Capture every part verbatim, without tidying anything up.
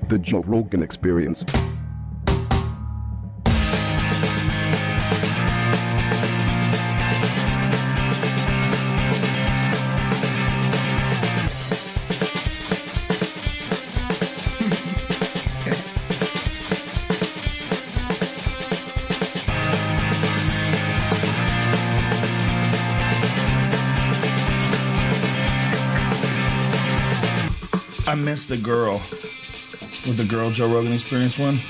The Joe Rogan Experience. I miss the girl with the girl Joe Rogan Experience one.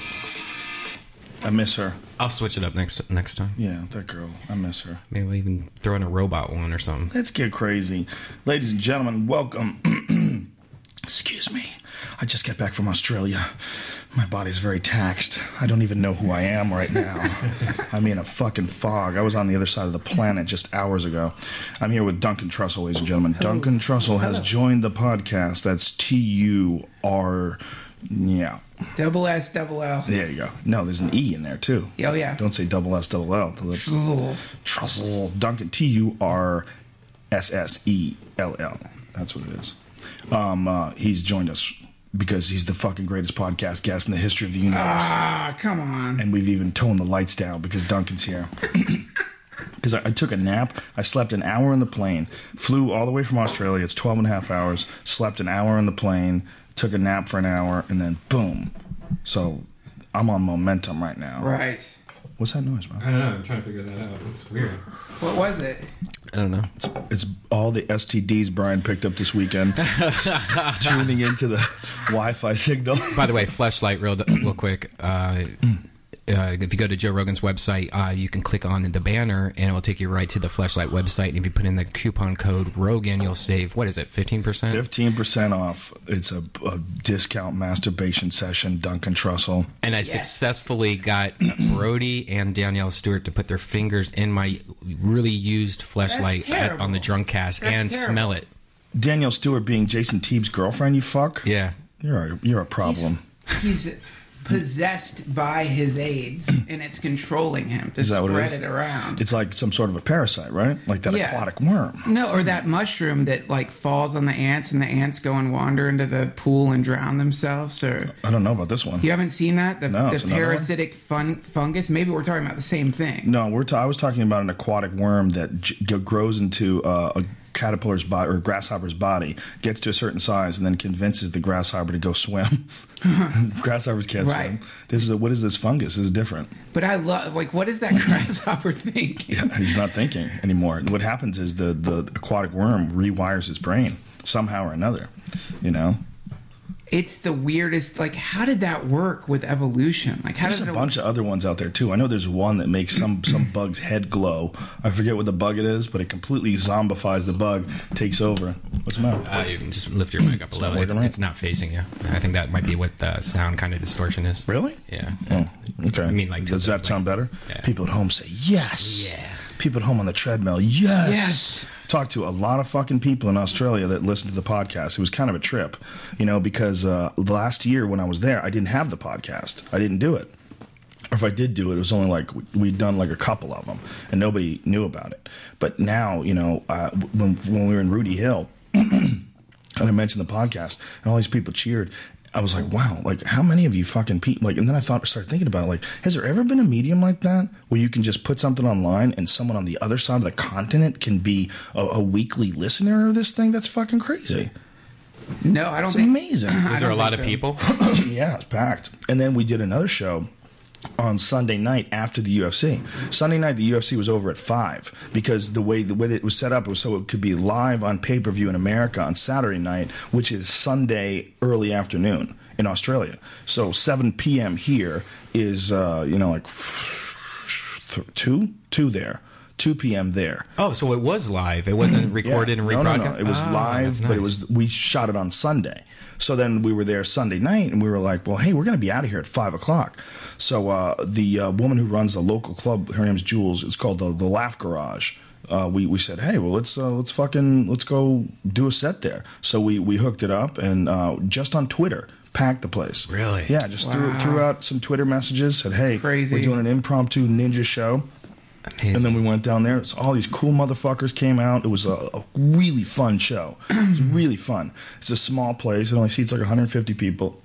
I miss her. I'll switch it up next next time. Yeah, that girl. I miss her. Maybe we'll even throw in a robot one or something. Let's get crazy. Ladies and gentlemen, welcome. Excuse me. I just got back from Australia. My body's very taxed. I don't even know who I am right now. I'm in a fucking fog. I was on the other side of the planet just hours ago. I'm here with Duncan Trussell, ladies and gentlemen. Hello. Duncan Trussell has Hello. joined the podcast. That's T U R... Yeah. Double S, double L. There you go. No, there's an E in there, too. Oh, yeah. Don't say double S, double L. Trussell. Trussell. Duncan. T U R S S E L L. That's what it is. Um, uh, he's joined us because he's the fucking greatest podcast guest in the history of the universe. Ah, come on. And we've even toned the lights down because Duncan's here. Because I, I took a nap. I slept an hour in the plane. Flew all the way from Australia. It's twelve and a half hours. Slept an hour in the plane. Took a nap for an hour. And then boom. So I'm on momentum right now. Right. What's that noise, man? I don't know. I'm trying to figure that out. It's weird. What was it? I don't know. It's, it's all the S T Ds Brian picked up this weekend. Tuning into the Wi-Fi signal. By the way, Fleshlight, real real quick. Uh, uh, if you go to Joe Rogan's website, uh, you can click on the banner, and it will take you right to the Fleshlight website. And if you put in the coupon code Rogan, you'll save, what is it, fifteen percent? fifteen percent off. It's a, a discount masturbation session, Duncan Trussell. And I Yes. successfully got Brody and Danielle Stewart to put their fingers in my really used Fleshlight at, on the drunk cast That's and terrible. smell it. Danielle Stewart being Jason Teeb's girlfriend, you fuck? Yeah. You're a, you're a problem. He's, he's possessed by his AIDS, and it's controlling him to Is that what it spread is? it around. It's like some sort of a parasite, right? Like that Yeah. aquatic worm. No, or that mushroom that like falls on the ants, and the ants go and wander into the pool and drown themselves. Or I don't know about this one. you haven't seen that? The, No, the it's another one? parasitic fun, fungus. Maybe we're talking about the same thing. No, we're. Ta- I was talking about an aquatic worm that j- g- grows into uh, a caterpillar's body or a grasshopper's body, gets to a certain size, and then convinces the grasshopper to go swim. Grasshoppers can't Right. swim. This is a, what is this fungus? This is different. But I love like what is that grasshopper thinking? Yeah, he's not thinking anymore. And what happens is the the aquatic worm rewires his brain somehow or another. You know. It's the weirdest. Like, how did that work with evolution? Like, how There's did a it bunch of other ones out there too. I know there's one that makes some some bug's head glow. I forget what the bug it is, but it completely zombifies the bug, takes over. What's the matter? Uh, you can just lift your mic up a not little. working It's, right? it's not facing you. I think that might be what the sound kind of distortion is. Really? Yeah. Oh, okay. I mean, like, does that like- sound better? Yeah. People at home say yes. Yeah. People at home on the treadmill, yes. Yes. Talk to a lot of fucking people in Australia that listened to the podcast. It was kind of a trip, you know, because uh, last year when I was there, I didn't have the podcast. I didn't do it. Or if I did do it, it was only like we'd done like a couple of them, and nobody knew about it. But now, you know, uh, when when we were in Rudy Hill, and I mentioned the podcast, and all these people cheered. I was like, wow, like how many of you fucking people, like, and then I thought, started thinking about it, like, has there ever been a medium like that where you can just put something online and someone on the other side of the continent can be a, a weekly listener of this thing? That's fucking crazy. No, I don't It's think. amazing. I Was there a don't lot of think so. people? Yeah, it's packed. And then we did another show on Sunday night after the U F C. Sunday night, the U F C was over at five because the way the way that it was set up was so it could be live on pay-per-view in America on Saturday night, which is Sunday early afternoon in Australia. So seven p.m. here is, uh, you know, like th- two? Two there. two p.m. there. Oh, so it was live. It wasn't recorded Yeah. and No, no, rebroadcast? no. It was Oh, live, that's but it nice. was we shot it on Sunday. So then we were there Sunday night, and we were like, well, hey, we're going to be out of here at five o'clock. So uh, the uh, woman who runs the local club, her name's Jules. It's called the, the Laugh Garage. Uh, we, we said, hey, well, let's uh, let's fucking let's go do a set there. So we, we hooked it up, and uh, just on Twitter, packed the place. Really? Yeah, just Wow. threw, threw out some Twitter messages, said, hey, Crazy. we're doing an impromptu ninja show. Amazing. And then we went down there. So all these cool motherfuckers came out. It was a, a really fun show. It was really fun. It's a small place. It only seats like one hundred fifty people. And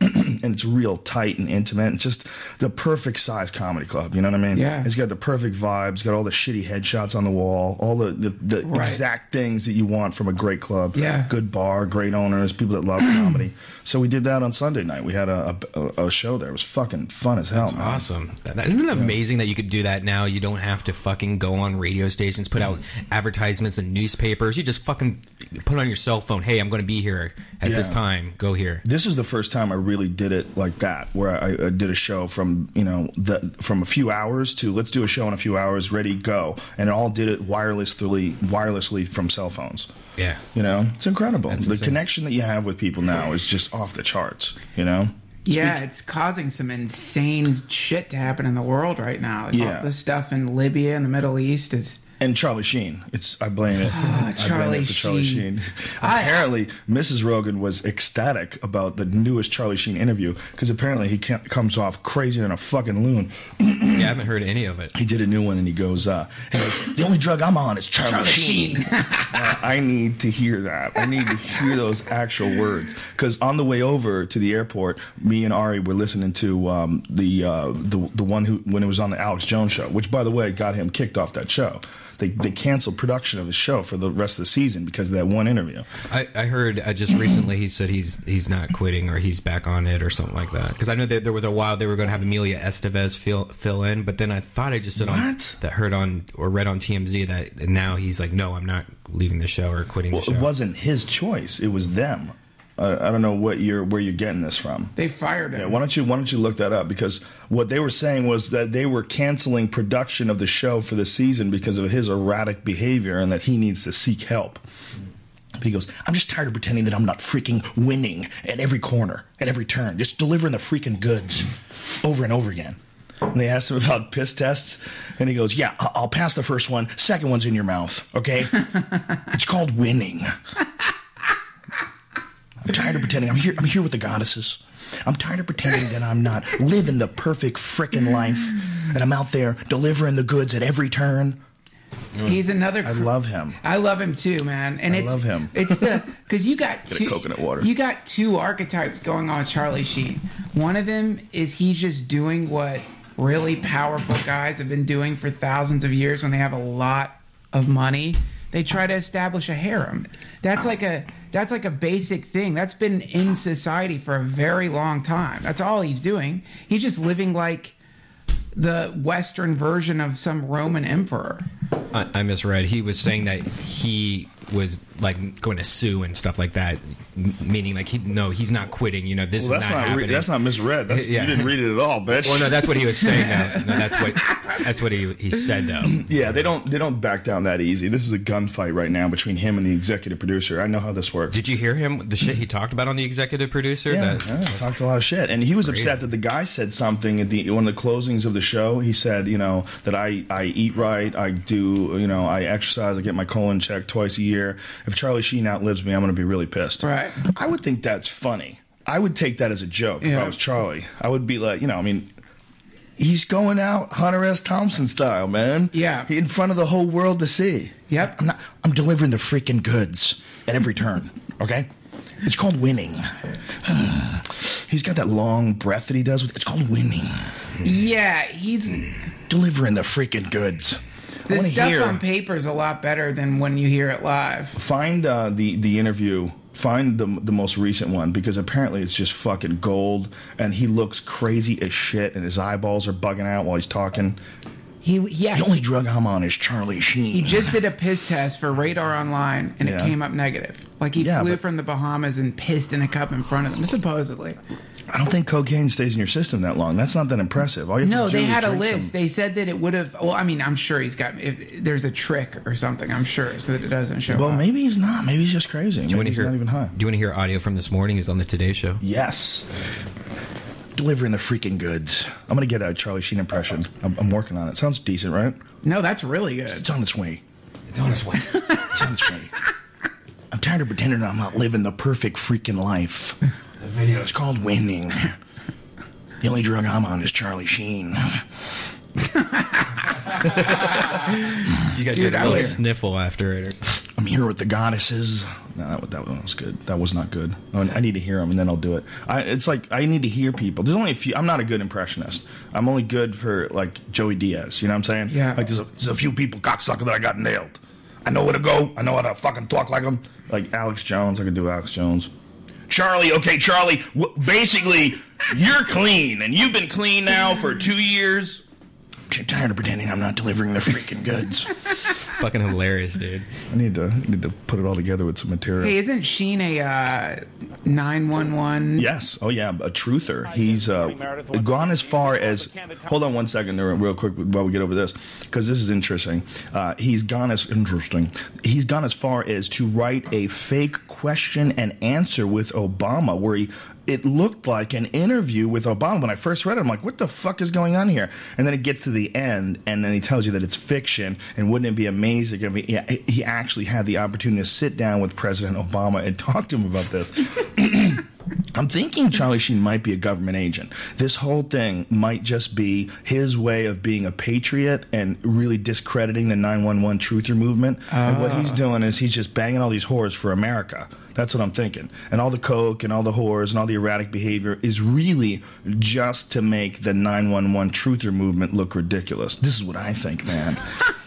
and it's real tight and intimate. And just the perfect size comedy club. You know what I mean? Yeah. It's got the perfect vibes. Got all the shitty headshots on the wall. All the the, the Right. exact things that you want from a great club. Yeah. Good bar, great owners, people that love comedy. So we did that on Sunday night. We had a, a, a show there. It was fucking fun as hell. That's man. awesome. That- Isn't it amazing that you could do that now? You don't have to fucking go on radio stations, put out advertisements in newspapers. You just fucking put on your cell phone, hey, I'm going to be here at this Yeah. time. Go here. This is the first time I really did it like that, where I, I did a show from you know the, from a few hours to let's do a show in a few hours, ready, go, and all did it wirelessly, wirelessly from cell phones. Yeah. You know, it's incredible. That's the insane. connection that you have with people now is just off the charts. You know. Yeah, it's causing some insane shit to happen in the world right now. Like, Yeah. all the stuff in Libya and the Middle East is. And Charlie Sheen. It's I blame it. I blame Charlie it for Charlie Sheen. Sheen. I- Apparently, Missus Rogan was ecstatic about the newest Charlie Sheen interview because apparently he can't, comes off crazier than a fucking loon. Yeah, I haven't heard any of it. He did a new one and he goes, uh, he goes, the only drug I'm on is Charlie, Charlie Sheen. Sheen. Uh, I need to hear that. I need to hear those actual words. Because on the way over to the airport, me and Ari were listening to um, the, uh, the the one who when it was on the Alex Jones show, which, by the way, got him kicked off that show. They they canceled production of the show for the rest of the season because of that one interview. I, I heard uh, just recently he said he's he's not quitting or he's back on it or something like that. Because I know that there was a while they were going to have Amelia Estevez fill fill in, but then I thought I just said on What? that heard on or read on T M Z that now he's like, no, I'm not leaving the show or quitting Well, the show. it wasn't his choice; it was them. Uh, I don't know what you're where you're getting this from. They fired him. Yeah, why don't you why don't you look that up? Because what they were saying was that they were canceling production of the show for the season because of his erratic behavior and that he needs to seek help. He goes, I'm just tired of pretending that I'm not freaking winning at every corner, at every turn, just delivering the freaking goods over and over again. And they asked him about piss tests, and he goes, yeah, I- I'll pass the first one. Second one's in your mouth, okay? It's called winning. I'm tired of pretending. I'm here. I'm here with the goddesses. I'm tired of pretending that I'm not living the perfect frickin' life, and I'm out there delivering the goods at every turn. He's another. I cr- love him. I love him too, man. And I it's love him. It's the because you got Get a two coconut water. You got two archetypes going on with Charlie Sheen. One of them is he's just doing what really powerful guys have been doing for thousands of years when they have a lot of money. They try to establish a harem. That's like a that's like a basic thing. That's been in society for a very long time. That's all he's doing. He's just living like the Western version of some Roman emperor. I, I misread. He was saying that he was like going to sue and stuff like that, m- meaning like he no, he's not quitting. You know, this Well, is that's not, not, happening. re- that's not misread. That's, Yeah. You didn't read it at all, bitch. Well, no, that's what he was saying. No, no that's what that's what he he said though. Yeah, they don't they don't back down that easy. This is a gunfight right now between him and the executive producer. I know how this works. Did you hear him? The shit he talked about on the executive producer. Yeah, That- yeah, talked a lot of shit, and he was crazy. upset that the guy said something at the one of the closings of the show. He said, you know, that I I eat right, I do, you know, I exercise, I get my colon checked twice a year. If Charlie Sheen outlives me, I'm going to be really pissed. Right. I would think that's funny. I would take that as a joke if Yeah. I was Charlie. I would be like, you know, I mean. He's going out Hunter S. Thompson style, man. Yeah. In front of the whole world to see. Yep. I'm not. I'm delivering the freaking goods at every turn. Okay. It's called winning. He's got that long breath that he does with. It's called winning. Yeah, he's Delivering the freaking goods. I the wanna stuff hear- on paper is a lot better than when you hear it live. Find uh, the the interview. Find the the most recent one because apparently it's just fucking gold, and he looks crazy as shit, and his eyeballs are bugging out while he's talking. He yeah, The only drug I'm on is Charlie Sheen. he just did a piss test for Radar Online, and Yeah. it came up negative. Like he Yeah, flew but- from the Bahamas and pissed in a cup in front of them, supposedly. I don't think cocaine stays in your system that long. That's not that impressive. All you have No, to do they is had a drink list. some- They said that it would have. Well, I mean, I'm sure he's got. If there's a trick or something, I'm sure, so that it doesn't show Well, up. maybe he's not. Maybe he's just crazy. Do you Maybe want to he's hear? not even high. Do you want to hear audio from this morning? He's on the Today Show. Yes. Delivering the freaking goods. I'm going to get a Charlie Sheen impression. I'm, I'm working on it. Sounds decent, right? No, that's really good. It's on its way. It's on its way. It's on its way. I'm tired of pretending I'm not living the perfect freaking life. The video. It's called winning. The only drug I'm on is Charlie Sheen. You got Dude, a I little was- sniffle after it. I'm here with the goddesses. No, that, that one was good. That was not good. I, I need to hear them, and then I'll do it. I, it's like I need to hear people. There's only a few. I'm not a good impressionist. I'm only good for like Joey Diaz. You know what I'm saying? Yeah. Like there's a, there's a few people, cocksucker, that I got nailed. I know where to go. I know how to fucking talk like them. Like Alex Jones. I could do Alex Jones. Charlie, okay, Charlie. W- basically, you're clean, and you've been clean now for two years. I'm tired of pretending I'm not delivering the freaking goods. Fucking hilarious, dude. I need to need to put it all together with some material. Hey, isn't Sheen a uh, nine one one? Yes. Oh, yeah. A truther. He's uh, gone as far as. Hold on one second, there, real quick, while we get over this, because this is interesting. Uh, he's gone as interesting. He's gone as far as to write a fake question and answer with Obama, where he. It looked like an interview with Obama. When I first read it, I'm like, what the fuck is going on here? And then it gets to the end, and then he tells you that it's fiction, and wouldn't it be amazing if he, he actually had the opportunity to sit down with President Obama and talk to him about this? I'm thinking Charlie Sheen might be a government agent. This whole thing might just be his way of being a patriot and really discrediting the nine one one truther movement. Uh. And what he's doing is he's just banging all these whores for America. That's what I'm thinking. And all the coke and all the whores and all the erratic behavior is really just to make the nine one one truther movement look ridiculous. This is what I think, man.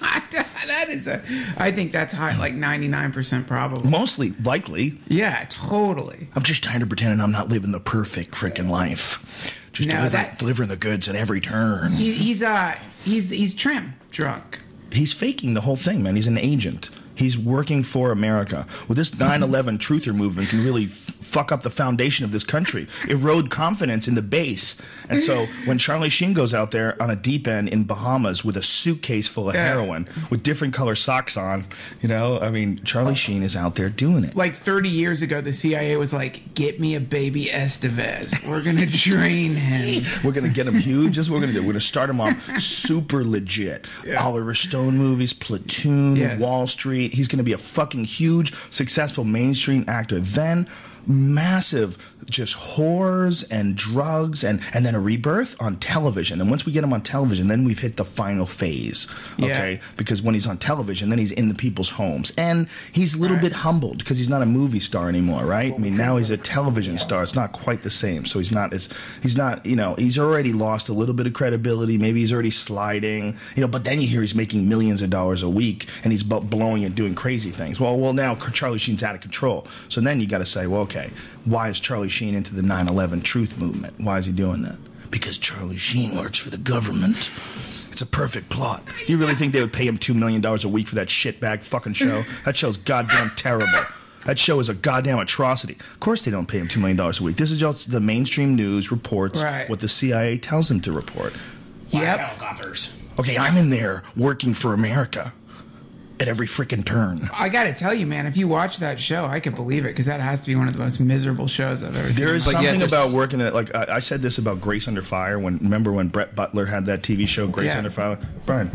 That is a. I think that's high, like ninety-nine percent probable. Mostly likely. Yeah, totally. I'm just tired of pretending I'm not living the perfect freaking life. Just No, delivering, that- delivering the goods at every turn. He, he's uh he's he's trim drunk. He's faking the whole thing, man. He's an agent. He's working for America. Well, this nine eleven truther movement can really f- fuck up the foundation of this country, erode confidence in the base. And so when Charlie Sheen goes out there on a deep end in Bahamas with a suitcase full of Yeah. heroin, with different color socks on, you know, I mean, Charlie Sheen is out there doing it. Like thirty years ago, the C I A was like, "Get me a baby Estevez. We're gonna drain him." We're going to get him huge. This is what we're going to do. We're going to start him off super legit. Yeah. Oliver Stone movies, Platoon, Yes. Wall Street. He's going to be a fucking huge, successful mainstream actor. Then massive just whores and drugs and, and then a rebirth on television. And once we get him on television, then we've hit the final phase. Okay? Yeah. Because when he's on television, then he's in the people's homes. And he's a little Right. bit humbled because he's not a movie star anymore, right? I mean, now he's a television star. It's not quite the same. So he's not as, he's not, you know, he's already lost a little bit of credibility. Maybe he's already sliding, you know, but then you hear he's making millions of dollars a week and he's bu- blowing and doing crazy things. Well, well, now Charlie Sheen's out of control. So then you got to say, well, okay, why is Charlie Sheen into the nine eleven truth movement? Why is he doing that? Because Charlie Sheen works for the government. It's a perfect plot. You really think they would pay him two million dollars a week for that shitbag fucking show? That show's goddamn terrible. That show is a goddamn atrocity. Of course they don't pay him two million dollars a week. This is just the mainstream news reports Right. what the C I A tells them to report. Yep. Helicopters. Okay, I'm in there working for America at every freaking turn. I gotta tell you, man, if you watch that show, I could believe it because that has to be one of the most miserable shows I've ever seen. There is But something yet there's- about working at, like, I, I said this about Grace Under Fire. When Remember when Brett Butler had that T V show, Grace Yeah. Under Fire? Brian,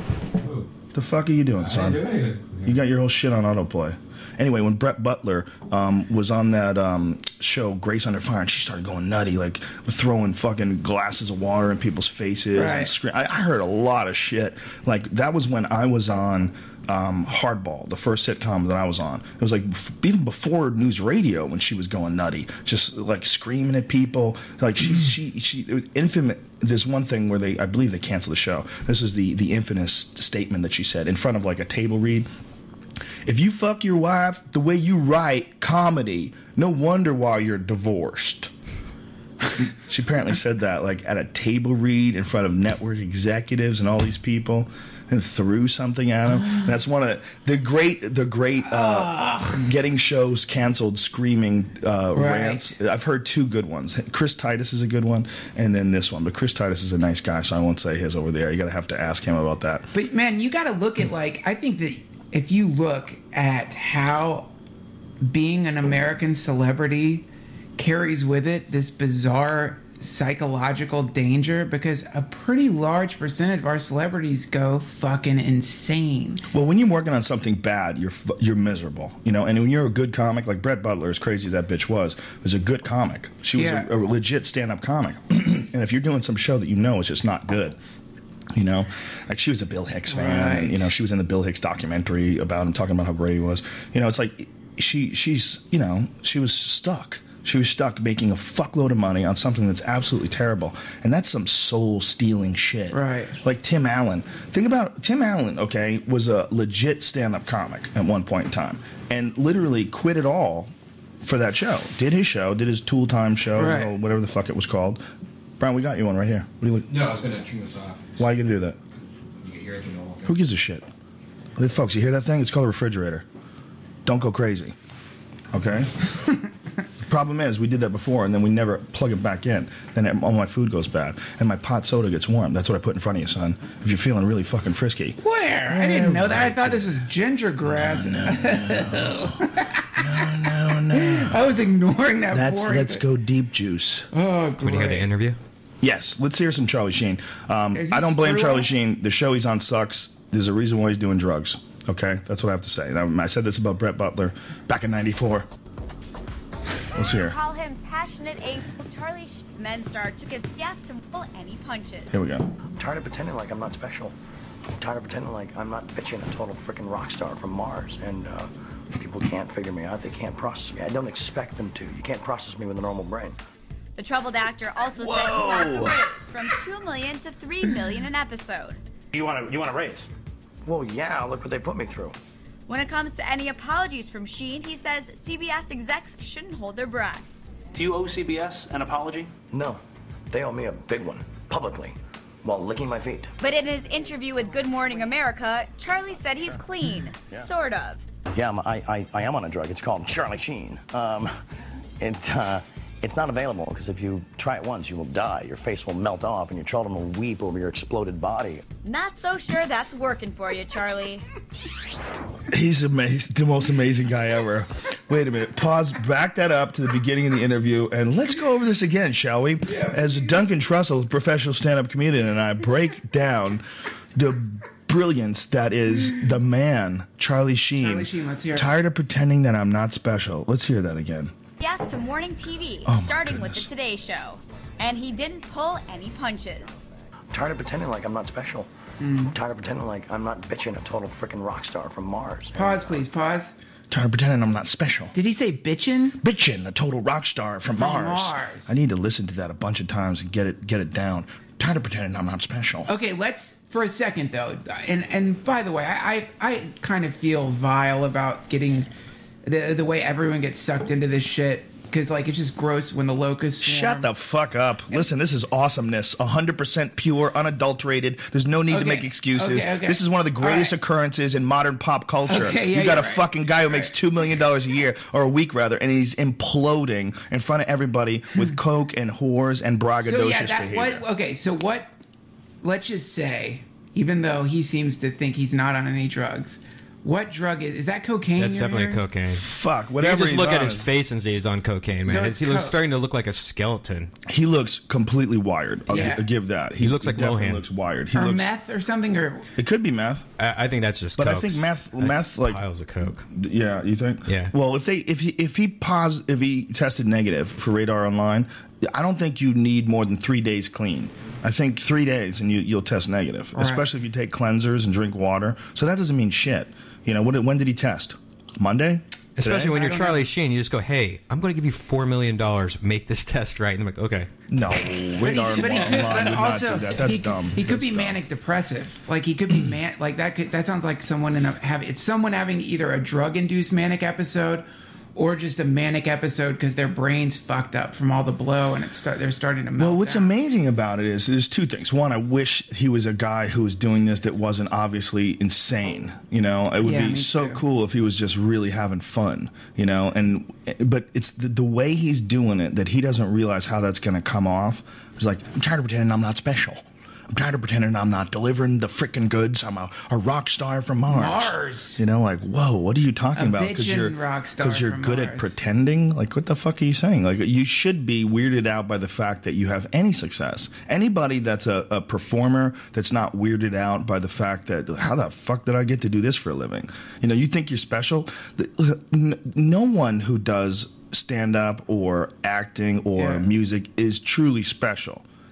the fuck are you doing, I son? didn't do anything. You got your whole shit on autoplay. Anyway, when Brett Butler um, was on that um, show, Grace Under Fire, and she started going nutty, like throwing fucking glasses of water in people's faces. Right. And scre- I, I heard a lot of shit. Like, that was when I was on um, Hardball, the first sitcom that I was on. It was like bef- even before News Radio when she was going nutty, just like screaming at people. Like, she, she, she, it was infamous. There's one thing where they, I believe they canceled the show. This was the, the infamous statement that she said in front of like a table read. If you fuck your wife the way you write comedy, no wonder why you're divorced. She apparently said that like at a table read in front of network executives and all these people, and threw something at them. And that's one of the great, the great uh, getting shows canceled, screaming uh, Right. rants. I've heard two good ones. Chris Titus is a good one, and then this one. But Chris Titus is a nice guy, so I won't say his over there. You got to have to ask him about that. But man, you got to look at like I think that if you look at how being an American celebrity carries with it this bizarre psychological danger, because a pretty large percentage of our celebrities go fucking insane. Well, when you're working on something bad, you're f- you're miserable, you know. And when you're a good comic, like Brett Butler, as crazy as that bitch was, was a good comic. She was Yeah. a, a legit stand-up comic. And if you're doing some show that you know is just not good, you know, like she was a Bill Hicks fan. Right. You know, she was in the Bill Hicks documentary about him, talking about how great he was. You know, it's like she she's you know she was stuck. She was stuck making a fuckload of money on something that's absolutely terrible, and that's some soul-stealing shit. Right. Like Tim Allen. Think about Tim Allen. Okay, was a legit stand-up comic at one point in time, and literally quit it all for that show. Did his show, did his Tool Time show, Right. or whatever the fuck it was called. Brian, we got you one right here. What do you look? No, I was going to turn this off. It's, Why are you gonna do that? You can hear it through the whole thing. Who gives a shit? Hey, folks, you hear that thing? It's called a refrigerator. Don't go crazy. Okay? Problem is, we did that before, and then we never plug it back in. Then it, all my food goes bad, and my pot soda gets warm. That's what I put in front of you, son. If you're feeling really fucking frisky. Where? I didn't know that. I thought this was ginger grass. No, no, no. I was ignoring that. That's boring Let's thing. Go Deep Juice. Oh, great. When you hear the interview? Yes, let's hear some Charlie Sheen. Um, Is I this don't blame screw Charlie up? Sheen. The show he's on sucks. There's a reason why he's doing drugs. Okay? That's what I have to say. Now, I said this about Brett Butler back in ninety-four. Let's hear. Call him passionate ape. Charlie Sh- men's star took his guest to pull any punches. Here we go. I'm tired of pretending like I'm not special. I'm tired of pretending like I'm not bitching a total freaking rock star from Mars. And uh, people can't figure me out. They can't process me. I don't expect them to. You can't process me with a normal brain. The troubled actor also said he wants a raise from two million to three million an episode. You want to you want to raise? Well, yeah, look what they put me through. When it comes to any apologies from Sheen, he says C B S execs shouldn't hold their breath. Do you owe C B S an apology? No, they owe me a big one, publicly, while licking my feet. But in his interview with Good Morning America, Charlie said he's clean, sort of. Yeah, I'm, I, I, I am on a drug. It's called Charlie Sheen. Um, it, uh, it's not available because if you try it once, you will die. Your face will melt off and your children will weep over your exploded body. Not so sure that's working for you, Charlie. He's amazing, the most amazing guy ever. Wait a minute. Pause. Back that up to the beginning of the interview, and let's go over this again, shall we? As Duncan Trussell, professional stand-up comedian, and I break down the brilliance that is the man, Charlie Sheen. Charlie Sheen, let's hear it. Tired of pretending that I'm not special. Let's hear that again. Yes to morning T V, Oh, my starting with the goodness. Today Show. And he didn't pull any punches. I'm tired of pretending like I'm not special. I'm tired of pretending like I'm not bitching a total freaking rock star from Mars. Pause, please. Pause. Tired of pretending I'm not special. Did he say bitchin'? Bitchin', a total rock star from, From Mars. Mars. I need to listen to that a bunch of times and get it get it down. Tired of pretending I'm not special. Okay, let's for a second though, and and by the way, I I, I kind of feel vile about getting the the way everyone gets sucked into this shit because like it's just gross when the locusts swarm. Shut the fuck up. Listen, this is awesomeness. one hundred percent pure, unadulterated. There's no need to Okay. make excuses. Okay, okay. This is one of the greatest All right. occurrences in modern pop culture. Okay, yeah, you got a you're right. fucking guy who makes Right. two million dollars a year, or a week rather, and he's imploding in front of everybody with coke and whores and braggadocious So yeah, that behavior. what? Okay, so what? Let's just say, even though he seems to think he's not on any drugs, what drug is is that? Cocaine? That's you're definitely hearing? cocaine. Fuck, You whatever can just he's look at on. his face and say he's on cocaine, man. So It's- it's he looks coke. starting to look like a skeleton. He looks completely wired. I'll Yeah. gi- give that. He looks like definitely Lohan. looks wired. He Or looks. meth or something, or It could be meth. I, I think that's just. But I cokes. think meth- Like meth, like- piles of coke. Yeah, you think? Yeah. Well, if they if he if he pos if he tested negative for Radar Online, I don't think you need more than three days clean. I think three days and you you'll test negative, Right. especially if you take cleansers and drink water. So that doesn't mean shit. You know, what, when did he test? Monday. Especially Today? when I you're don't Charlie know. Sheen, you just go, "Hey, I'm going to give you four million dollars. Make this test right." And I'm like, "Okay." No, But he, Radar but he could, Online but would also not do that. That's he, dumb. He could That's be dumb. manic depressive. Like he could be man. Like that. Could, that sounds like someone in a have. It's someone having either a drug induced manic episode, or just a manic episode because their brain's fucked up from all the blow and it's start. They're starting to melt. Well, what's down. amazing about it is there's two things. One, I wish he was a guy who was doing this that wasn't obviously insane. You know, it would Yeah, be me so too. cool if he was just really having fun. You know, and but it's the, the way he's doing it that he doesn't realize how that's going to come off. It's like, I'm tired of pretending I'm not special. I'm tired of pretending I'm not delivering the frickin' goods. I'm a, a rock star from Mars. Mars. You know, like, whoa, what are you talking A about? Because bitchin' you're, rock star 'cause you're from good at Mars. pretending. Like, what the fuck are you saying? Like, you should be weirded out by the fact that you have any success. Anybody that's a, a performer that's not weirded out by the fact that, how the fuck did I get to do this for a living? You know, you think you're special? The- n- No one who does stand up or acting or Yeah. music is truly special.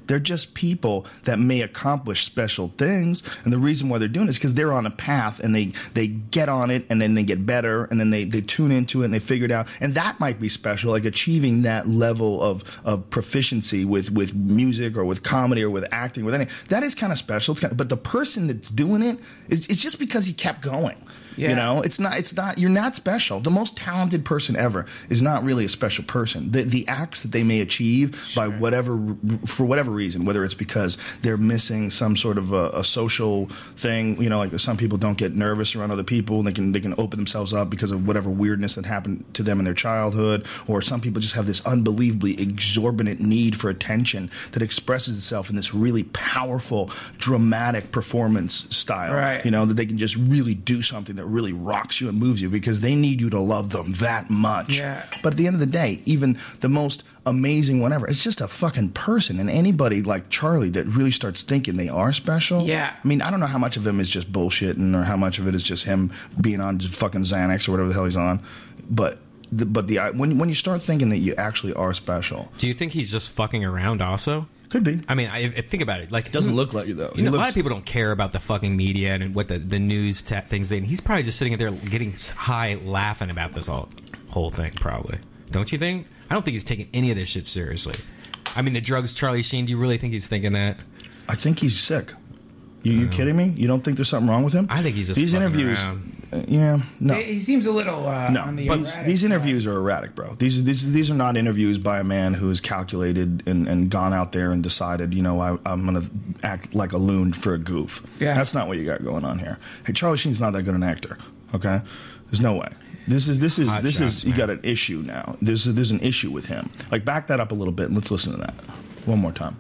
They're just people that may accomplish special things, and the reason why they're doing it is because they're on a path, and they, they get on it, and then they get better, and then they, they tune into it, and they figure it out, and that might be special, like achieving that level of, of proficiency with, with music or with comedy or with acting, with anything. That is kind of special. It's kind of, but the person that's doing it is it's just because he kept going. Yeah. You know, it's not, it's not, you're not special. The most talented person ever is not really a special person. The, the acts that they may achieve sure. by whatever, for whatever reason, whether it's because they're missing some sort of a, a social thing, you know, like some people don't get nervous around other people, and they can, they can open themselves up because of whatever weirdness that happened to them in their childhood, or some people just have this unbelievably exorbitant need for attention that expresses itself in this really powerful, dramatic performance style, right. you know, that they can just really do something that really rocks you and moves you because they need you to love them that much. Yeah. But at the end of the day, even the most amazing whatever, it's just a fucking person. And anybody like Charlie that really starts thinking they are special. Yeah. I mean, I don't know how much of him is just bullshitting or how much of it is just him being on just fucking Xanax or whatever the hell he's on. But the, but the when when you start thinking that you actually are special. Do you think he's just fucking around also? Could be. I mean, I, I think about it. Like, it doesn't look like it, though. You know, looks, a lot of people don't care about the fucking media and what the, the news ta- things they. And he's probably just sitting there getting high, laughing about this all, whole thing. Probably, don't you think? I don't think he's taking any of this shit seriously. I mean, the drugs, Charlie Sheen. Do you really think he's thinking that? I think he's sick. You, you kidding me? You don't think there's something wrong with him? I think he's just these fucking interviews. around. Uh, yeah, no. He seems a little uh, no, on the but erratic these side. interviews are erratic, bro. These these these are not interviews by a man who has calculated and, and gone out there and decided, you know, I, I'm going to act like a loon for a goof. Yeah. That's not what you got going on here. Hey, Charlie Sheen's not that good an actor. Okay, there's no way. This is this is Hot this shots, is you man. got an issue now. There's there's an issue with him. Like, back that up a little bit and let's listen to that one more time.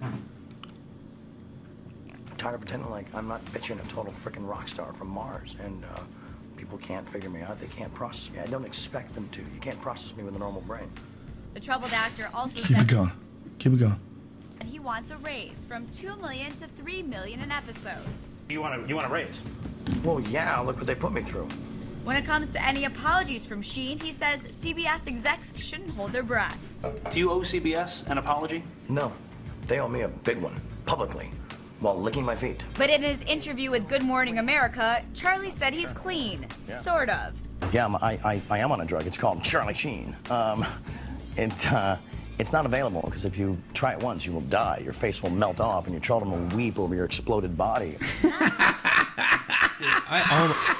I'm tired of pretending like I'm not bitching a total freaking rock star from Mars, and uh, people can't figure me out. They can't process me. I don't expect them to. You can't process me with a normal brain. The troubled actor also Keep it said going. Keep it going. that he wants a raise from two million to three million an episode. You want to you want to raise? Well, yeah, look what they put me through. When it comes to any apologies from Sheen, he says C B S execs shouldn't hold their breath. Do you owe C B S an apology? No, they owe me a big one, publicly, while licking my feet. But in his interview with Good Morning America, Charlie said he's clean, sort of. Yeah, I'm, I, I, I am on a drug. It's called Charlie Sheen. Um, it, uh, it's not available because if you try it once, you will die. Your face will melt off and your children will weep over your exploded body. I,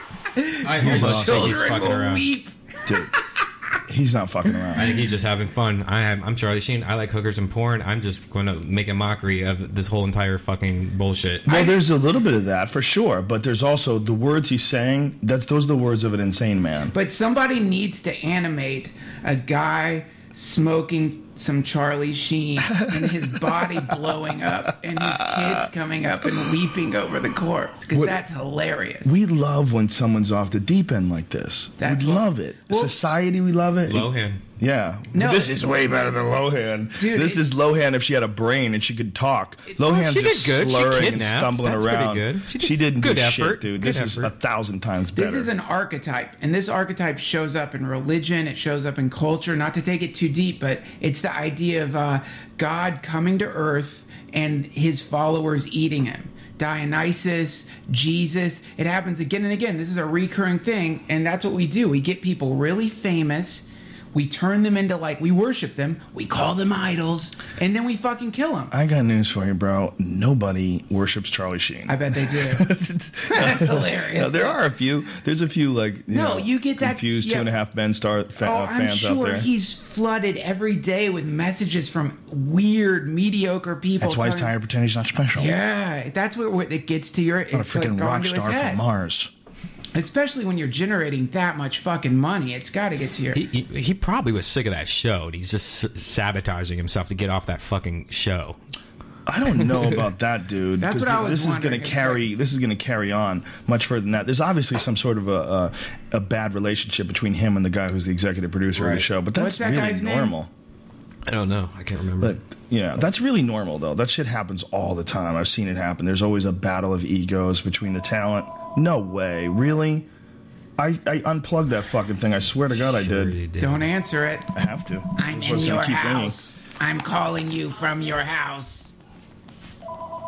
I almost think he's fucking around. Weep. Dude, he's not fucking around. I think he's just having fun. I am, I'm Charlie Sheen. I like hookers and porn. I'm just going to make a mockery of this whole entire fucking bullshit. Well, there's a little bit of that for sure, but there's also the words he's saying. That's those are the words of an insane man. But somebody needs to animate a guy smoking some Charlie Sheen and his body blowing up and his kids coming up and weeping over the corpse, because that's hilarious. We love when someone's off the deep end like this. That's we what- love it. Well- Society, we love it. Lohan. Yeah. No. This is way better than Lohan. Dude, this it- is Lohan if she had a brain and she could talk. Lohan's she did just good. She slurring and kidnapped. stumbling That's pretty around. good. She She, did didn't good do effort. shit, dude. Good This is effort. a thousand times better. This is an archetype, and this archetype shows up in religion, it shows up in culture, not to take it too deep, but it's the idea of uh, God coming to earth and his followers eating him. Dionysus, Jesus, it happens again and again. This is a recurring thing, and that's what we do. We get people really famous, we turn them into, like, we worship them, we call them idols, and then we fucking kill them. I got news for you, bro. Nobody worships Charlie Sheen. I bet they do. That's hilarious. No, there are a few. There's a few, like, you No, know, you get that- confused yeah. Two and a Half Men star fa- Oh, uh, I'm fans out sure there. he's flooded every day with messages from weird, mediocre people. That's why he's telling- tired of pretending he's not special. Yeah, that's where, where it gets to your. Not a It's like freaking going rock to his star head. from Mars. Especially when you're generating that much fucking money, it's got to get to your. He, he, he probably was sick of that show. And he's just s- sabotaging himself to get off that fucking show. I don't know about that, dude. That's 'cause what I was This is going wondering. to It's carry. This is going to carry on much further than that. There's obviously some sort of a, a a bad relationship between him and the guy who's the executive producer of the Right. show. But that's What's that really guy's name? normal. I don't know. I can't remember. But yeah, that's really normal though. That shit happens all the time. I've seen it happen. There's always a battle of egos between the talent. No way, really. I, I unplugged that fucking thing. I swear to God, I Sure did. you did. Don't answer it. I have to. I'm That's in what's gonna your keep ringing. house. I'm calling you from your house.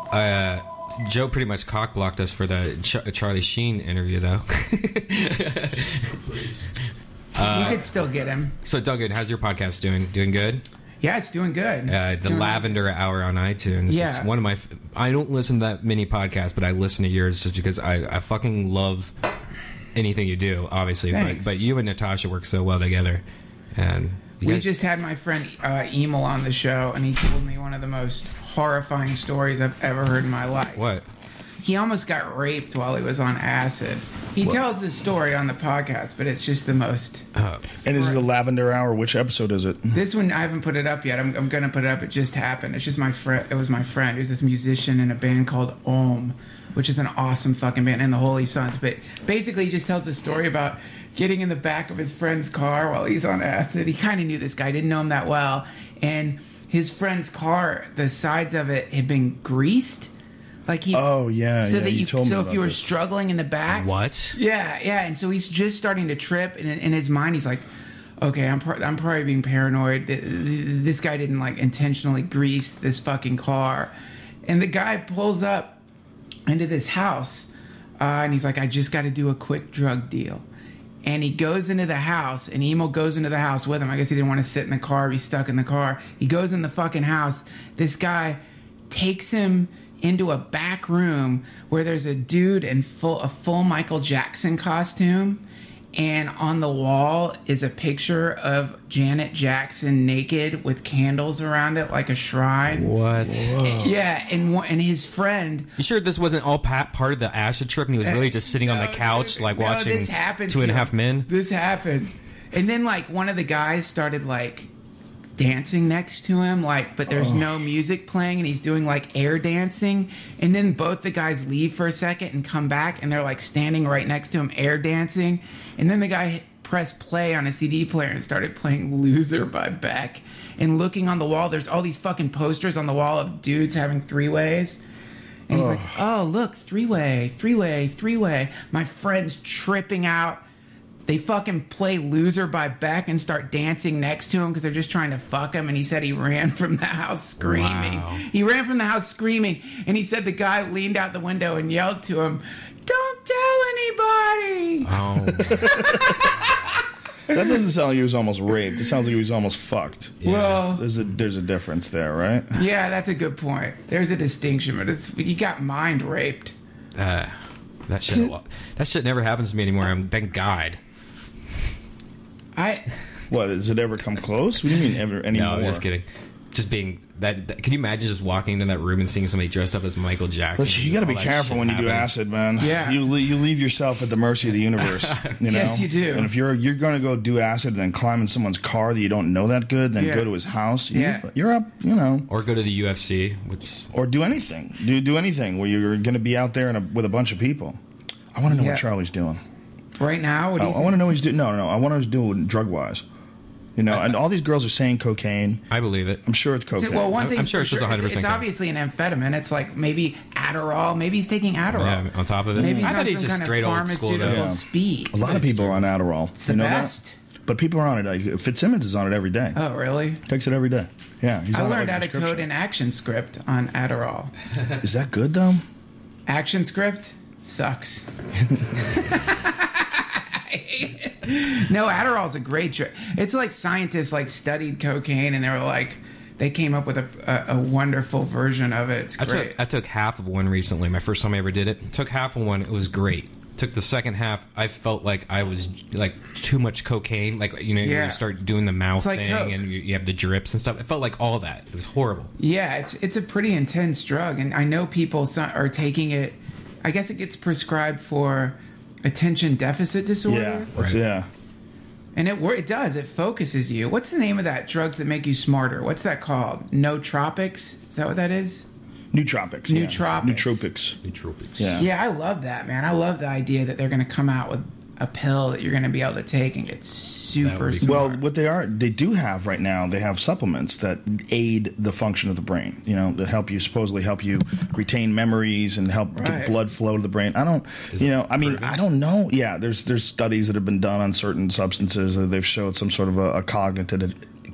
Uh, Joe pretty much cock blocked us for the Ch- Charlie Sheen interview, though. Uh, you could still get him. So, Duggan, how's your podcast doing? Doing good? Yeah, it's doing good. Uh, it's the doing Lavender good. Hour on iTunes. Yeah. It's one of my... F- I don't listen to that many podcasts, but I listen to yours just because I, I fucking love anything you do, obviously. Thanks. But, but you and Natasha work so well together. And we guys- just had my friend uh, Emil on the show, and he told me one of the most horrifying stories I've ever heard in my life. What? He almost got raped while he was on acid. He What? tells this story on the podcast, but it's just the most... Oh. And this is the Lavender Hour. Which episode is it? This one, I haven't put it up yet. I'm, I'm going to put it up. It just happened. It's just my friend. It was my friend. He was this musician in a band called Ohm, which is an awesome fucking band, and the Holy Sons. But basically, he just tells a story about getting in the back of his friend's car while he's on acid. He kind of knew this guy, didn't know him that well. And his friend's car, the sides of it had been greased. Like he, Oh, yeah, so yeah, that you you, told me so if about you were this. struggling in the back, What? yeah, yeah, and so he's just starting to trip, and in his mind, he's like, "Okay, I'm pro- I'm probably being paranoid. This guy didn't like intentionally grease this fucking car," and the guy pulls up into this house, uh, and he's like, "I just got to do a quick drug deal," and he goes into the house, and Emo goes into the house with him. I guess he didn't want to sit in the car; he's stuck in the car. He goes in the fucking house. This guy takes him into a back room where there's a dude in full a full Michael Jackson costume, and on the wall is a picture of Janet Jackson naked with candles around it like a shrine. What? Yeah, and one- and his friend. You sure this wasn't all pa- part of the acid trip and he was really just sitting on the No, couch like no, watching this happened Two and a to Half him. Men? This happened, and then like one of the guys started like dancing next to him, like, but there's no music playing, and he's doing like air dancing, and then both the guys leave for a second and come back, and they're like standing right next to him air dancing, and then the guy hit, pressed play on a C D player and started playing Loser by Beck, and looking on the wall, there's all these fucking posters on the wall of dudes having three-ways. And he's like, oh, look, three-way, three-way, three-way. My friend's tripping out. They fucking play Loser by Beck and start dancing next to him because they're just trying to fuck him. And he said he ran from the house screaming. Wow. He ran from the house screaming. And he said the guy leaned out the window and yelled to him, "Don't tell anybody." Oh. That doesn't sound like he was almost raped. It sounds like he was almost fucked. Well, There's a there's a difference there, right? yeah, that's a good point. There's a distinction, but it's he got mind raped. Uh, that shit. That shit never happens to me anymore. I'm thank God. I What, does it ever come close? What do you mean ever anymore? No, I'm just kidding. Just being that, that. Can you imagine just walking into that room and seeing somebody dressed up as Michael Jackson? But you got to be All that careful shit when you do happening? acid, man. Yeah. you le- you leave yourself at the mercy of the universe. You know? Yes, you do. And if you're you're going to go do acid and then climb in someone's car that you don't know that good, then Yeah. go to his house, you, Yeah. you're up. You know, Or go to the U F C, which or do anything. Do do anything where you're going to be out there in a, with a bunch of people. I want to know Yeah. what Charlie's doing. right now. What do I, you I want to know what he's doing. No, no, no. I want to know what he's doing drug wise. You know, and all these girls are saying cocaine. I believe it. I'm sure it's cocaine. Well, one I'm- thing I'm sure for it's just sure, one hundred percent It's, it's obviously an amphetamine. It's like maybe Adderall. Maybe he's taking Adderall. Yeah, on top of it. Maybe he's I thought on he's some just kind straight of old school. pharmaceutical Yeah. speed. a lot of people are on Adderall. It's the you know best. that? But people are on it. Like, Fitzsimmons is on it every day. Oh, really? Takes it every day. Yeah, he's I on it learned like how to prescription. code an action script on Adderall. Is that good though? Action script sucks. No, Adderall's a great trick. It's like scientists like studied cocaine and they were like, they came up with a, a, a wonderful version of it. It's I great. took I took half of one recently. My first time I ever did it. Took half of one. It was great. Took the second half. I felt like I was like too much cocaine. Like you know, Yeah. you start doing the mouth It's like thing Coke. and you, you have the drips and stuff. It felt like all that. It was horrible. Yeah, it's it's a pretty intense drug, and I know people so- are taking it. I guess it gets prescribed for attention deficit disorder. Yeah, that's, Right. yeah. And it wor- it does. It focuses you. What's the name of that drugs that make you smarter? What's that called? Nootropics? Is that what that is? Nootropics. yeah. Nootropics. Nootropics. Nootropics. Yeah. Yeah, I love that, man. I love the idea that they're going to come out with a pill that you're going to be able to take and get super would be smart. Well, what they are, they do have right now, they have supplements that aid the function of the brain, you know, that help you, supposedly help you retain memories and help Right. get blood flow to the brain. I don't, you know, I mean, I don't know. Yeah, there's there's studies that have been done on certain substances that they've showed some sort of a, a cognitive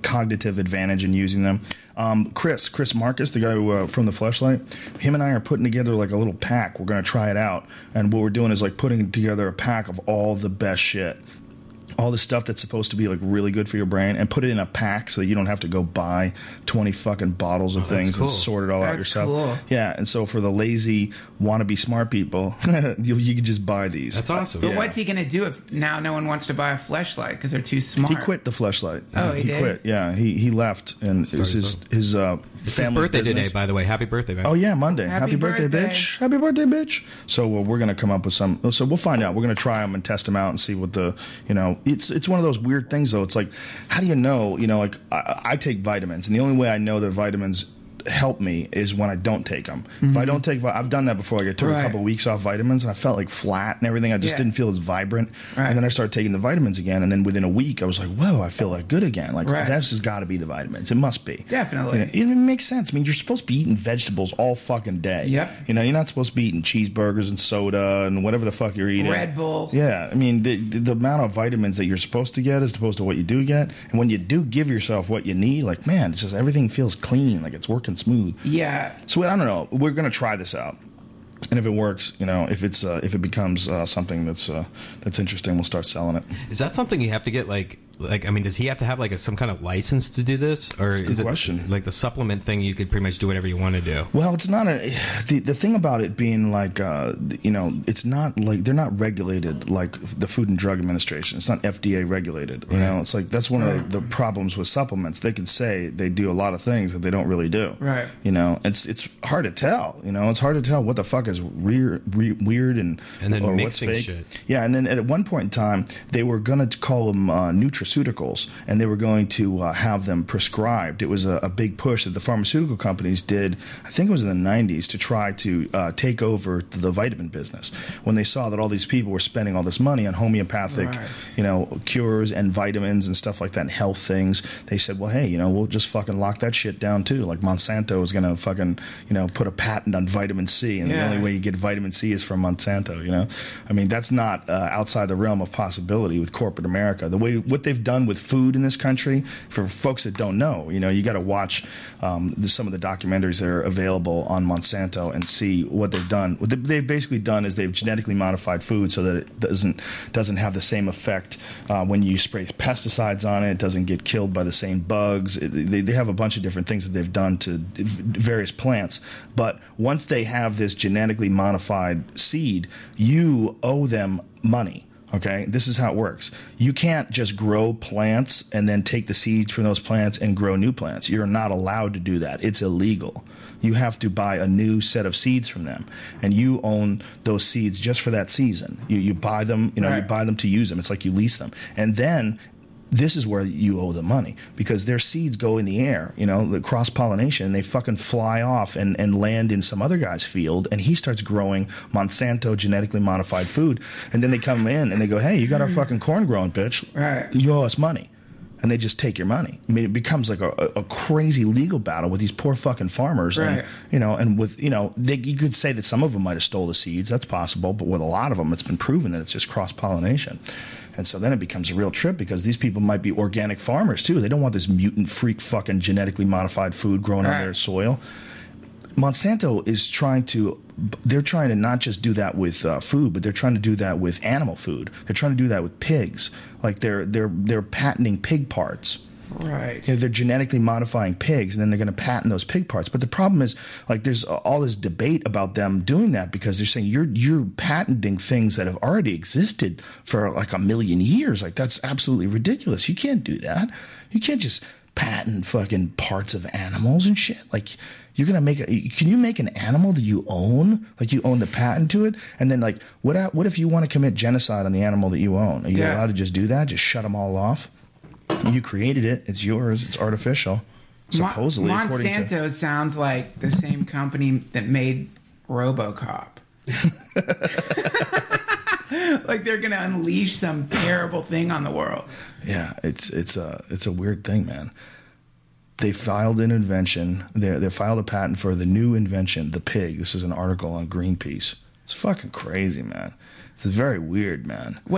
cognitive advantage in using them. Um, Chris, Chris Marcus, the guy who, uh, from the Fleshlight, him and I are putting together like a little pack. We're going to try it out. And what we're doing is like putting together a pack of all the best shit. All the stuff that's supposed to be like really good for your brain, and put it in a pack so that you don't have to go buy twenty fucking bottles of Oh, things cool. and sort it all out That's yourself. cool. Yeah, and so for the lazy wannabe smart people, you, you can just buy these. That's awesome. But Yeah. what's he going to do if now no one wants to buy a Fleshlight because they're too smart? He quit the Fleshlight. Oh, he did? quit. Yeah, he he left, and it was his his uh, It's his family's birthday business. today, by the way. Happy birthday, man. Oh yeah, Monday. Happy, Happy birthday, birthday. bitch! Happy birthday, bitch! So uh, we're gonna come up with some. So we'll find out. We're gonna try them and test them out and see what the you know. It's it's one of those weird things though. It's like, how do you know? You know, like I, I take vitamins, and the only way I know that vitamins help me is when I don't take them. Mm-hmm. If I don't take, I've done that before. Like I took Right. a couple of weeks off vitamins, and I felt like flat and everything. I just Yeah. didn't feel as vibrant. Right. And then I started taking the vitamins again, and then within a week, I was like, whoa, I feel like good again. Like Right. this has got to be the vitamins. It must be. Definitely. You know, it makes sense. I mean, you're supposed to be eating vegetables all fucking day. Yep. You know, you're not supposed to be eating cheeseburgers and soda and whatever the fuck you're eating. Red Bull. Yeah. I mean, the, the, the amount of vitamins that you're supposed to get as opposed to what you do get. And when you do give yourself what you need, like, man, it's just everything feels clean. Like it's working smooth. Yeah. So I don't know. We're going to try this out. And if it works, you know, if it's uh, if it becomes uh, something that's uh, that's interesting, we'll start selling it. Is that something you have to get like like I mean, does he have to have like a, some kind of license to do this, or is question. it like the supplement thing? You could pretty much do whatever you want to do. Well, it's not a the the thing about it being like uh, you know, it's not like they're not regulated like the Food and Drug Administration. It's not F D A regulated. You know, it's like that's one of the problems with supplements. They can say they do a lot of things that they don't really do. Right. You know, it's it's hard to tell. You know, it's hard to tell what the fuck is weird, re- weird and And then or what's mixing fake. shit. Yeah, and then at one point in time, they were going to call them uh, nutraceuticals, and they were going to uh, have them prescribed. It was a, a big push that the pharmaceutical companies did, I think it was in the nineties, to try to uh, take over the vitamin business. When they saw that all these people were spending all this money on homeopathic, Right. you know, cures and vitamins and stuff like that, and health things, they said, well, hey, you know, we'll just fucking lock that shit down too. Like Monsanto is going to fucking, you know, put a patent on vitamin C, and Yeah. the only way you get vitamin C is from Monsanto, you know? I mean, that's not uh, outside the realm of possibility with corporate America. The way, what they've done with food in this country, for folks that don't know, you know, you got to watch um, the, some of the documentaries that are available on Monsanto and see what they've done. What they've basically done is they've genetically modified food so that it doesn't doesn't have the same effect uh, when you spray pesticides on it. It doesn't get killed by the same bugs. It, they, they have a bunch of different things that they've done to various plants. But once they have this genetically modified seed, you owe them money. Okay, this is how it works. You can't just grow plants and then take the seeds from those plants and grow new plants. You're not allowed to do that. It's illegal. You have to buy a new set of seeds from them, and you own those seeds just for that season. You you buy them, you know, you Right. buy them to use them. It's like you lease them, and then this is where you owe them money, because their seeds go in the air, you know, the cross pollination, they fucking fly off and, and land in some other guy's field, and he starts growing Monsanto genetically modified food, and then they come in and they go, hey, you got our fucking corn growing, bitch. Right. You owe us money. And they just take your money. I mean, it becomes like a, a crazy legal battle with these poor fucking farmers. Right. And, you know, and with, you know, they, you could say that some of them might have stole the seeds. That's possible. But with a lot of them, it's been proven that it's just cross-pollination. And so then it becomes a real trip, because these people might be organic farmers, too. They don't want this mutant freak fucking genetically modified food growing Right. on their soil. Monsanto is trying to, they're trying to not just do that with uh, food, but they're trying to do that with animal food. They're trying to do that with pigs. Like they're they're they're patenting pig parts. Right. You know, they're genetically modifying pigs, and then they're going to patent those pig parts. But the problem is, like, there's all this debate about them doing that, because they're saying you're you're patenting things that have already existed for like a million years. Like, that's absolutely ridiculous. You can't do that. You can't just patent fucking parts of animals and shit. Like, you're gonna make a, can you make an animal that you own, like you own the patent to it, and then like what what if you want to commit genocide on the animal that you own? Are you Yeah. allowed to just do that? Just shut them all off? You created it. It's yours. It's artificial. Supposedly, Mon- according Monsanto to sounds like the same company that made RoboCop. Like they're gonna unleash some terrible thing on the world. yeah, it's it's a it's a weird thing, man. They filed an invention. They they filed a patent for the new invention, the pig. This is an article on Greenpeace. It's fucking crazy, man. It's very weird, man. Wait,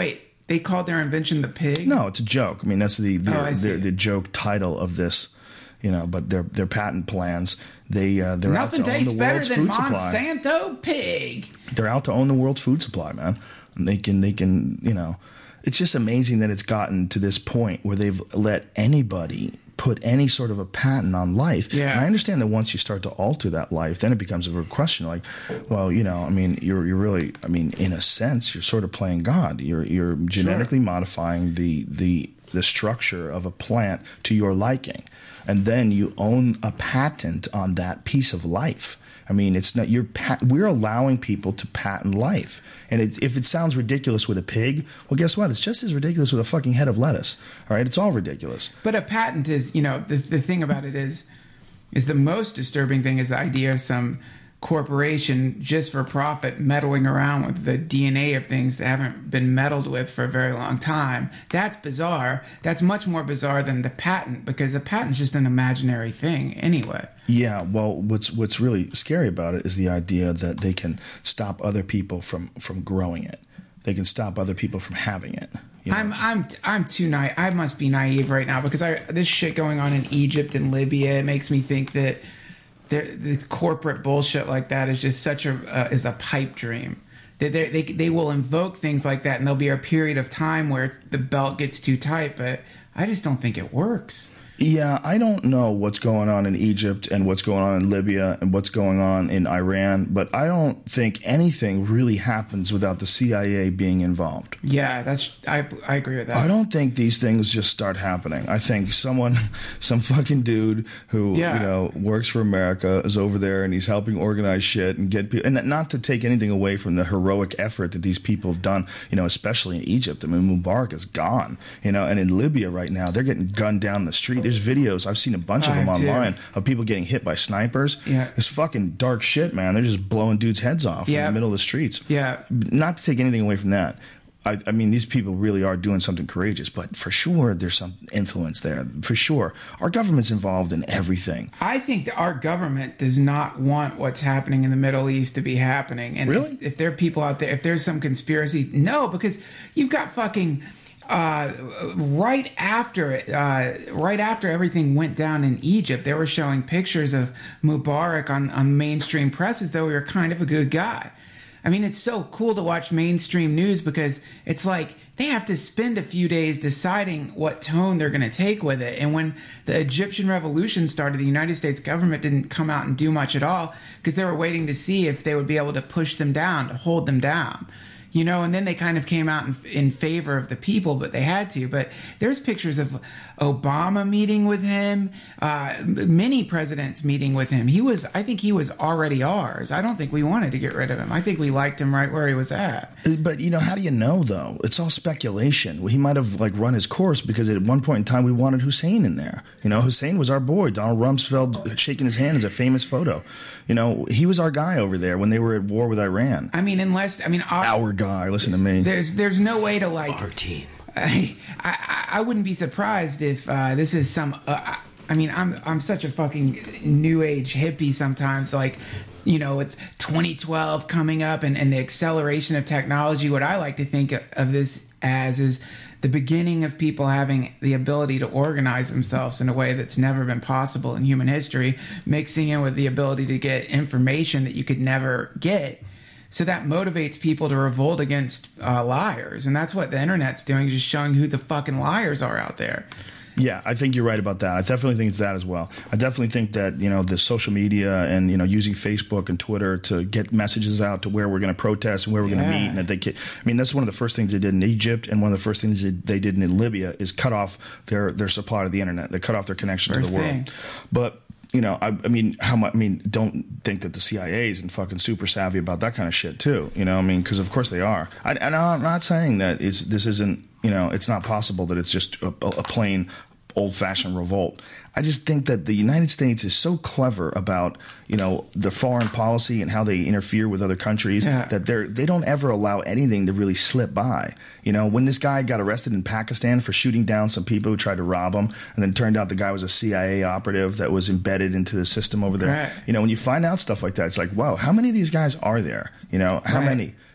they called their invention the pig? No, it's a joke. I mean, that's the the, Oh, I see. the, the joke title of this, you know. But their their patent plans, they uh, they're Nothing out to own tastes the better world's than food supply. Monsanto pig. They're out to own the world's food supply, man. And they can they can you know, it's just amazing that it's gotten to this point where they've let anybody put any sort of a patent on life. Yeah. And I understand that once you start to alter that life, then it becomes a real question. Like, well, you know, I mean, you're you're really, I mean, in a sense, you're sort of playing God. You're you're genetically Sure. modifying the the the structure of a plant to your liking, and then you own a patent on that piece of life. I mean, it's not your pat- we're allowing people to patent life, and it, if it sounds ridiculous with a pig, well, guess what? It's just as ridiculous with a fucking head of lettuce. All right, it's all ridiculous. But a patent is, you know, the the thing about it is, is the most disturbing thing is the idea of some corporation just for profit meddling around with the D N A of things that haven't been meddled with for a very long time. That's bizarre. That's much more bizarre than the patent, because a patent's just an imaginary thing anyway. Yeah, well, what's what's really scary about it is the idea that they can stop other people from, from growing it. They can stop other people from having it. You know? I'm I'm I'm too naive. I must be naive right now because I this shit going on in Egypt and Libya, it makes me think that the, the corporate bullshit like that is just such a uh, is a pipe dream. They, they they they will invoke things like that, and there'll be a period of time where the belt gets too tight. But I just don't think it works. Yeah, I don't know what's going on in Egypt and what's going on in Libya and what's going on in Iran, but I don't think anything really happens without the C I A being involved. Yeah, that's I I agree with that. I don't think these things just start happening. I think someone, some fucking dude who, Yeah. you know, works for America is over there and he's helping organize shit and get people, and not to take anything away from the heroic effort that these people have done, you know, especially in Egypt. I mean, Mubarak is gone, you know, and in Libya right now, they're getting gunned down the street. There's videos, I've seen a bunch of I them have too. online of people getting hit by snipers. Yeah. It's fucking dark shit, man. They're just blowing dudes' heads off Yeah. in the middle of the streets. Yeah. Not to take anything away from that. I, I mean, these people really are doing something courageous, but for sure there's some influence there. For sure. Our government's involved in everything. I think that our government does not want what's happening in the Middle East to be happening. And Really? if, if there are people out there, if there's some conspiracy, no, because you've got fucking uh, right after uh, right after everything went down in Egypt, they were showing pictures of Mubarak on, on mainstream press as though he were kind of a good guy. I mean, it's so cool to watch mainstream news because it's like they have to spend a few days deciding what tone they're going to take with it. And when the Egyptian revolution started, the United States government didn't come out and do much at all because they were waiting to see if they would be able to push them down, to hold them down. You know, and then they kind of came out in, in favor of the people, but they had to. But there's pictures of Obama meeting with him, uh, many presidents meeting with him. He was, I think he was already ours. I don't think we wanted to get rid of him. I think we liked him right where he was at. But, you know, how do you know, though? It's all speculation. He might have, like, run his course because at one point in time we wanted Hussein in there. You know, Hussein was our boy. Donald Rumsfeld shaking his hand is a famous photo. You know, he was our guy over there when they were at war with Iran. I mean, unless, I mean, Our guy, listen to me. There's there's no way to like. Our team. I I, I wouldn't be surprised if uh, this is some. Uh, I, I mean, I'm I'm such a fucking new age hippie sometimes. Like, you know, with twenty twelve coming up and, and the acceleration of technology, what I like to think of, of this as is the beginning of people having the ability to organize themselves in a way that's never been possible in human history, mixing in with the ability to get information that you could never get. So that motivates people to revolt against uh, liars. And that's what the internet's doing, just showing who the fucking liars are out there. Yeah, I think you're right about that. I definitely think it's that as well. I definitely think that, you know, the social media and, you know, using Facebook and Twitter to get messages out to where we're going to protest and where we're going to Yeah. meet. And that they can, I mean, that's one of the first things they did in Egypt, and one of the first things they did in Libya is cut off their, their supply to the internet. They cut off their connection First to the world. thing. But, you know, I, I mean, how much? I mean, don't think that the C I A isn't fucking super savvy about that kind of shit too. You know, I mean, because of course they are. I, and I'm not saying that it's this isn't. You know, it's not possible that it's just a, a plain old-fashioned revolt. I just think that the United States is so clever about, you know, the foreign policy and how they interfere with other countries Yeah. that they're they don't ever allow anything to really slip by. You know, when this guy got arrested in Pakistan for shooting down some people who tried to rob him, and then turned out the guy was a C I A operative that was embedded into the system over there. Right. You know, when you find out stuff like that, it's like, wow, how many of these guys are there? You know, how Right. many?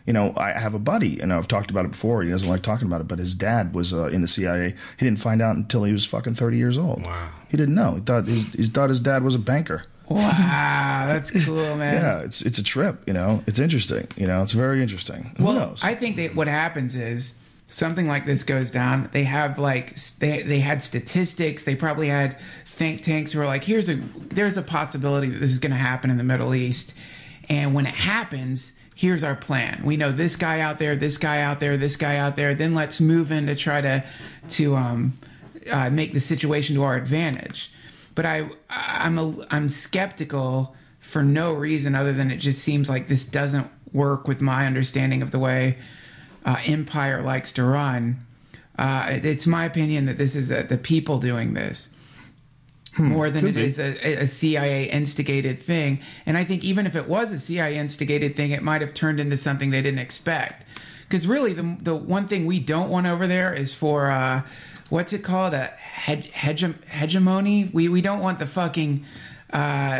You know, I have a buddy, and I've talked about it before. He doesn't like talking about it, but his dad was uh, in the C I A. He didn't find out until he was fucking thirty years old. Wow. He didn't know. He thought his, he thought his dad was a banker. Wow, that's cool, man. Yeah, it's it's a trip. You know, it's interesting. You know, it's very interesting. Who Well, knows? I think that what happens is something like this goes down. They have like they they had statistics. They probably had think tanks who are like, here's a there's a possibility that this is going to happen in the Middle East, and when it happens, here's our plan. We know this guy out there, this guy out there, this guy out there. Then let's move in to try to to um, uh, make the situation to our advantage. But I I'm a, I'm skeptical for no reason other than it just seems like this doesn't work with my understanding of the way uh, Empire likes to run. Uh, it's my opinion that this is a, the people doing this hmm, more than it be. is a, a C I A instigated thing. And I think even if it was a C I A instigated thing, it might have turned into something they didn't expect. Because really, the the one thing we don't want over there is for uh, what's it called, a hege- hege- hegemony. We we don't want the fucking uh,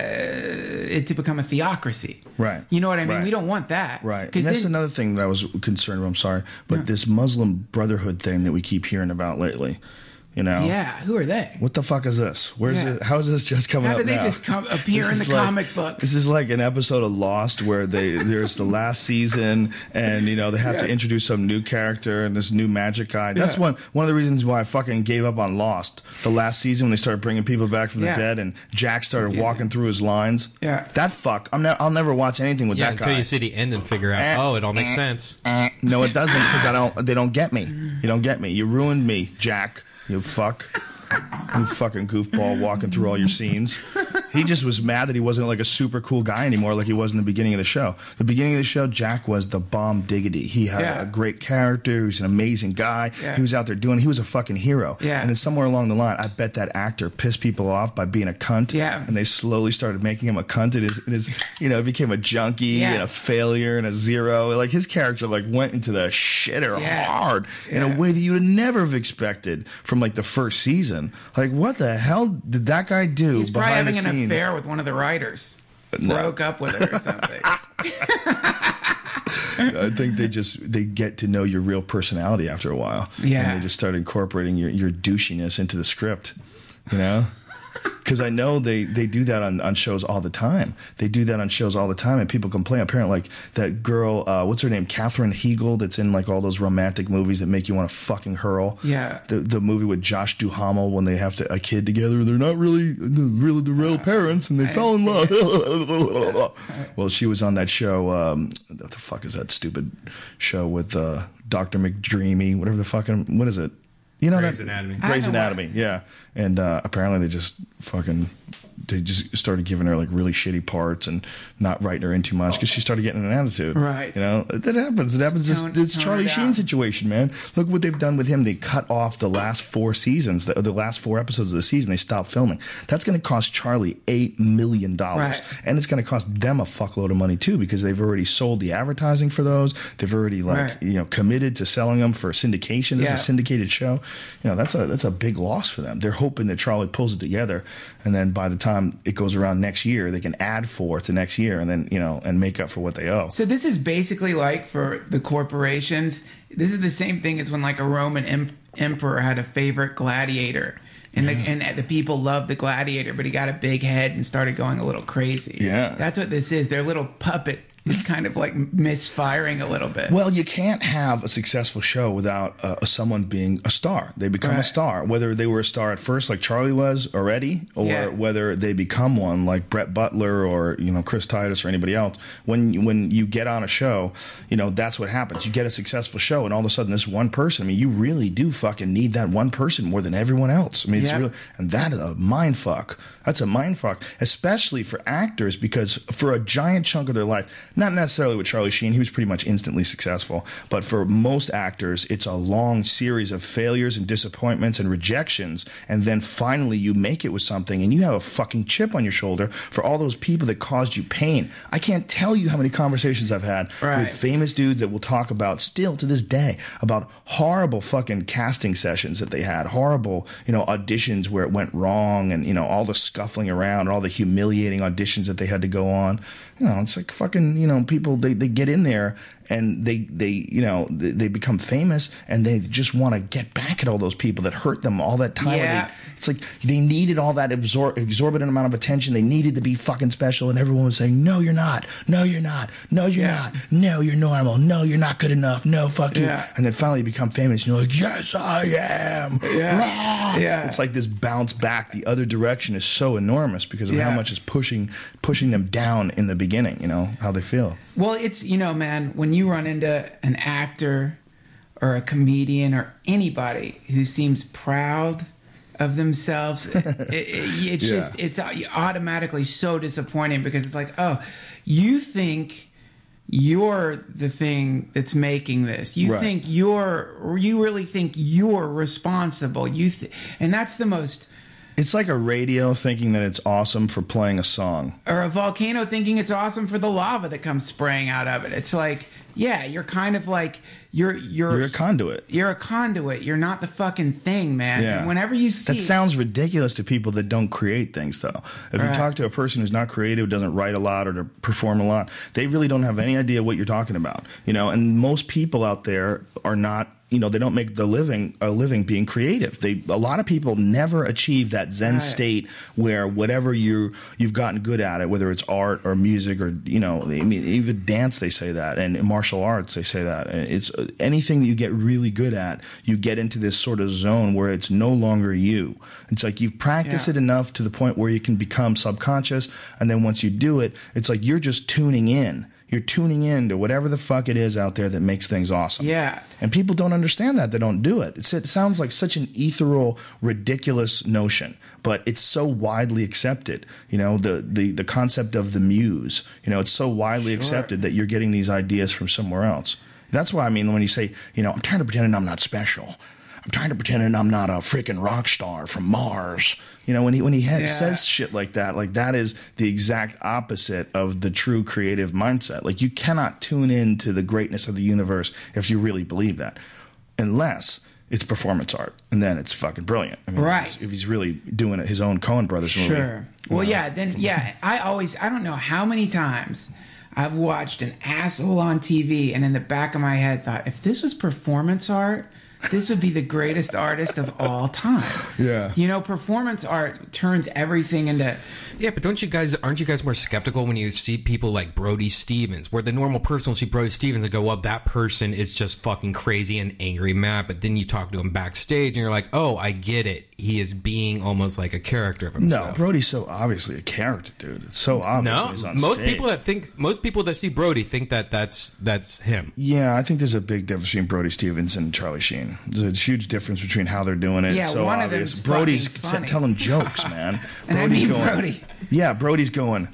it to become a theocracy. Right. You know what I mean? Right. We don't want that. Right. And Because that's another thing that I was concerned about. I'm sorry. But Yeah. this Muslim Brotherhood thing that we keep hearing about lately, you know? yeah, who are they? What the fuck is this? Where's Yeah. it? How is this just coming How up did they now? just come, appear This in is the like- comic book? This is like an episode of Lost where they there's the last season, and you know they have to Yeah. introduce some new character and this new magic guy. That's Yeah. one one of the reasons why I fucking gave up on Lost the last season when they started bringing people back from the Yeah. dead, and Jack started Confusing. walking through his lines. Yeah. That fuck. I'm ne- I'll never watch anything with Yeah, that until guy. you see the end and figure out, Eh, oh, it all makes eh, sense. eh. No, it doesn't, because I don't. They don't get me. You don't get me. You ruined me, Jack. You fuck. You fucking goofball walking through all your scenes. He just was mad that he wasn't like a super cool guy anymore like he was in the beginning of the show. The beginning of the show, Jack was the bomb diggity. He had Yeah. a great character. He was an amazing guy. Yeah. He was out there doing, he was a fucking hero. Yeah. And then somewhere along the line, I bet that actor pissed people off by being a cunt. Yeah. And they slowly started making him a cunt. And his, and his you know, he became a junkie Yeah. and a failure and a zero. Like his character like went into the shitter Yeah. hard in Yeah. a way that you would never have expected from like the first season. Like, what the hell did that guy do He's probably behind having the an scenes? affair with one of the writers. No. Broke up with her or something. I think they just they get to know your real personality after a while. Yeah. And they just start incorporating your, your douchiness into the script. You know? Because I know they, they do that on, on shows all the time. They do that on shows all the time, and people complain. Apparently, like that girl, uh, what's her name? Katherine Heigl, that's in like all those romantic movies that make you want to fucking hurl. Yeah. The the movie with Josh Duhamel when they have to, a kid together. They're not really really the real parents, and they fell in love. Well, she was on that show. Um, what the fuck is that stupid show with uh, Doctor McDreamy? Whatever the fucking what is it? You know Grey's that Anatomy. Grey's I know Anatomy, yeah. And uh, apparently they just fucking they just started giving her like really shitty parts and not writing her in too much because she started getting an attitude. Right. You know that happens. It happens. It's, Tone- it's tone Charlie it Sheen down. situation, man. Look what they've done with him. They cut off the last four seasons, the, the last four episodes of the season. They stopped filming. That's going to cost Charlie eight million dollars, Right. and it's going to cost them a fuckload of money too because they've already sold the advertising for those. They've already like Right. you know committed to selling them for syndication. This Yeah. is a syndicated show. You know that's a that's a big loss for them. They're hoping that Charlie pulls it together, and then by the time it goes around next year, they can add for it to next year, and then you know and make up for what they owe. So this is basically like for the corporations. This is the same thing as when like a Roman em- emperor had a favorite gladiator, and the and the people loved the gladiator, but he got a big head and started going a little crazy. Yeah. That's what this is. Their little puppet is kind of like misfiring a little bit. Well, you can't have a successful show without uh, someone being a star. They become a Right. star, whether they were a star at first, like Charlie was already, or Yeah. whether they become one, like Brett Butler or you know Chris Titus or anybody else. When when you get on a show, you know that's what happens. You get a successful show, and all of a sudden, this one person. I mean, you really do fucking need that one person more than everyone else. I mean, it's Yeah. really, and that is a mind fuck. That's a mind fuck, especially for actors, because for a giant chunk of their life, not necessarily with Charlie Sheen, he was pretty much instantly successful, but for most actors, it's a long series of failures and disappointments and rejections, and then finally you make it with something, and you have a fucking chip on your shoulder for all those people that caused you pain. I can't tell you how many conversations I've had Right. with famous dudes that will talk about, still to this day, about horrible fucking casting sessions that they had, horrible, you know, auditions where it went wrong, and, you know, all the scuffling around and all the humiliating auditions that they had to go on. You know, it's like fucking, you know, people, they, they get in there and they they you know they, they become famous, and they just want to get back at all those people that hurt them all that time. Yeah. They, it's like they needed all that absor- exorbitant amount of attention. They needed to be fucking special, and everyone was saying, "No, you're not. No, you're not. No, you're Yeah. not. No, you're normal. No, you're not good enough. No, fuck you." Yeah. And then finally you become famous, and you're like, "Yes, I am." Yeah. Rah! Yeah. It's like this bounce back the other direction is so enormous because of Yeah. how much is pushing pushing them down in the beginning. You know how they feel. Well, it's, you know, man, when you run into an actor or a comedian or anybody who seems proud of themselves, it, it, it's Yeah. just, it's automatically so disappointing because it's like, oh, you think you're the thing that's making this. You Right. think you're, you really think you're responsible. You th- and that's the most, It's like a radio thinking that it's awesome for playing a song. or a volcano thinking it's awesome for the lava that comes spraying out of it. It's like, yeah, you're kind of like, you're, you're, You're a conduit. You're a conduit. You're not the fucking thing, man. Yeah. And whenever you see, That sounds ridiculous to people that don't create things, though. If Right. you talk to a person who's not creative, doesn't write a lot or to perform a lot, they really don't have any idea what you're talking about. You know, and most people out there are not. You know, they don't make the living a living being creative. They a lot of people never achieve that Zen Right. state where whatever you you've gotten good at it, whether it's art or music or you know, I mean, even dance they say that, and in martial arts they say that. And it's anything that you get really good at, you get into this sort of zone where it's no longer you. It's like you've practiced Yeah. it enough to the point where you can become subconscious, and then once you do it, it's like you're just tuning in. You're tuning in to whatever the fuck it is out there that makes things awesome. Yeah. And people don't understand that. They don't do it. It's, it sounds like such an ethereal, ridiculous notion, but it's so widely accepted. You know, the, the, the concept of the muse, you know, it's so widely accepted that you're getting these ideas from somewhere else. That's why, I mean, when you say, you know, I'm tired of pretending I'm not special. I'm tired of pretending I'm not a freaking rock star from Mars. You know, when he when he had, Yeah. says shit like that, like that is the exact opposite of the true creative mindset. Like you cannot tune in to the greatness of the universe if you really believe that, unless it's performance art, and then it's fucking brilliant. I mean, Right. if he's really doing it, his own Coen Brothers movie. Sure. Well, you know. yeah, then, yeah, I always, I don't know how many times I've watched an asshole on T V and in the back of my head thought, if this was performance art, this would be the greatest artist of all time. Yeah. You know, performance art turns everything into. Yeah, but don't you guys, aren't you guys more skeptical when you see people like Brody Stevens, where the normal person will see Brody Stevens and go, well, that person is just fucking crazy and angry mad, but then you talk to him backstage and you're like, oh, I get it. He is being almost like a character of himself. No, Brody's so obviously a character, dude. It's so obvious when No, he's on most stage. people that think, most people that see Brody think that that's, that's him. Yeah, I think there's a big difference between Brody Stevens and Charlie Sheen. There's a huge difference between how they're doing it. Yeah, It's so one of obvious. them's Brody's fucking funny. telling jokes, man. And I Brody's mean going, Brody. Yeah, Brody's going,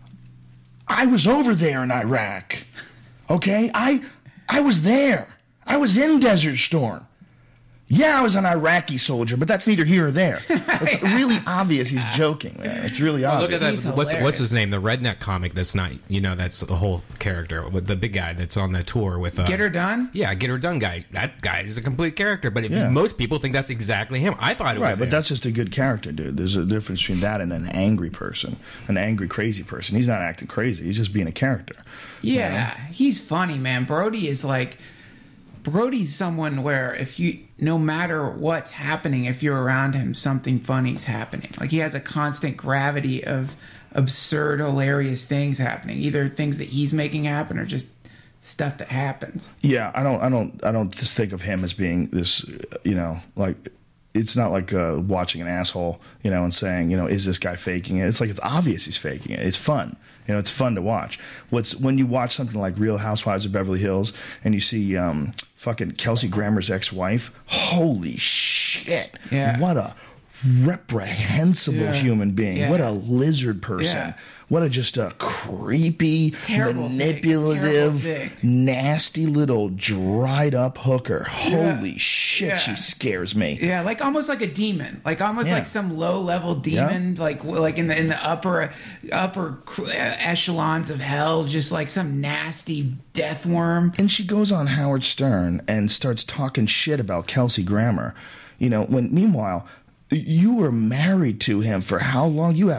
I was over there in Iraq. Okay? I I was there. I was in Desert Storm. Yeah, I was an Iraqi soldier, but that's neither here or there. It's really obvious he's joking, man. It's really Oh, obvious. look at that. He's What's, hilarious. what's his name? The redneck comic this night. You know, that's the whole character with the big guy that's on the tour with. Uh, Get Her Done? Yeah, Get Her Done guy. That guy is a complete character, but if Yeah. most people think that's exactly him. I thought it Right, was but him. that's just a good character, dude. There's a difference between that and an angry person, an angry, crazy person. He's not acting crazy. He's just being a character. Yeah, he's funny, man. Brody is like, Brody's someone where if you, no matter what's happening, if you're around him, something funny's happening. Like he has a constant gravity of absurd, hilarious things happening. Either things that he's making happen or just stuff that happens. Yeah, I don't, I don't, I don't just think of him as being this, uh, you know, like it's not like uh, watching an asshole, you know, and saying, you know, is this guy faking it? It's like it's obvious he's faking it. It's fun. You know, it's fun to watch. What's when you watch something like Real Housewives of Beverly Hills and you see um, fucking Kelsey Grammer's ex-wife. Holy shit! Yeah. What a reprehensible Yeah. human being. Yeah. What a lizard person. Yeah. What a just a creepy, Terrible thing. manipulative, Terrible thing. nasty little dried up hooker. Yeah. Holy shit, Yeah. she scares me. Yeah, like almost like a demon, like almost Yeah. like some low level demon, like like in the in the upper upper echelons of hell, just like some nasty death worm. And she goes on Howard Stern and starts talking shit about Kelsey Grammer. You know, when meanwhile, you were married to him for how long? You have children.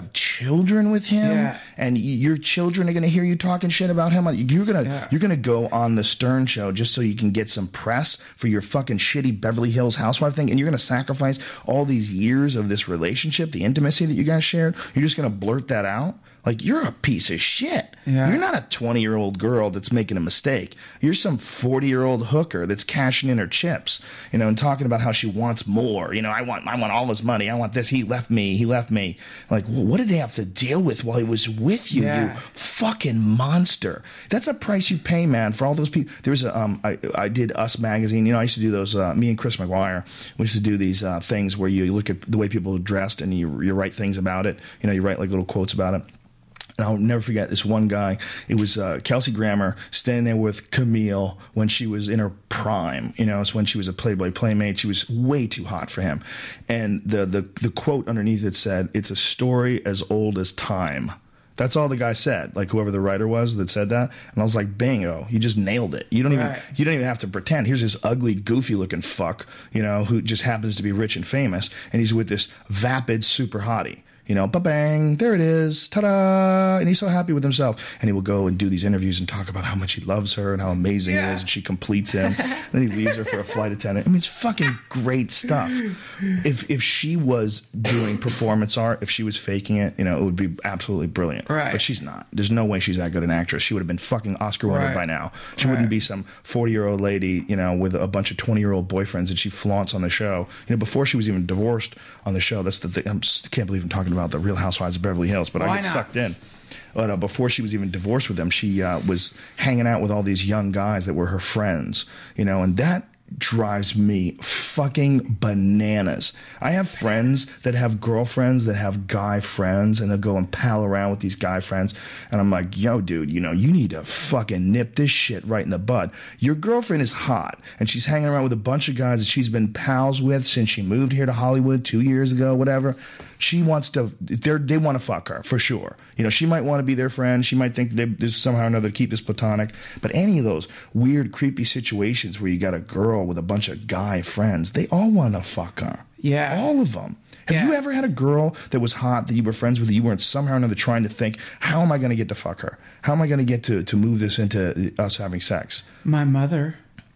children with him, Yeah. and y- your children are going to hear you talking shit about him. You're gonna Yeah. you're gonna go on the Stern Show just so you can get some press for your fucking shitty Beverly Hills housewife thing, and you're gonna sacrifice all these years of this relationship, the intimacy that you guys shared. You're just gonna blurt that out. Like, you're a piece of shit. Yeah. You're not a twenty-year-old girl that's making a mistake. You're some forty-year-old hooker that's cashing in her chips, you know, and talking about how she wants more. You know, I want I want all his money. I want this. He left me. He left me. Like, well, what did he have to deal with while he was with you, Yeah. you fucking monster? That's a price you pay, man, for all those people. There was a, um, I, I did Us Magazine. You know, I used to do those, uh, me and Chris McGuire, we used to do these uh, things where you look at the way people are dressed and you, you write things about it. You know, you write like little quotes about it. And I'll never forget this one guy. It was uh, Kelsey Grammer standing there with Camille when she was in her prime. You know, it's when she was a Playboy Playmate. She was way too hot for him. And the, the, the quote underneath it said, "It's a story as old as time." That's all the guy said, like whoever the writer was that said that. And I was like, bingo, you just nailed it. You don't even Right. you don't even have to pretend. Here's this ugly, goofy looking fuck, you know, who just happens to be rich and famous, and he's with this vapid super hottie. You know, ba-bang, there it is, ta-da, and he's so happy with himself. And he will go and do these interviews and talk about how much he loves her and how amazing Yeah. he is, and she completes him. Then he leaves her for a flight attendant. I mean, it's fucking great stuff. If if she was doing performance art, if she was faking it, you know, it would be absolutely brilliant. Right. But she's not. There's no way she's that good an actress. She would have been fucking Oscar-winner Right. by now. She Right. wouldn't be some forty-year-old lady, you know, with a bunch of twenty-year-old boyfriends that she flaunts on the show. You know, before she was even divorced on the show. That's the thing. I'm just, I can't believe I'm talking about the Real Housewives of Beverly Hills, but Why I get not? sucked in. But uh, before she was even divorced with them, she uh, was hanging out with all these young guys that were her friends, you know, and that drives me fucking bananas. I have friends that have girlfriends that have guy friends, and they'll go and pal around with these guy friends, and I'm like, yo, dude, you know, you need to fucking nip this shit right in the bud. Your girlfriend is hot, and she's hanging around with a bunch of guys that she's been pals with since she moved here to Hollywood two years ago, whatever. She wants to, they're, they want to fuck her, for sure. You know, she might want to be their friend. She might think they, there's somehow or another to keep this platonic. But any of those weird, creepy situations where you got a girl with a bunch of guy friends, they all want to fuck her. Yeah. All of them. Have Yeah. you ever had a girl that was hot that you were friends with, that you weren't somehow or another trying to think, how am I going to get to fuck her? How am I going to get to, to move this into us having sex? My mother.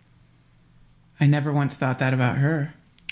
I never once thought that about her.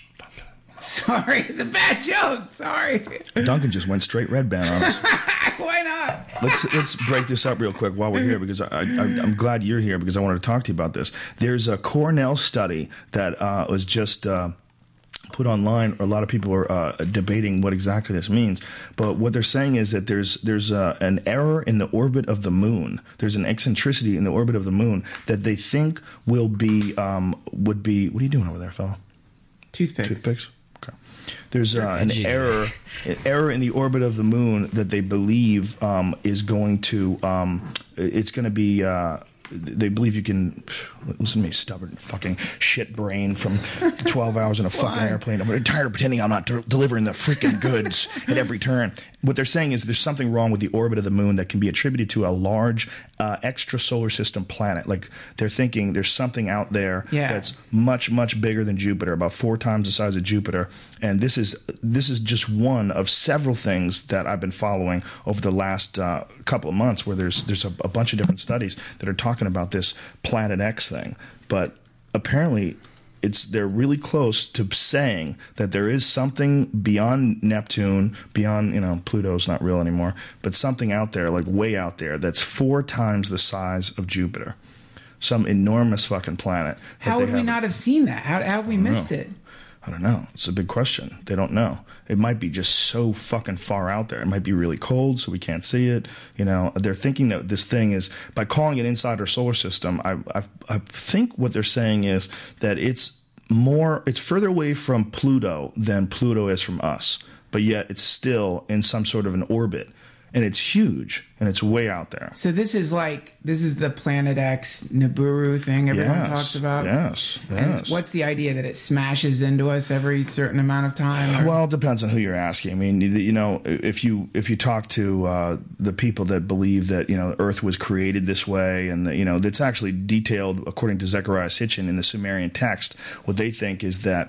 Sorry, it's a bad joke. Sorry. Duncan just went straight red band on us. Why not? Let's let's break this up real quick while we're here, because I, I, I'm glad you're here, because I wanted to talk to you about this. There's a Cornell study that uh, was just uh, put online. A lot of people are uh, debating what exactly this means, but what they're saying is that there's there's uh, an error in the orbit of the moon. There's an eccentricity in the orbit of the moon that they think will be um, would be. What are you doing over there, fella? Toothpicks. Toothpicks. Okay. There's uh, an edgy. error, an error in the orbit of the moon that they believe um, is going to. Um, it's going to be. Uh, they believe you can. Listen to me, stubborn fucking shit brain from twelve hours in a fucking Why? airplane. I'm tired of pretending I'm not de- delivering the freaking goods at every turn. What they're saying is there's something wrong with the orbit of the moon that can be attributed to a large uh, extra-solar system planet. Like, they're thinking there's something out there Yeah. that's much, much bigger than Jupiter, about four times the size of Jupiter. And this is this is just one of several things that I've been following over the last uh, couple of months, where there's there's a, a bunch of different studies that are talking about this Planet X thing. But apparently, it's they're really close to saying that there is something beyond Neptune, beyond, you know, Pluto's not real anymore, but something out there, like way out there, that's four times the size of Jupiter. Some enormous fucking planet. that How they would we haven't- not have seen that? How, how have we missed know. it? I don't know. It's a big question. They don't know. It might be just so fucking far out there. It might be really cold, so we can't see it. You know, they're thinking that this thing is, by calling it inside our solar system, I, I, I think what they're saying is that it's more, it's further away from Pluto than Pluto is from us, but yet it's still in some sort of an orbit. And it's huge, and it's way out there. So this is like, this is the Planet X Nibiru thing everyone Yes, talks about? yes, And yes. what's the idea, that it smashes into us every certain amount of time? or- Well, it depends on who you're asking. I mean, you know, if you if you talk to uh, the people that believe that, you know, Earth was created this way, and that, you know, that's actually detailed according to Zechariah Sitchin in the Sumerian text. What they think is that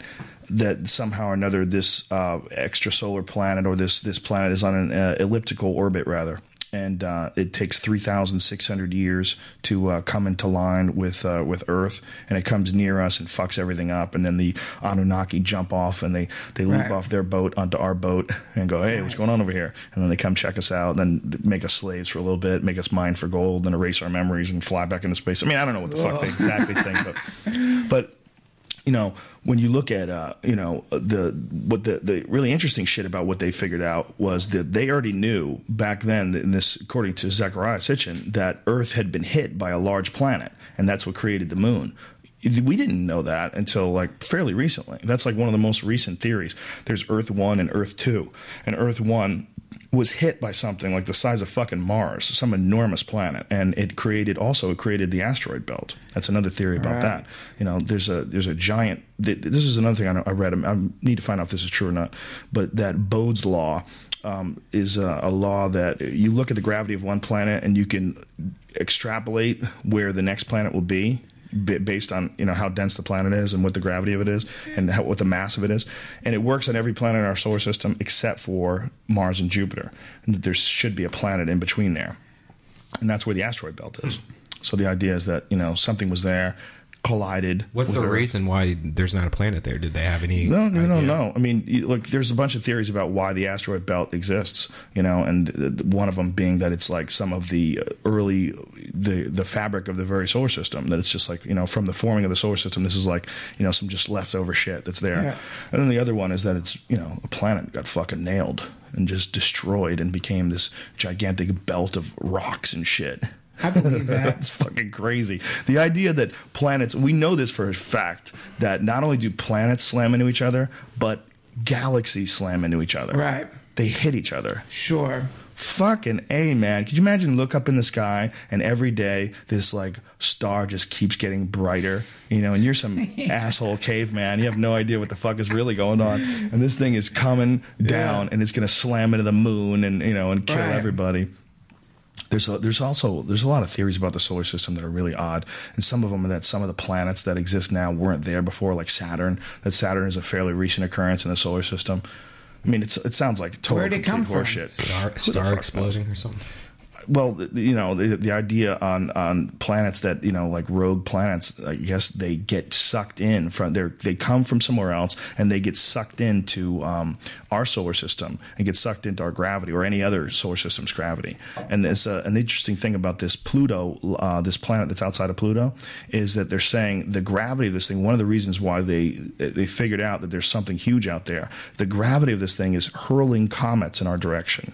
that somehow or another this uh, extrasolar planet or this this planet is on an uh, elliptical orbit rather. And uh, it takes three thousand six hundred years to uh, come into line with uh, with Earth, and it comes near us and fucks everything up. And then the Anunnaki jump off, and they, they leap Right. off their boat onto our boat and go, hey, what's going on over here? And then they come check us out, and then make us slaves for a little bit, make us mine for gold, and erase our memories and fly back into space. I mean, I don't know what the fuck they exactly think, but... but you know, when you look at, uh, you know, the what the, the really interesting shit about what they figured out was that they already knew back then, in this, according to Zecharia Sitchin, that Earth had been hit by a large planet, and that's what created the moon. We didn't know that until like fairly recently. That's like one of the most recent theories. There's Earth one and Earth two, and Earth one was hit by something like the size of fucking Mars, some enormous planet, and it created also it created the asteroid belt. That's another theory about Right. that. You know, there's a there's a giant. This is another thing I, know, I read. I need to find out if this is true or not. But that Bode's law um, is a, a law that you look at the gravity of one planet and you can extrapolate where the next planet will be, based on, you know, how dense the planet is and what the gravity of it is and how, what the mass of it is. And it works on every planet in our solar system except for Mars and Jupiter. And that there should be a planet in between there. And that's where the asteroid belt is. So the idea is that, you know, something was there, collided. What's with the Earth. reason why there's not a planet there? Did they have any No, no, no, idea? no. I mean, you, look, there's a bunch of theories about why the asteroid belt exists, you know, and uh, one of them being that it's like some of the early, the the fabric of the very solar system, that it's just like, you know, from the forming of the solar system, this is like, you know, some just leftover shit that's there. Yeah. And then the other one is that it's, you know, a planet got fucking nailed and just destroyed and became this gigantic belt of rocks and shit. I believe that. That's fucking crazy. The idea that planets, we know this for a fact, that not only do planets slam into each other, but galaxies slam into each other. Right. They hit each other. Sure. Fucking A, man. Could you imagine look up in the sky and every day this like star just keeps getting brighter, you know, and you're some asshole caveman. You have no idea what the fuck is really going on. And this thing is coming down Yeah. and it's going to slam into the moon and, you know, and kill Right. everybody. There's a, there's also there's a lot of theories about the solar system that are really odd, and some of them are that some of the planets that exist now weren't there before, like Saturn. That Saturn is a fairly recent occurrence in the solar system. I mean, it's it sounds like total Where'd it complete come from? horseshit. Star, Who the star fuck explosion or something? Well, the- you know, the, the idea on, on planets that, you know, like rogue planets, I guess they get sucked in from they they come from somewhere else and they get sucked into um, our solar system and get sucked into our gravity or any other solar system's gravity. And there's a, an interesting thing about this Pluto, uh, this planet that's outside of Pluto, is that they're saying the gravity of this thing, one of the reasons why they they figured out that there's something huge out there, the gravity of this thing is hurling comets in our direction.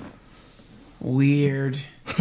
Weird.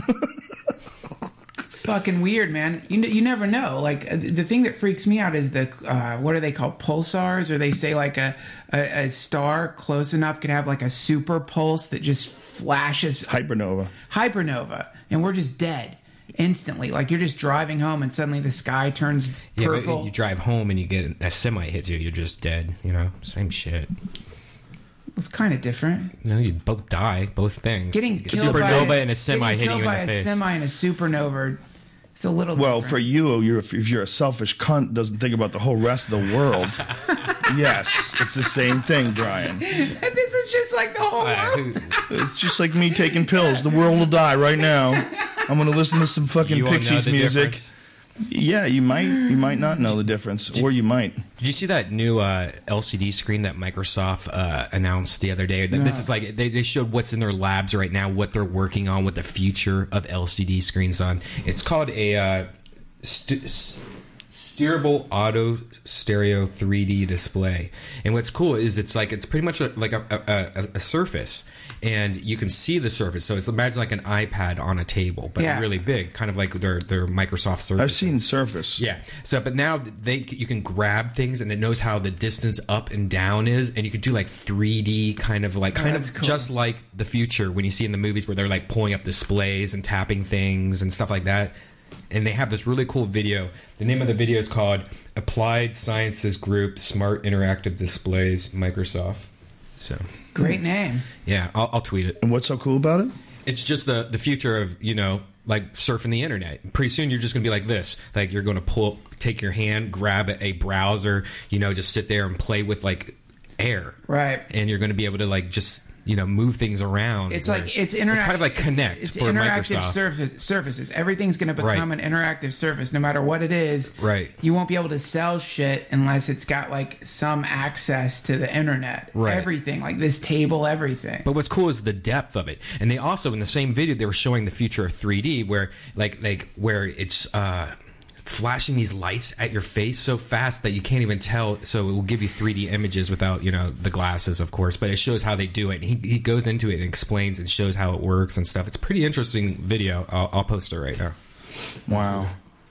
It's fucking weird, man. You you never know. Like uh, the thing that freaks me out is the uh, what are they called, pulsars? Or they say like a, a a star close enough could have like a super pulse that just flashes Hypernova. hypernova, and we're just dead instantly. Like you're just driving home and suddenly the sky turns Yeah, purple. but you drive home and you get a semi hits you, you're just dead. You know, same shit. It's kind of different. You know, you both die, both things. Getting a killed supernova by, and a semi getting hitting killed you by in the a face. semi and a supernova. It's a little Well, different. for you, you're, if you're a selfish cunt, doesn't think about the whole rest of the world. Yes, it's the same thing, Brian. And this is just like the whole Uh, world. who- It's just like me taking pills. The world will die right now. I'm going to listen to some fucking you won't know Pixies the music. difference. Yeah, you might. You might not know the difference, or you might. Did you see that new uh, L C D screen that Microsoft uh, announced the other day? That This is like they, they showed what's in their labs right now, what they're working on, what the future of L C D screens on. It's called a uh, st- s- steerable auto stereo three D display. And what's cool is it's like it's pretty much a, like a, a, a, a surface, and you can see the surface. So it's imagine like an iPad on a table, but Yeah. really big, kind of like their their Microsoft Surface. I've seen Surface. Yeah. So, but now they you can grab things and it knows how the distance up and down is, and you could do like three D kind of like kind that's of cool. just like the future when you see in the movies where they're like pulling up displays and tapping things and stuff like that. And they have this really cool video. The name of the video is called Applied Sciences Group Smart Interactive Displays Microsoft. So, Great name. yeah, I'll, I'll tweet it. And what's so cool about it? It's just the the future of, you know, like surfing the internet. Pretty soon you're just going to be like this. Like you're going to pull, take your hand, grab a browser, you know, just sit there and play with like air. Right. And you're going to be able to like just, you know, move things around. It's like it's interactive. It's kind of like Connect It's, it's for interactive Microsoft. surface, surfaces. Everything's going to become Right. an interactive surface, no matter what it is. Right. You won't be able to sell shit unless it's got like some access to the internet. Right. Everything, like this table, everything. But what's cool is the depth of it. And they also, in the same video, they were showing the future of three D, where like like where it's uh, flashing these lights at your face so fast that you can't even tell. So it will give you three D images without, you know, the glasses, of course. But it shows how they do it. And he he goes into it and explains and shows how it works and stuff. It's a pretty interesting video. I'll, I'll post it right now. Wow.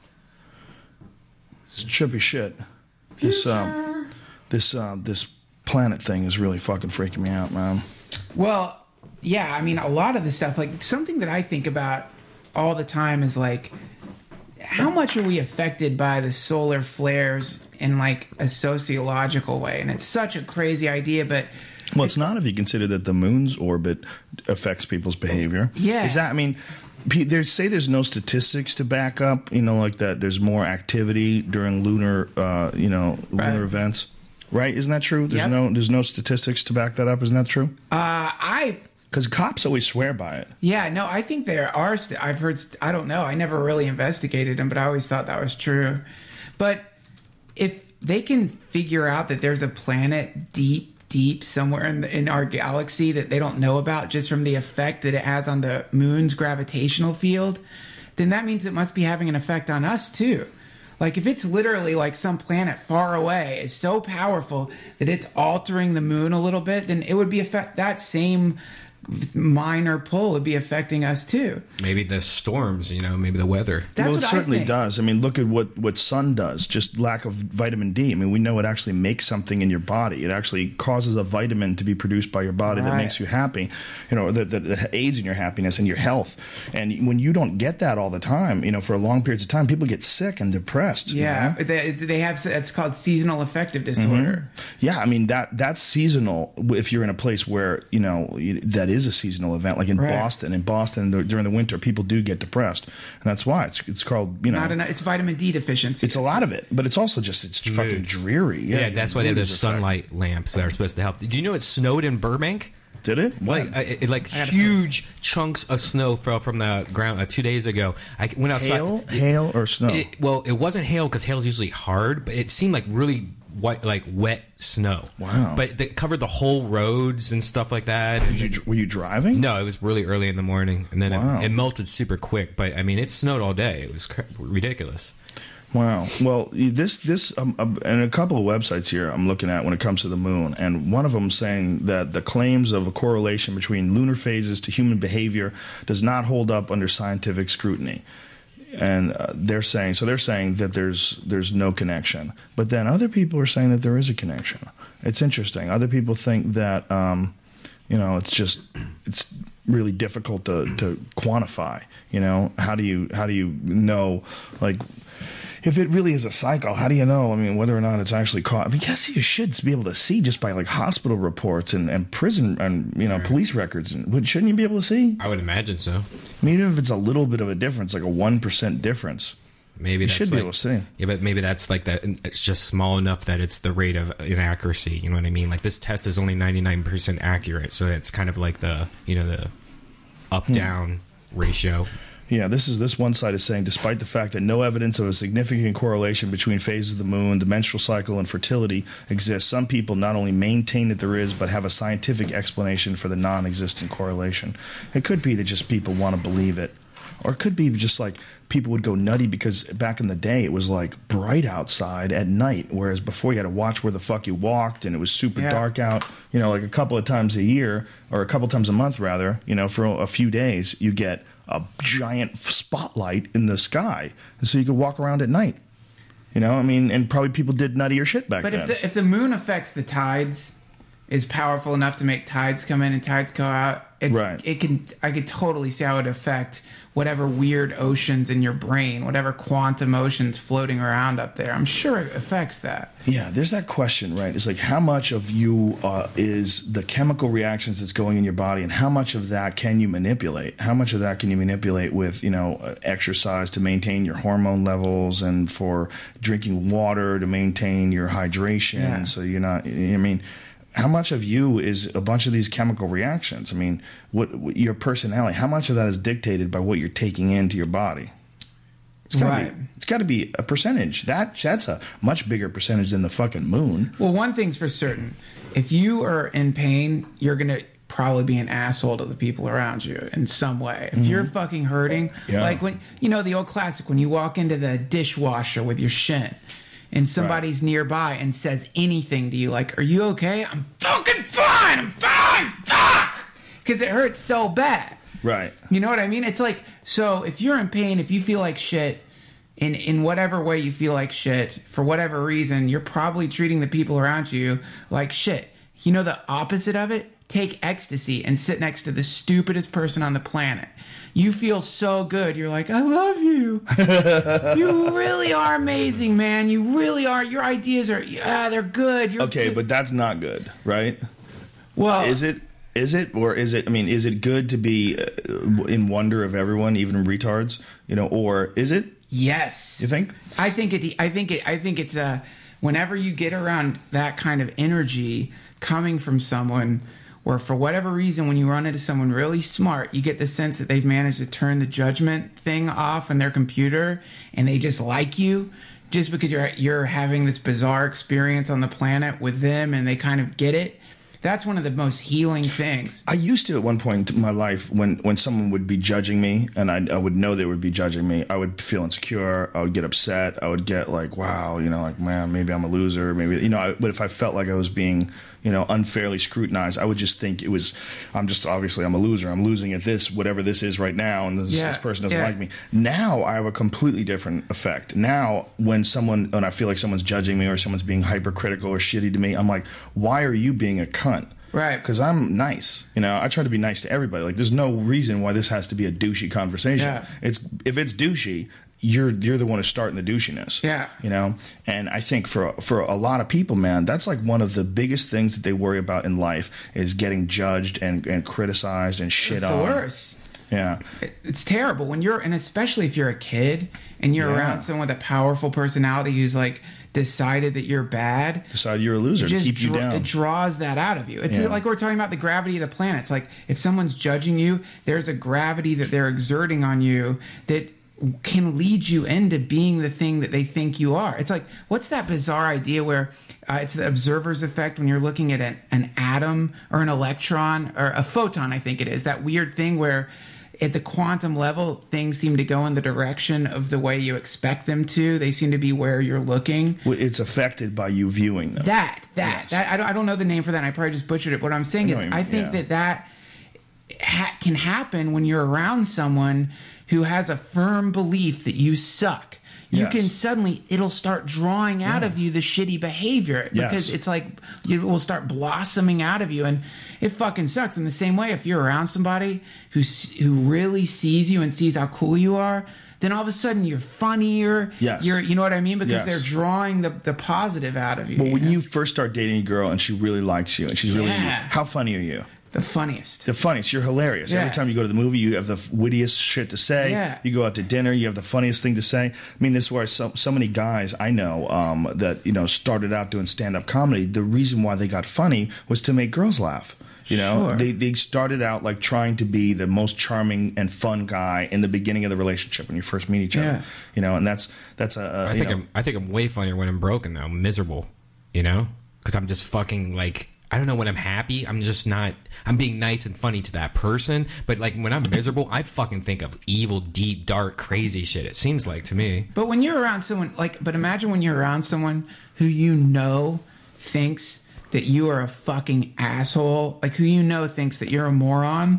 It's trippy shit. This um, this uh, this planet thing is really fucking freaking me out, man. Well, yeah, I mean, a lot of the stuff, like something that I think about all the time is like, how much are we affected by the solar flares in like a sociological way? And it's such a crazy idea, but Well, it's not if you consider that the moon's orbit affects people's behavior. Yeah. Is that, I mean, pe- they say there's no statistics to back up, you know, like that there's more activity during lunar, uh, you know, lunar Right. events. Right? Isn't that true? There's Yep. no there's no statistics to back that up. Isn't that true? uh, I Because cops always swear by it. Yeah, no, I think there are. St- I've heard. St- I don't know. I never really investigated them, but I always thought that was true. But if they can figure out that there's a planet deep, deep somewhere in, the, in our galaxy that they don't know about, just from the effect that it has on the moon's gravitational field, then that means it must be having an effect on us too. Like if it's literally like some planet far away is so powerful that it's altering the moon a little bit, then it would be affect that same minor pull would be affecting us too. Maybe the storms, you know, maybe the weather. That's well, what it I certainly think. does. I mean, look at what, what sun does. Just lack of vitamin D. I mean, we know it actually makes something in your body. It actually causes a vitamin to be produced by your body that Right. makes you happy, you know, that, that, that aids in your happiness and your health. And when you don't get that all the time, you know, for long periods of time, people get sick and depressed. you Yeah, know? they, they have. It's called seasonal affective disorder. Yeah, I mean that that's seasonal. If you're in a place where you know you- that is a seasonal event, like in Right. Boston. In Boston, the, during the winter, people do get depressed, and that's why it's it's called you know Not enough. It's vitamin D deficiency. it's a lot of it, but it's also just it's fucking dreary. Yeah, that's why they have mood those is affected. sunlight lamps that are supposed to help. Did you know it snowed in Burbank? Did it? What? Like, I, it, like huge chunks of snow fell from the ground uh, two days ago. I went outside. hail, hail, or snow? It, well, it wasn't hail because hail's usually hard, but it seemed like really white, like wet snow. Wow. But it covered the whole roads and stuff like that. And Did you, were you driving? no, it was really early in the morning, and then Wow. it, it melted super quick. But I mean, it snowed all day. It was cr- ridiculous. Wow. Well, this this um, uh, and a couple of websites here I'm looking at when it comes to the moon, and one of them saying that the claims of a correlation between lunar phases to human behavior does not hold up under scientific scrutiny. And uh, they're saying so they're saying that there's there's no connection, but then other people are saying that there is a connection. It's interesting. Other people think that um, you know it's just it's really difficult to, to quantify. You know, how do you how do you know like if it really is a cycle? How do you know? I mean, whether or not it's actually caught. I mean, yes, you should be able to see just by like hospital reports and, and prison and you know police records. And but shouldn't you be able to see? I would imagine so. I mean, even if it's a little bit of a difference, like a one percent difference. Maybe You that's should be like, able to see. Yeah, but maybe that's like that. It's just small enough that it's the rate of inaccuracy. You know what I mean? Like this test is only ninety-nine percent accurate, so it's kind of like the you know the up down ratio. Yeah, this is this one site is saying, despite the fact that no evidence of a significant correlation between phases of the moon, the menstrual cycle, and fertility exists, some people not only maintain that there is, but have a scientific explanation for the non-existent correlation. It could be that just people want to believe it. Or it could be just like people would go nutty because back in the day it was like bright outside at night, whereas before you had to watch where the fuck you walked and it was super Yeah. dark out. You know, like a couple of times a year or a couple times a month rather, you know, for a few days you get a giant spotlight in the sky, and so you could walk around at night. You know, I mean, and probably people did nuttier shit back But then. if the if the moon affects the tides, is powerful enough to make tides come in and tides go out. It's, Right. It can. I could totally see how it would affect whatever weird oceans in your brain, whatever quantum oceans floating around up there. I'm sure it affects that. Yeah, there's that question, right? It's like how much of you uh, is the chemical reactions that's going in your body, and how much of that can you manipulate? How much of that can you manipulate with, you know, uh, exercise to maintain your hormone levels, and for drinking water to maintain your hydration, Yeah. so you're not. I mean, how much of you is a bunch of these chemical reactions? I mean, what, what your personality? How much of that is dictated by what you're taking into your body? It's gotta Right. be, it's got to be a percentage. That that's a much bigger percentage than the fucking moon. Well, one thing's for certain: if you are in pain, you're gonna probably be an asshole to the people around you in some way. If you're fucking hurting, Yeah. like when you know the old classic, when you walk into the dishwasher with your shin, and somebody's nearby and says anything to you, like, "Are you okay?" "I'm fucking fine. I'm fine. Fuck," because it hurts so bad. Right. You know what I mean? It's like, so if you're in pain, if you feel like shit, in in whatever way you feel like shit, for whatever reason, you're probably treating the people around you like shit. You know the opposite of it? Take ecstasy and sit next to the stupidest person on the planet. You feel so good. You're like, "I love you. You really are amazing, man. You really are. Your ideas are, yeah, they're good. You're Okay, good." but that's not good, right? well, Is it? Is it? Or is it? I mean, is it good to be uh, in wonder of everyone, even retards? You know, or is it? yes. You think? I think it. I think it. I think it's a. Whenever you get around that kind of energy coming from someone, or for whatever reason, when you run into someone really smart, you get the sense that they've managed to turn the judgment thing off in their computer, and they just like you, just because you're you're having this bizarre experience on the planet with them, and they kind of get it. That's one of the most healing things. I used to at one point in my life when, when someone would be judging me and I, I would know they would be judging me, I would feel insecure. I would get upset. I would get like, wow, you know, like, man, maybe I'm a loser. Maybe, you know, I, but if I felt like I was being, you know, unfairly scrutinized, I would just think it was, I'm just, obviously I'm a loser. I'm losing at this, whatever this is right now. And this, Yeah, this person doesn't yeah. like me. Now I have a completely different effect. Now when someone, when I feel like someone's judging me or someone's being hypercritical or shitty to me, I'm like, why are you being a cunt? Right. Because I'm nice. You know, I try to be nice to everybody. Like, there's no reason why this has to be a douchey conversation. Yeah. It's if it's douchey, you're you're the one who's starting the douchiness. Yeah. You know? And I think for for a lot of people, man, that's like one of the biggest things that they worry about in life is getting judged and, and criticized and shit It's on. the worst. Yeah. It's terrible when you're, and especially if you're a kid and you're Yeah. around someone with a powerful personality who's like decided that you're bad. Decide you're a loser It to just keep you dra- down. It draws that out of you. It's Yeah. like we're talking about the gravity of the planet. It's like if someone's judging you, there's a gravity that they're exerting on you that can lead you into being the thing that they think you are. It's like, what's that bizarre idea where uh, it's the observer's effect when you're looking at an, an atom or an electron or a photon, I think it is, that weird thing where at the quantum level, things seem to go in the direction of the way you expect them to. They seem to be where you're looking. Well, it's affected by you viewing them. That, that, Yes. that I, don't, I don't know the name for that. And I probably just butchered it. What I'm saying I is, know what you I mean, think yeah. that that ha- can happen when you're around someone who has a firm belief that you suck. You Yes. can suddenly, it'll start drawing out Yeah. of you the shitty behavior because Yes. it's like it will start blossoming out of you, and it fucking sucks. In the same way, if you're around somebody who s- who really sees you and sees how cool you are, then all of a sudden you're funnier. Yes. You're, you know what I mean? Because Yes. they're drawing the, the positive out of you. But when know? you first start dating a girl and she really likes you and she's really, Yeah. how funny are you? the funniest. The funniest. You're hilarious. Yeah. Every time you go to the movie, you have the wittiest shit to say. Yeah. You go out to dinner, you have the funniest thing to say. I mean, this is why so, so many guys I know um, that, you know, started out doing stand-up comedy. The reason why they got funny was to make girls laugh. You know, Sure. they they started out like trying to be the most charming and fun guy in the beginning of the relationship when you first meet each other. Yeah. You know, and that's that's a, a I you think know, I'm I think I'm way funnier when I'm broken though. I'm miserable, you know, because I'm just fucking like I don't know when I'm happy. I'm just not. I'm being nice and funny to that person, but like when I'm miserable, I fucking think of evil, deep, dark, crazy shit. It seems like to me. But when you're around someone, like, but imagine when you're around someone who you know thinks that you are a fucking asshole, like who you know thinks that you're a moron,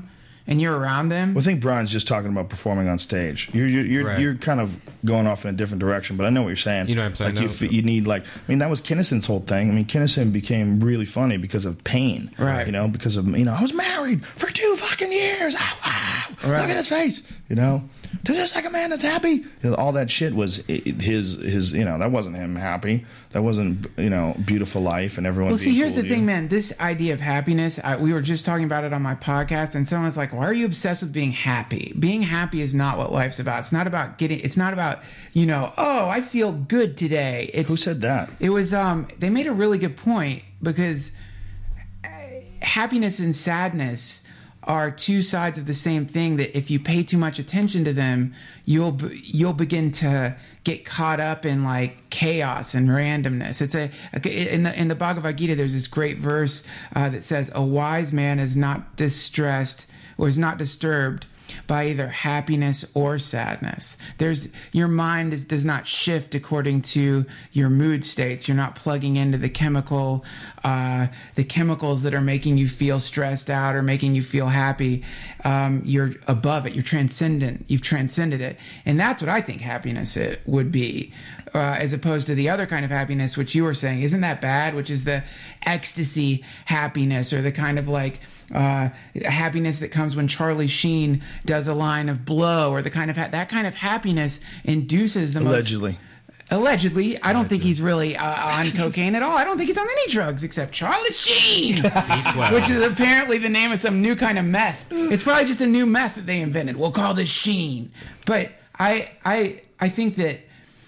and you're around them. Well, I think Brian's just talking about performing on stage. You're you're you're, Right. you're kind of going off in a different direction, but I know what you're saying. You know what I'm saying? Like you, No. f- you need like I mean that was Kinnison's whole thing. I mean Kinnison became really funny because of pain, Right. You know, because of you know I was married for two fucking years. Ow, ow. Right. Look at his face. You know, does this like a man that's happy? You know, all that shit was i- i- his his. You know, that wasn't him happy. That wasn't you know beautiful life and everyone. Well, see, being here's cool the to thing, you. man. This idea of happiness, I, we were just talking about it on my podcast, and someone's like, "Why are you obsessed with being happy? Being happy is not what life's about. It's not about getting. It's not about you know. Oh, I feel good today. It's Who said that? It was. Um, they made a really good point because uh, happiness and sadness are two sides of the same thing. That if you pay too much attention to them, you'll be- you'll begin to get caught up in like chaos and randomness. It's a in the in the Bhagavad Gita. There's this great verse uh, that says, "A wise man is not distressed or is not disturbed by either happiness or sadness." There's your mind is, does not shift according to your mood states. You're not plugging into the chemical, uh, the chemicals that are making you feel stressed out or making you feel happy. Um, you're above it. You're transcendent. You've transcended it, and that's what I think happiness it would be, uh, as opposed to the other kind of happiness which you were saying isn't that bad, which is the ecstasy happiness or the kind of like uh, happiness that comes when Charlie Sheen does a line of blow, or the kind of ha- that kind of happiness induces the Allegedly. most. Allegedly, I don't think he's really uh, on cocaine at all. I don't think he's on any drugs except Charlie Sheen, which is apparently the name of some new kind of meth. It's probably just a new meth that they invented. We'll call this Sheen. But I, I, I think that.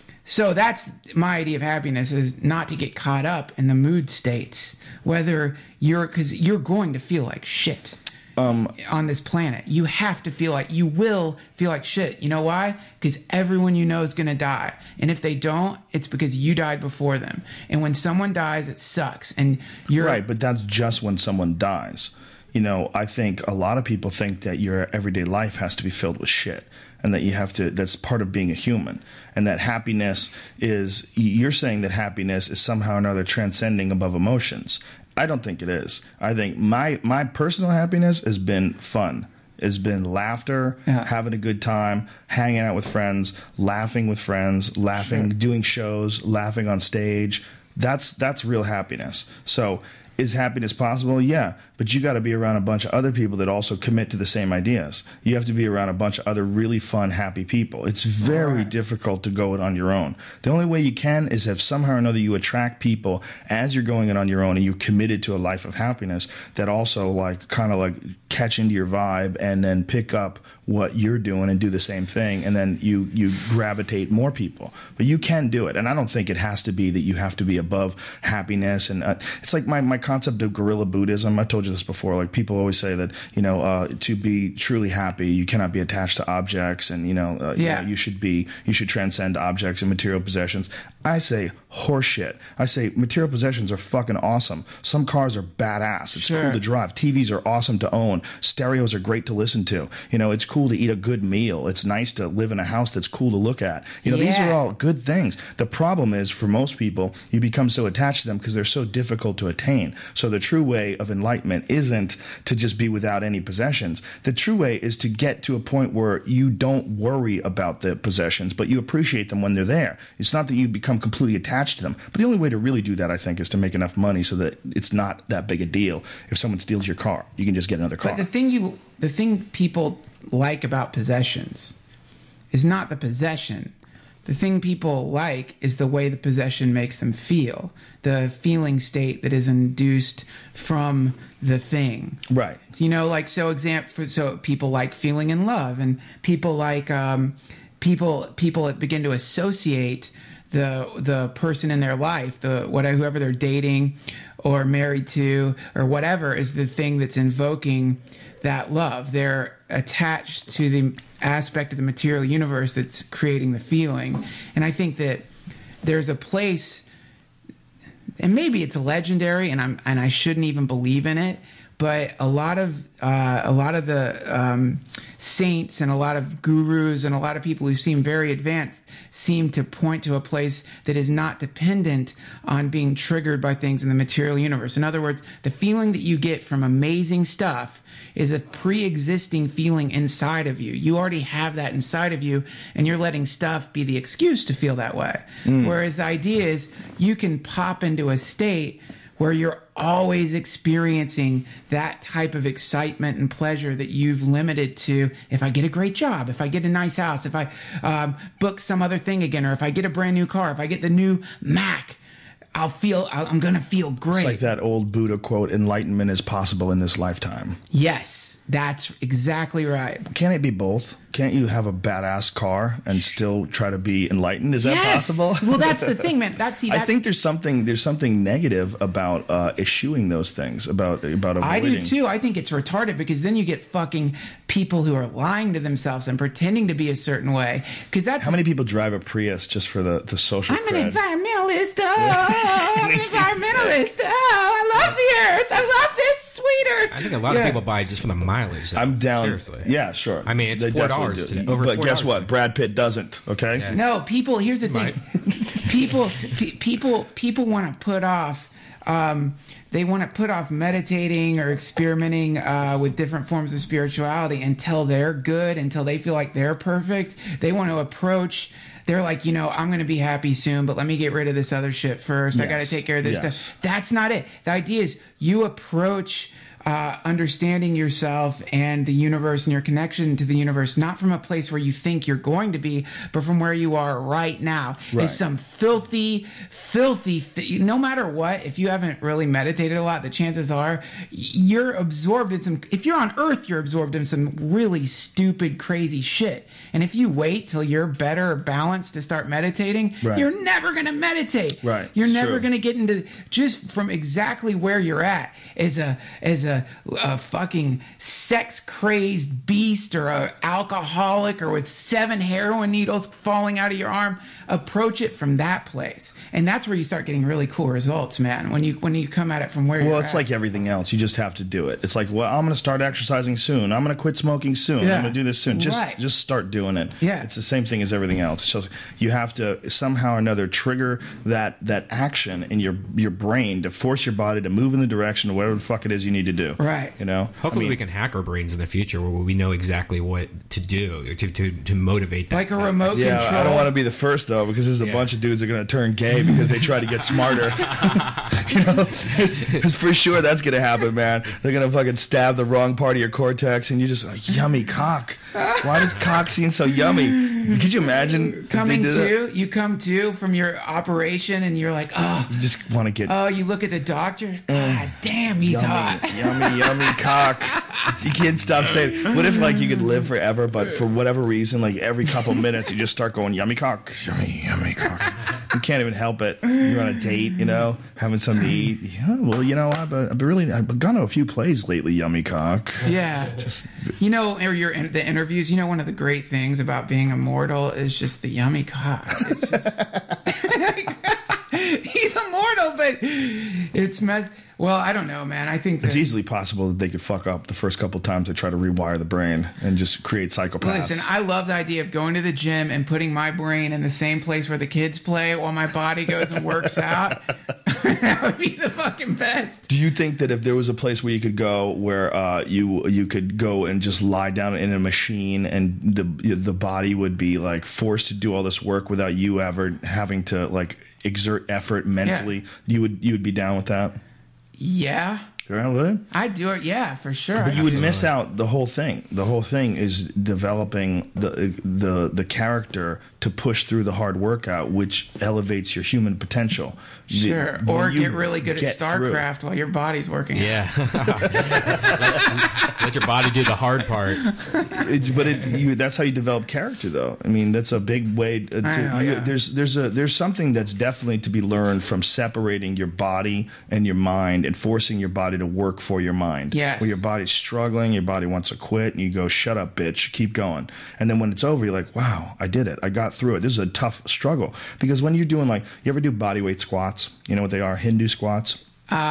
So that's my idea of happiness, is not to get caught up in the mood states, whether you're, because you're going to feel like shit um, on this planet. You have to feel like, you will feel like shit. You know why? Because everyone you know is going to die. And if they don't, it's because you died before them. And when someone dies, it sucks. And you're Right, but that's just when someone dies. You know, I think a lot of people think that your everyday life has to be filled with shit, and that you have to, that's part of being a human, and that happiness is, you're saying that happiness is somehow or another transcending above emotions. I don't think it is. I think my, my personal happiness has been fun. Has been laughter, Yeah. having a good time, hanging out with friends, laughing with friends, laughing, Sure. doing shows, laughing on stage. That's that's real happiness. So is happiness possible? Yeah, but you got to be around a bunch of other people that also commit to the same ideas. You have to be around a bunch of other really fun, happy people. It's very Right. difficult to go it on your own. The only way you can is if somehow or another you attract people as you're going it on your own, and you're committed to a life of happiness that also like kind of like catch into your vibe and then pick up what you're doing and do the same thing, and then you you gravitate more people. But you can do it, and I don't think it has to be that you have to be above happiness. And uh, it's like my, my concept of guerrilla Buddhism. I told you this before. Like people always say that you know uh, to be truly happy, you cannot be attached to objects, and you know, uh, you Yeah. know you should be you should transcend objects and material possessions. I say horseshit. I say material possessions are fucking awesome. Some cars are badass. It's Sure. cool to drive. T Vs are awesome to own. Stereos are great to listen to. You know, it's cool to eat a good meal. It's nice to live in a house that's cool to look at. You know, these Yeah. are all good things. The problem is, for most people, you become so attached to them because they're so difficult to attain. So the true way of enlightenment isn't to just be without any possessions. The true way is to get to a point where you don't worry about the possessions, but you appreciate them when they're there. It's not that you become completely attached to them. But the only way to really do that, I think, is to make enough money so that it's not that big a deal. If someone steals your car, you can just get another car. But the thing you, the thing people like about possessions is not the possession. The thing people like is the way the possession makes them feel, the feeling state that is induced from the thing. Right. You know, like so. Example. So people like feeling in love, and people like um, people people begin to associate the the person in their life, the whatever whoever they're dating or married to or whatever, is the thing that's invoking that love. They're attached to the aspect of the material universe that's creating the feeling. And I think that there's a place, and maybe it's legendary, and I'm and I shouldn't even believe in it, but a lot of uh, a lot of the um, saints and a lot of gurus and a lot of people who seem very advanced seem to point to a place that is not dependent on being triggered by things in the material universe. In other words, the feeling that you get from amazing stuff is a pre-existing feeling inside of you. You already have that inside of you, and you're letting stuff be the excuse to feel that way. Mm. Whereas the idea is you can pop into a state where you're always experiencing that type of excitement and pleasure that you've limited to, if I get a great job, if I get a nice house, if I um, book some other thing again, or if I get a brand new car, if I get the new Mac, I'll feel, I'm going to feel great. It's like that old Buddha quote, enlightenment is possible in this lifetime. Yes, that's exactly right. Can't it be both? Can't you have a badass car and still try to be enlightened? Is that yes. possible? Well, that's the thing, man. That's see. That, I think there's something there's something negative about uh, eschewing those things, about about avoiding. I do too. I think it's retarded because then you get fucking people who are lying to themselves and pretending to be a certain way. Because that's how many people drive a Prius just for the the social. I'm cred? an environmentalist. Oh, I'm an environmentalist. Oh, I love the earth. I love this sweet earth. I think a lot yeah. of people buy it just for the mileage. Though. I'm down. Seriously. Yeah, sure. I mean, it's They four definitely dollars do. today. Over but four guess dollars what? Brad Pitt doesn't. Okay. Yeah. No, people. Here's the thing. Might. people, pe- people, people want to put off. Um, they want to put off meditating or experimenting uh, with different forms of spirituality until they're good, until they feel like they're perfect. They want to approach. They're like, you know, I'm going to be happy soon, but let me get rid of this other shit first. Yes. I got to take care of this Yes. stuff. That's not it. The idea is you approach uh, understanding yourself and the universe and your connection to the universe, not from a place where you think you're going to be, but from where you are right now. Right. Is some filthy, filthy, th- no matter what, if you haven't really meditated a lot, the chances are you're absorbed in some, if you're on Earth, you're absorbed in some really stupid, crazy shit. And if you wait till you're better balanced to start meditating, Right. you're never going to meditate. Right. You're It's never true. going to get into, just from exactly where you're at as a, as a, a fucking sex crazed beast or a alcoholic or with seven heroin needles falling out of your arm, approach it from that place. And that's where you start getting really cool results, man. When you, when you come at it from where you're Well, at. it's like everything else. You just have to do it. It's like, well, I'm going to start exercising soon. I'm going to quit smoking soon. Yeah. I'm going to do this soon. Just Right. just start doing it. Yeah. It's the same thing as everything else. It's just you have to somehow or another trigger that that action in your your brain to force your body to move in the direction of whatever the fuck it is you need to do. Right. You know? Hopefully, I mean, we can hack our brains in the future where we know exactly what to do or to to, to motivate that. Like a that- remote Yeah, control. I don't want to be the first though, because there's a Yeah. bunch of dudes that are going to turn gay because they try to get smarter. You know, it's for sure that's going to happen, man. They're going to fucking stab the wrong part of your cortex, and you just like, yummy cock. Why does cock seem so yummy? Could you imagine if they Coming did that? to, you come to from your operation and you're like, oh, You just want to get oh, you look at the doctor. God damn, he's yummy, hot. yummy, yummy cock. You can't stop saying. What if like you could live forever, but for whatever reason, like every couple minutes, you just start going yummy cock, yummy, yummy cock. You can't even help it. You're on a date, you know, having something to eat. Yeah, well, you know, I've, I've been really, I've gone to a few plays lately. Yummy cock. Yeah. You know, or your the interviews, you know, one of the great things about being immortal is just the yummy cock. It's just he's immortal, but it's mess. Well, I don't know, man. I think that, It's easily possible that they could fuck up the first couple times they try to rewire the brain and just create psychopaths. Listen, I love the idea of going to the gym and putting my brain in the same place where the kids play while my body goes and works out. That would be the fucking best. Do you think that if there was a place where you could go where uh, you you could go and just lie down in a machine and the the body would be like forced to do all this work without you ever having to like exert effort mentally, you would you would be down with that? Yeah. Yeah, really? I'd do it, yeah, for sure. But you would miss out the whole thing. The whole thing is developing the the the character to push through the hard workout, which elevates your human potential. Sure. The- Or when you get really good at get through- StarCraft while your body's working out. Yeah. let, let your body do the hard part. It, but it, you, that's how you develop character, though. I mean, that's a big way. To, I know, you, yeah. There's there's a there's something that's definitely to be learned from separating your body and your mind and forcing your body to work for your mind. Yes. Where your body's struggling, your body wants to quit, and you go, "Shut up, bitch, keep going." And then when it's over, you're like, "Wow, I did it. I got through it." This is a tough struggle because when you're doing like, you ever do body weight squats? You know what they are? Hindu squats. Uh,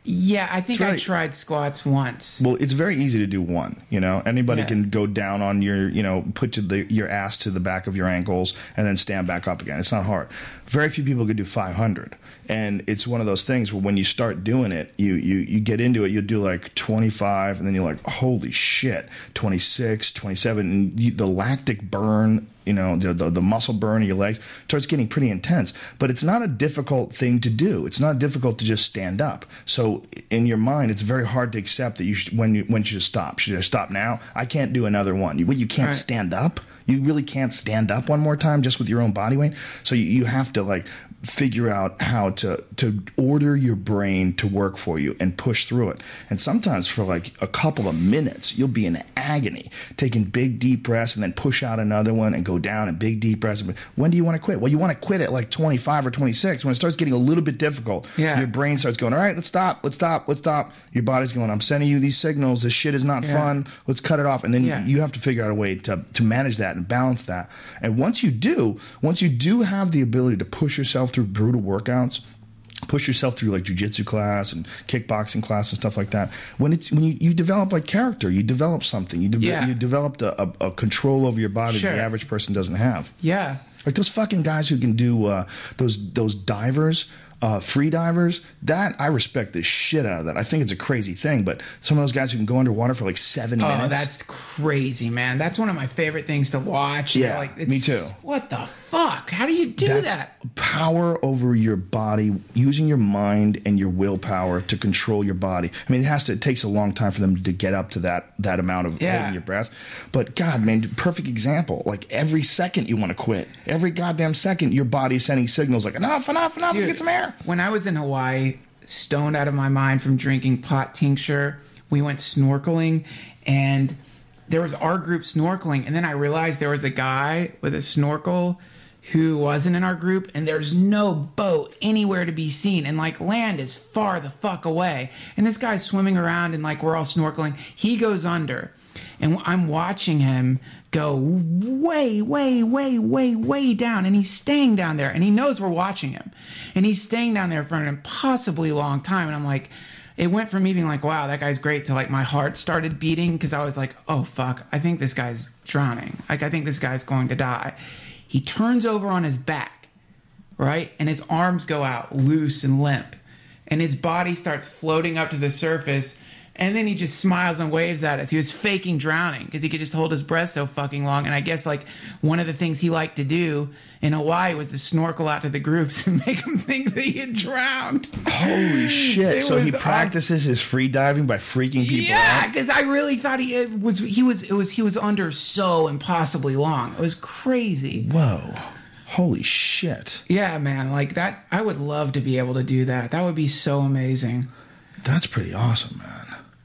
Yeah, I think It's I really- tried squats once. Well, it's very easy to do one. You know, anybody Yeah. can go down on your, you know, put your, the, your ass to the back of your ankles and then stand back up again. It's not hard. Very few people could do five hundred, and it's one of those things where when you start doing it, you you you get into it. You do like twenty-five, and then you're like, holy shit, twenty-six, twenty-seven, and you, the lactic burn. You know, the, the the muscle burn in your legs starts getting pretty intense. But it's not a difficult thing to do. It's not difficult to just stand up. So in your mind, it's very hard to accept that you should, when you when you should stop. Should I stop now? I can't do another one. You, you can't Right. stand up. You really can't stand up one more time just with your own body weight. So you, you have to like figure out how to to order your brain to work for you and push through it. And sometimes for like a couple of minutes, you'll be in agony, taking big deep breaths and then push out another one and go down and big deep breaths. When do you want to quit? Well, you want to quit at like twenty-five or twenty-six. When it starts getting a little bit difficult, Yeah. your brain starts going, all right, let's stop, let's stop, let's stop. Your body's going, I'm sending you these signals. This shit is not Yeah. fun. Let's cut it off. And then Yeah. you have to figure out a way to, to manage that and balance that. And once you do, once you do have the ability to push yourself through brutal workouts, push yourself through like jujitsu class and kickboxing class and stuff like that. When it's when you, you develop like character, you develop something. You, de- Yeah. you developed a, a, a control over your body Sure. that the average person doesn't have. Yeah. Like those fucking guys who can do uh, those those divers, uh, free divers. That I respect the shit out of that. I think it's a crazy thing, but some of those guys who can go underwater for like seven Oh, minutes. that's crazy, man. That's one of my favorite things to watch. Yeah, like, me too. What the fuck? How do you do That's that? power over your body, using your mind and your willpower to control your body. I mean, it has to. It takes a long time for them to get up to that that amount of Yeah. holding your breath. But God, man, perfect example. Like every second you want to quit. Every goddamn second, your body's sending signals like enough, enough, enough. Let's Dude, get some air. When I was in Hawaii, stoned out of my mind from drinking pot tincture, we went snorkeling, and there was our group snorkeling, and then I realized there was a guy with a snorkel who wasn't in our group, and there's no boat anywhere to be seen, and like land is far the fuck away, and this guy's swimming around, and like we're all snorkeling. He goes under, and I'm watching him go way, way, way, way, way down, and he's staying down there, and he knows we're watching him, and he's staying down there for an impossibly long time, and I'm like, it went from me being like, wow, that guy's great, to like my heart started beating, because I was like, oh fuck, I think this guy's drowning. Like, I think this guy's going to die. He turns over on his back, right? And his arms go out loose and limp, and his body starts floating up to the surface. And then he just smiles and waves at us. He was faking drowning because he could just hold his breath so fucking long. And I guess like one of the things he liked to do in Hawaii was to snorkel out to the groups and make them think that he had drowned. Holy shit! It So he was, um, practices his free diving by freaking people Yeah, out. because I really thought he it was he was it was he was under so impossibly long. It was crazy. Whoa! Holy shit! Yeah, man, like that. I would love to be able to do that. That would be so amazing. That's pretty awesome, man.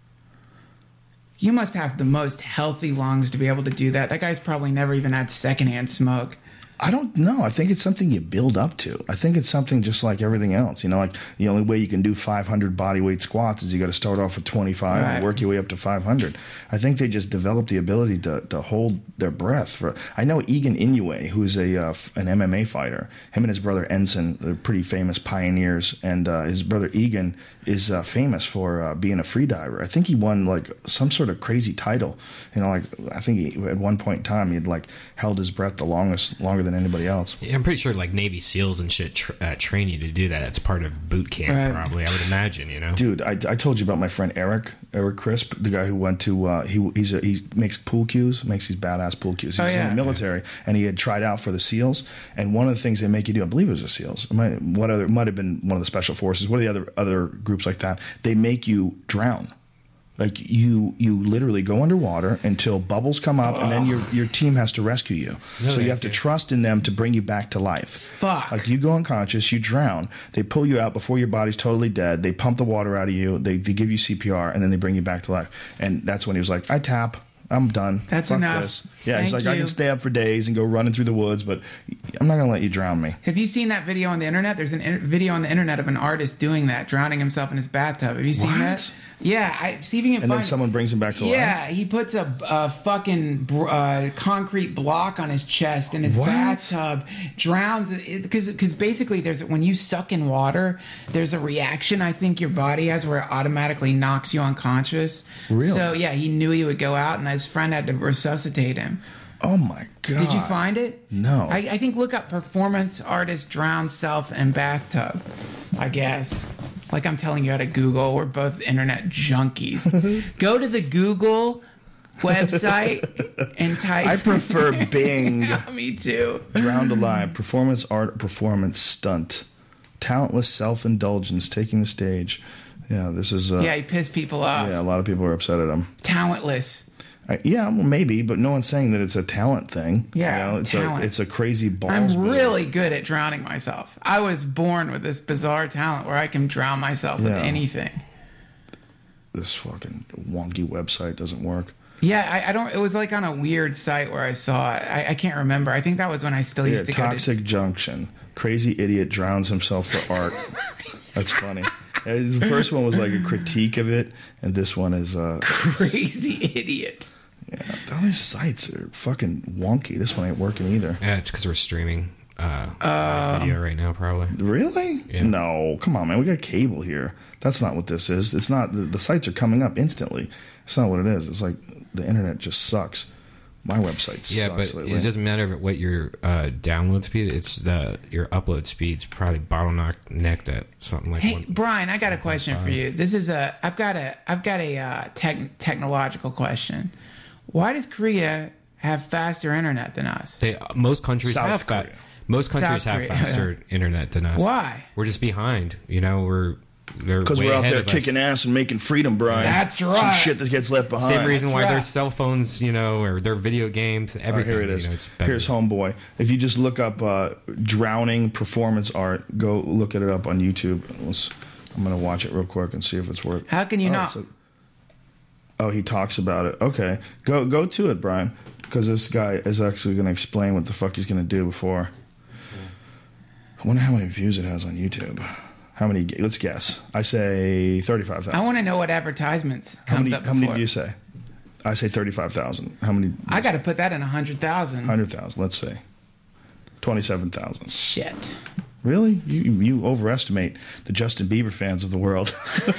You must have the most healthy lungs to be able to do that. That guy's probably never even had secondhand smoke. I don't know. I think it's something you build up to. I think it's something just like everything else. You know, like the only way you can do five hundred body weight squats is you got to start off with twenty-five Right. and work your way up to five hundred. I think they just develop the ability to, to hold their breath. For I know Egan Inoue, who's a uh, f- an M M A fighter. Him and his brother Ensign, they're pretty famous pioneers. And uh, his brother Egan is uh, famous for uh, being a free diver. I think he won like some sort of crazy title. You know, like I think he, at one point in time he had like held his breath the longest, longer than anybody else. Yeah, I'm pretty sure like Navy SEALs and shit tr- uh, train you to do that. It's part of boot camp, Right. probably. I would imagine, you know. Dude, I, I told you about my friend Eric, Eric Crisp, the guy who went to uh, he he's a, he makes pool cues, makes these badass pool cues. He's Oh, yeah. in the military, and he had tried out for the SEALs. And one of the things they make you do, I believe it was the SEALs. It might, what other might have been one of the special forces. What are the other other groups like that? They make you drown. Like you, you literally go underwater until bubbles come up, and then your your team has to rescue you. No, so you they have to do. trust in them to bring you back to life. Fuck. Like you go unconscious, you drown. They pull you out before your body's totally dead. They pump the water out of you. They they give you C P R, and then they bring you back to life. And that's when he was like, "I tap. I'm done. That's Fuck enough. this." Yeah, he's Thank like, "I you. can stay up for days and go running through the woods, but I'm not gonna let you drown me." Have you seen that video on the internet? There's a in- video on the internet of an artist doing that, drowning himself in his bathtub. Have you seen What? that? Yeah, I see if you can And find then someone brings him back to life? Yeah, he puts a, a fucking uh, concrete block on his chest in his What? bathtub, drowns it because because basically there's when you suck in water, there's a reaction I think your body has where it automatically knocks you unconscious. Really? So yeah, he knew he would go out, and his friend had to resuscitate him. Oh my god! Did you find it? No. I, I think look up performance artist drowned self in bathtub. I guess. Like I'm telling you how to Google. We're both internet junkies. Go to the Google website and type. I prefer Bing. Yeah, me too. Drowned alive. Performance art. Performance stunt. Talentless self-indulgence taking the stage. Yeah, this is. Uh, Yeah, he pissed people off. yeah, a lot of people are upset at him. Talentless. I, yeah, well, maybe, but no one's saying that it's a talent thing. Yeah, you know, it's talent. a it's a crazy balls. I'm move. really good at drowning myself. I was born with this bizarre talent where I can drown myself with Yeah. anything. This fucking wonky website doesn't work. Yeah, I, I don't. It was like on a weird site where I saw it. I, I can't remember. I think that was when I still Yeah, used to Toxic go to. Junction. Crazy idiot drowns himself for art. That's funny. Uh, The first one was like a critique of it, and this one is uh, Crazy idiot. yeah. All these sites are fucking wonky. This one ain't working either. Yeah, it's because we're streaming uh, live video right now, probably. Really? Yeah. No, come on, man. We got cable here. That's not what this is. It's not. The, the sites are coming up instantly. It's not what it is. It's like the internet just sucks. My website Yeah, sucks but lately. it doesn't matter what your uh, download speed. It's the your upload speed's probably bottleneck necked at something like Hey, one. Brian, I got a question for you. This is a. I've got a. I've got a uh, tech, technological question. Why does Korea have faster internet than us? They, most countries South have fa- Korea. most countries South have Korea, faster internet than us. Why? We're just behind. You know, we're they're Because way we're out ahead there of us. kicking ass and making freedom, Brian. That's Some right. shit that gets left behind. Same reason why right. their cell phones, you know, or their video games, Oh, everything. here it is. You know, it's better. Here's Homeboy. If you just look up uh, drowning performance art, go look it up on YouTube. Let's, I'm going to watch it real quick and see if it's worth. How can you oh, not? it's a- oh, he talks about it. Okay, go go to it, Brian, because this guy is actually going to explain what the fuck he's going to do before. I wonder how many views it has on YouTube. How many? Let's guess. I say thirty-five thousand. I want to know what advertisements How comes many? up How before. many do you say? I say thirty-five thousand. How many? I got to put that in a hundred thousand. Hundred thousand. Let's say twenty-seven thousand. Shit. Really? You you overestimate the Justin Bieber fans of the world.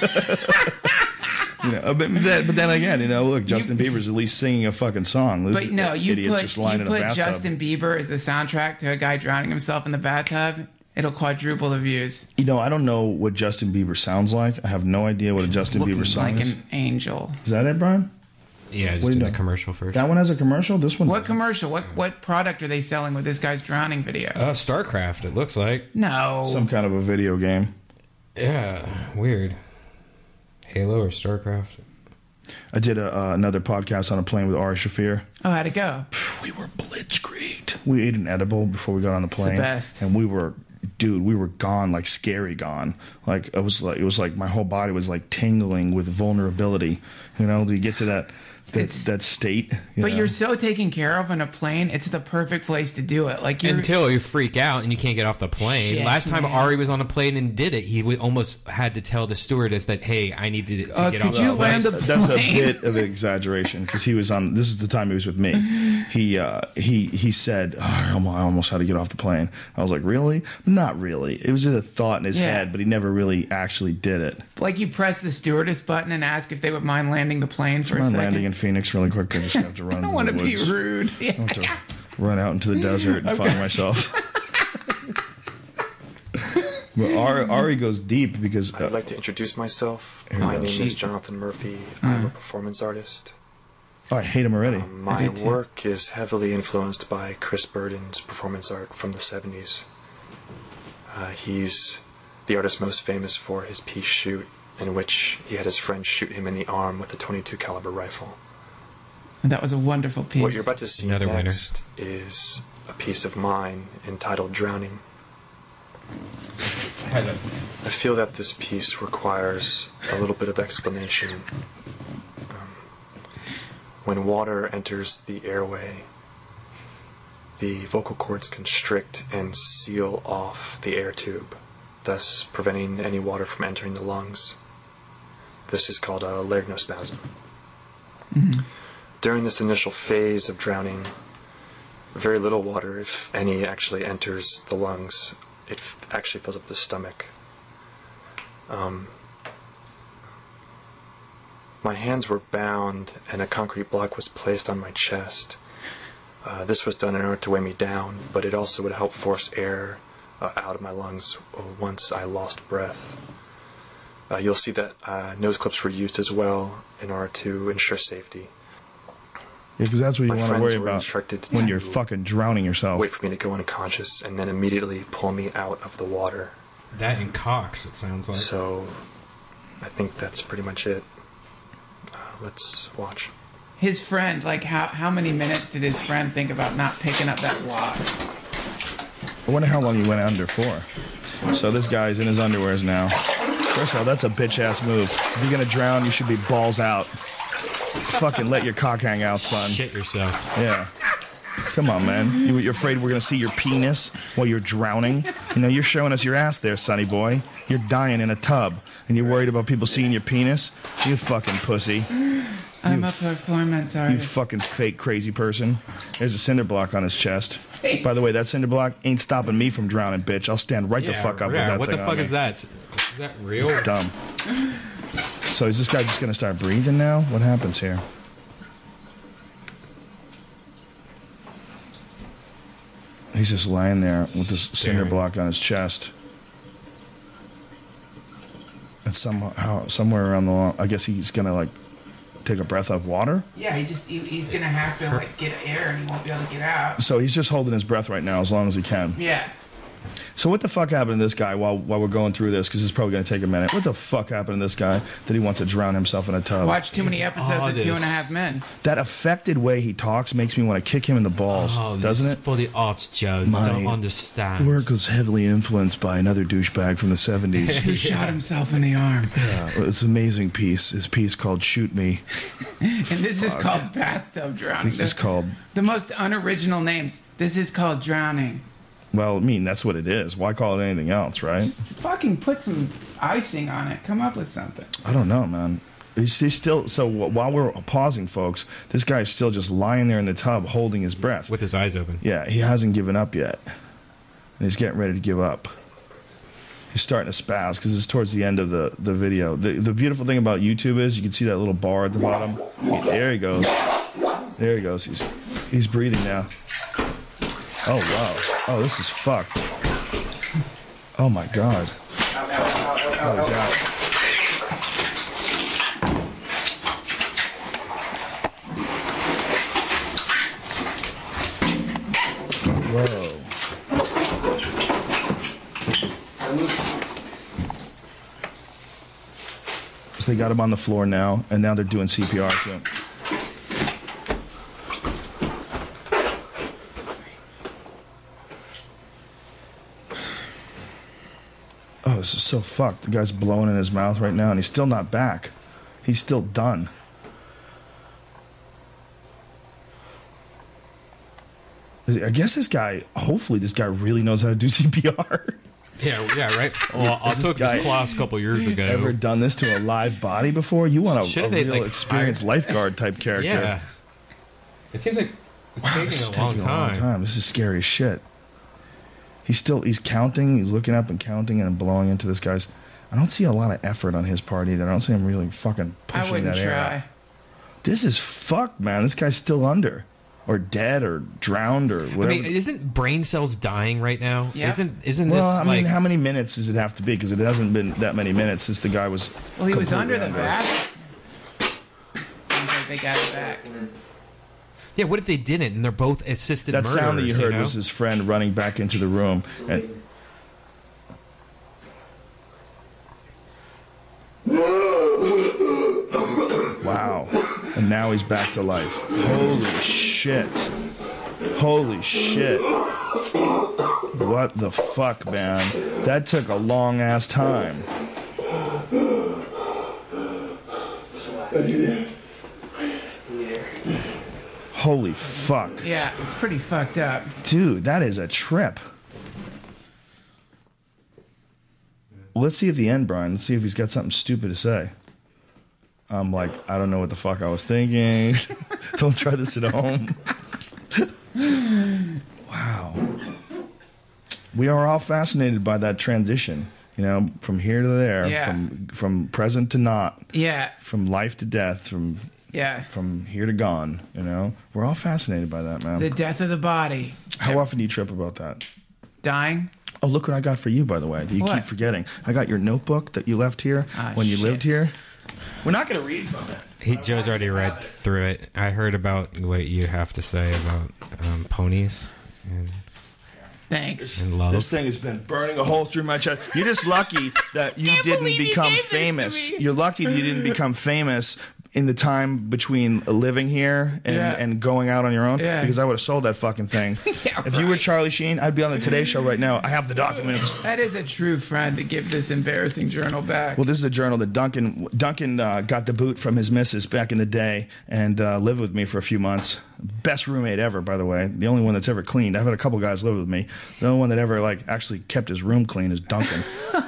You know, but then, but then again, you know, look, Justin Bieber's at least singing a fucking song. This But no, you idiot's put just lying you in a put bathtub. Justin Bieber as the soundtrack to a guy drowning himself in the bathtub. It'll quadruple the views. You know, I don't know what Justin Bieber sounds like. I have no idea what a Justin Bieber song Like is. an angel. Is that it, Brian? Yeah, just What do do you the know? commercial first. That one has a commercial. This one. What doesn't. commercial? What what product are they selling with this guy's drowning video? Uh, StarCraft. It looks like. No. Some kind of a video game. Yeah, weird. Halo or StarCraft. I did a, uh, another podcast on a plane with Ari Shafir. Oh, how'd it go? We were blitzkrieged. We ate an edible before we got on the plane. best. And we were, dude, we were gone, like scary gone. Like it was like it was like my whole body was like tingling with vulnerability. You know, do you get to that that, It's- that state? you But know? you're so taken care of on a plane. It's the perfect place to do it. Like you're. Until you freak out and you can't get off the plane. Shit, Last time man. Ari was on a plane and did it, he w- almost had to tell the stewardess that, "Hey, I need to, to Uh, get could off you the plane." land the That's a plane? bit of an exaggeration because he was on. This is the time he was with me. He uh, he he said, oh, I almo- I almost had to get off the plane. I was like, really? Not really. It was just a thought in his Yeah. head, but he never really actually did it. Like you press the stewardess button and ask if they would mind landing the plane for a I'm second. landing in Phoenix really quick. I just have to run. I don't into want the to be woods. rude. I have to run out into the desert and find myself. But Ari, Ari goes deep because uh, I'd like to introduce myself. Here My we go. name is Jonathan Murphy. I'm a performance artist. oh, I hate him already. Um, my do too. work is heavily influenced by Chris Burden's performance art from the seventies. Uh, he's the artist most famous for his piece Shoot, in which he had his friend shoot him in the arm with a twenty-two caliber rifle. That was a wonderful piece. What you're about to see Another winner. next is a piece of mine entitled Drowning. I feel that this piece requires a little bit of explanation. Um, when water enters the airway, the vocal cords constrict and seal off the air tube, thus preventing any water from entering the lungs. This is called a laryngospasm. Mm-hmm. During this initial phase of drowning, very little water, if any, actually enters the lungs. It f- actually fills up the stomach. Um, my hands were bound, and a concrete block was placed on my chest. Uh, this was done in order to weigh me down, but it also would help force air uh, out of my lungs once I lost breath. Uh, you'll see that uh, nose clips were used as well in order to ensure safety. Yeah, because that's what you My want to friends worry were about instructed when to you're fucking drowning yourself. Wait for me to go unconscious and then immediately pull me out of the water. That and Cox, it sounds like. So, I think that's pretty much it. Uh, let's watch. His friend, like, how how many minutes did his friend think about not picking up that block? I wonder how long he went under for. So this guy's in his underwears now. First of all, that's a bitch-ass move. If you're gonna drown, you should be balls out. Fucking let your cock hang out, son. Shit yourself. Yeah. Come on, man. You, you're afraid we're gonna see your penis while you're drowning? You know, you're showing us your ass there, sonny boy. You're dying in a tub, and you're worried about people seeing your penis? You fucking pussy. I'm You a performance You artist. fucking fake crazy person. There's a cinder block on his chest. By the way, that cinder block ain't stopping me from drowning, bitch. I'll stand right the fuck up with that what thing the on fuck me. is that? Is that real? It's dumb. So is this guy just gonna start breathing now? What happens here? He's just lying there with this cinder Staring. block on his chest. And somehow, somewhere around the long, I guess he's gonna like take a breath of water. Yeah, he just he, he's gonna have to like get air and he won't be able to get out. So he's just holding his breath right now as long as he can. Yeah. So what the fuck happened to this guy while while we're going through this? Because it's probably going to take a minute. What the fuck happened to this guy that he wants to drown himself in a tub? Watch too many episodes of Two and a Half Men. That affected way he talks makes me want to kick him in the balls, Oh, doesn't this it? is for the arts, Joe. My You don't understand. Work was heavily influenced by another douchebag from the seventies. Who shot himself in the arm. Yeah, it's an amazing piece. His piece called "Shoot Me." And this is called bathtub drowning. This is The- called. the most unoriginal names. This is called drowning. Well, I mean that's what it is. Why call it anything else, right? Just fucking put some icing on it. Come up with something. I don't know, man. He's, he's still so. While we're pausing, folks, this guy's still just lying there in the tub, holding his breath With his eyes open. Yeah, he hasn't given up yet, and he's getting ready to give up. He's starting to spaz because it's towards the end of the, the video. The the beautiful thing about YouTube is you can see that little bar at the bottom. There he goes. There he goes. He's he's breathing now. Oh wow. Oh, this is fucked. Oh my god. Oh, he's out. Whoa. So they got him on the floor now, and now they're doing C P R to him. Oh, this is so fucked. The guy's blowing in his mouth right now, and he's still not back. He's still done. I guess this guy, hopefully this guy really knows how to do C P R. Yeah, yeah, right. Well, I Has this took guy this class a couple years ago. Ever done this to a live body before? You want a, a Shouldn't they, real like, experienced hire- lifeguard type character. Yeah. It seems like it's Wow, taking this is a long taking a long time. time. This is scary as shit. He's still, he's counting, he's looking up and counting and blowing into this guy's. I don't see a lot of effort on his part either. I don't see him really fucking pushing I wouldn't that air out. try. This is fucked, man. This guy's still under. Or dead or drowned or I whatever. mean, isn't brain cells dying right now? Yeah. Isn't isn't well, this I mean, like how many minutes does it have to be? Because it hasn't been that many minutes since the guy was. Well, he was completely under the bath. Seems like they got it back. Yeah, what if they didn't and they're both assisted That murderers? sound that you heard know? was his friend running back into the room. And wow. And now he's back to life. Holy shit. Holy shit. What the fuck, man? That took a long ass time. Holy fuck. Yeah, it's pretty fucked up. Dude, that is a trip. Let's see at the end, Brian. Let's see if he's got something stupid to say. I'm like, I don't know what the fuck I was thinking. Don't try this at home. Wow. We are all fascinated by that transition, you know, from here to there, Yeah. from from present to not, Yeah. from life to death, from Yeah. from here to gone, you know. We're all fascinated by that, man. The death of the body. How often do you trip about that? Dying. Oh, look what I got for you, by the way, that you What? keep forgetting. I got your notebook that you left here Ah, when you shit. lived here. We're not going to read from it. He, Joe's already read through it. I heard about what you have to say about um, ponies and, Thanks. and love. This thing has been burning a hole through my chest. You're just lucky that you Can't didn't believe you become gave this to famous. me. You're lucky that you didn't become famous in the time between living here and, Yeah. and going out on your own, Yeah. because I would have sold that fucking thing. Yeah, if you were right. Charlie Sheen, I'd be on the Today Show right now. I have the documents. That is a true friend to give this embarrassing journal back. Well, this is a journal that Duncan Duncan uh, got the boot from his missus back in the day and uh, lived with me for a few months. Best roommate ever, by the way. The only one that's ever cleaned. I've had a couple guys live with me. The only one that ever like actually kept his room clean is Duncan.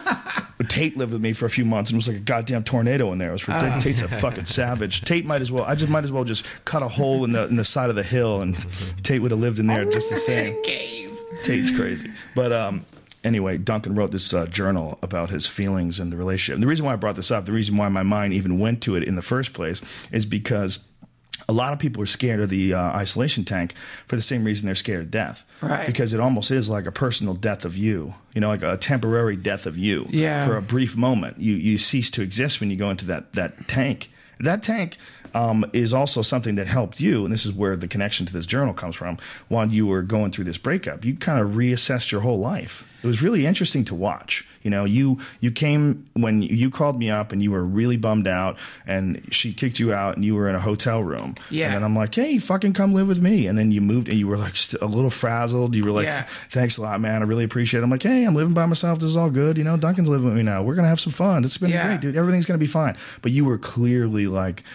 But Tate lived with me for a few months and was like a goddamn tornado in there. It was ridiculous. Tate's a fucking savage. Tate might as well. I just might as well just cut a hole in the in the side of the hill, and Tate would have lived in there just the same. Cave. Tate's crazy. But um, anyway, Duncan wrote this uh, journal about his feelings and the relationship. And the reason why I brought this up, the reason why my mind even went to it in the first place, is because a lot of people are scared of the uh, isolation tank for the same reason they're scared of death. Right. Because it almost is like a personal death of you. You know, like a temporary death of you. Yeah. For a brief moment. You you cease to exist when you go into that, that tank. That tank um, is also something that helped you, and this is where the connection to this journal comes from, while you were going through this breakup. You kind of reassessed your whole life. It was really interesting to watch. You know, you you came when you called me up and you were really bummed out, and she kicked you out, and you were in a hotel room. Yeah. And then I'm like, hey, fucking come live with me. And then you moved, and you were like st- a little frazzled. You were like, Yeah. thanks a lot, man. I really appreciate it. I'm like, hey, I'm living by myself. This is all good. You know, Duncan's living with me now. We're gonna have some fun. It's been Yeah. great, dude. Everything's gonna be fine. But you were clearly like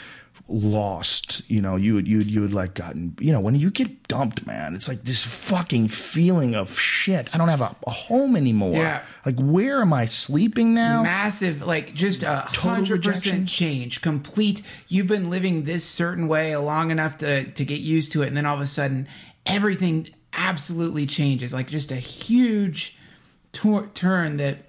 lost. You know, you would you would you would like gotten. You know, when you get dumped, man, it's like this fucking feeling of shit. I don't have a, a home anymore. Yeah. Like, where am I sleeping now? Massive, like just a Total hundred rejection. percent change. Complete. You've been living this certain way long enough to to get used to it, and then all of a sudden, everything absolutely changes. Like just a huge tor- turn that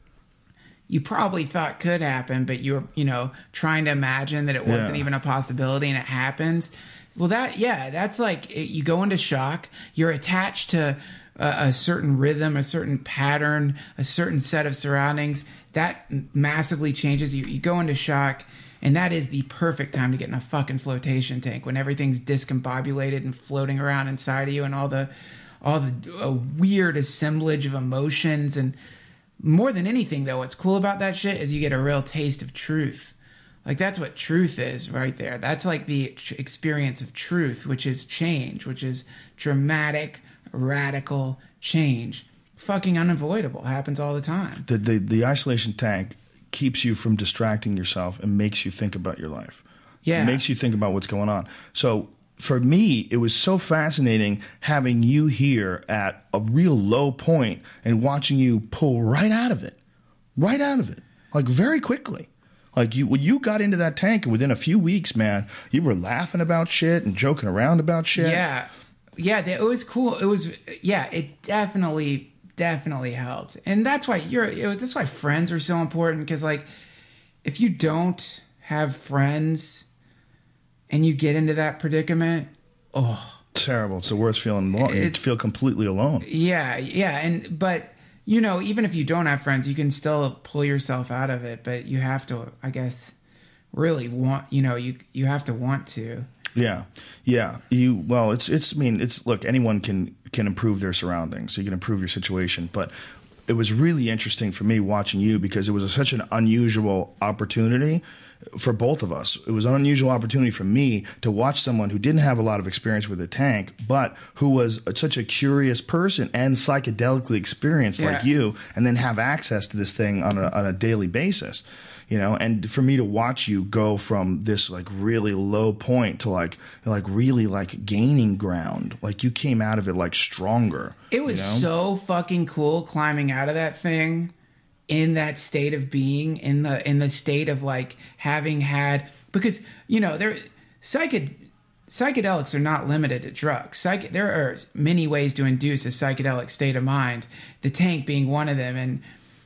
you probably thought could happen, but you were, you know, trying to imagine that it wasn't Yeah. even a possibility, and it happens. Well, that, yeah, that's like it, you go into shock. You're attached to a, a certain rhythm, a certain pattern, a certain set of surroundings. That massively changes you. You go into shock, and that is the perfect time to get in a fucking flotation tank when everything's discombobulated and floating around inside of you, and all the all the uh, weird assemblage of emotions. And more than anything, though, what's cool about that shit is you get a real taste of truth. Like, that's what truth is right there. That's like the tr- experience of truth, which is change, which is dramatic, radical change. Fucking unavoidable. Happens all the time. The, the the isolation tank keeps you from distracting yourself and makes you think about your life. Yeah. It makes you think about what's going on. So for me, it was so fascinating having you here at a real low point and watching you pull right out of it. Right out of it. Like, very quickly. Like, you when you got into that tank, and within a few weeks, man, you were laughing about shit and joking around about shit. Yeah. Yeah, it was cool. It was, yeah, it definitely, definitely helped. And that's why you're, it was, that's why friends are so important. Because, like, if you don't have friends and you get into that predicament, oh, Terrible. It's the worst feeling. Alone. You It- feel completely alone. yeah, yeah. And, but, you know, even if you don't have friends, you can still pull yourself out of it. But you have to, I guess, really want, you know, you, you have to want to. Yeah, yeah. You well, it's it's. I mean, it's look. Anyone can can improve their surroundings. You can improve your situation, but it was really interesting for me watching you because it was a, such an unusual opportunity for both of us. It was an unusual opportunity for me to watch someone who didn't have a lot of experience with a tank, but who was such a curious person and psychedelically experienced like Yeah. you, and then have access to this thing on a, on a daily basis. You know, and for me to watch you go from this like really low point to like like really like gaining ground, like you came out of it like stronger. It was you know? so fucking cool climbing out of that thing in that state of being, in the in the state of like having had, because you know there psychedelics psychedelics are not limited to drugs. Psych- there are many ways to induce a psychedelic state of mind, the tank being one of them. And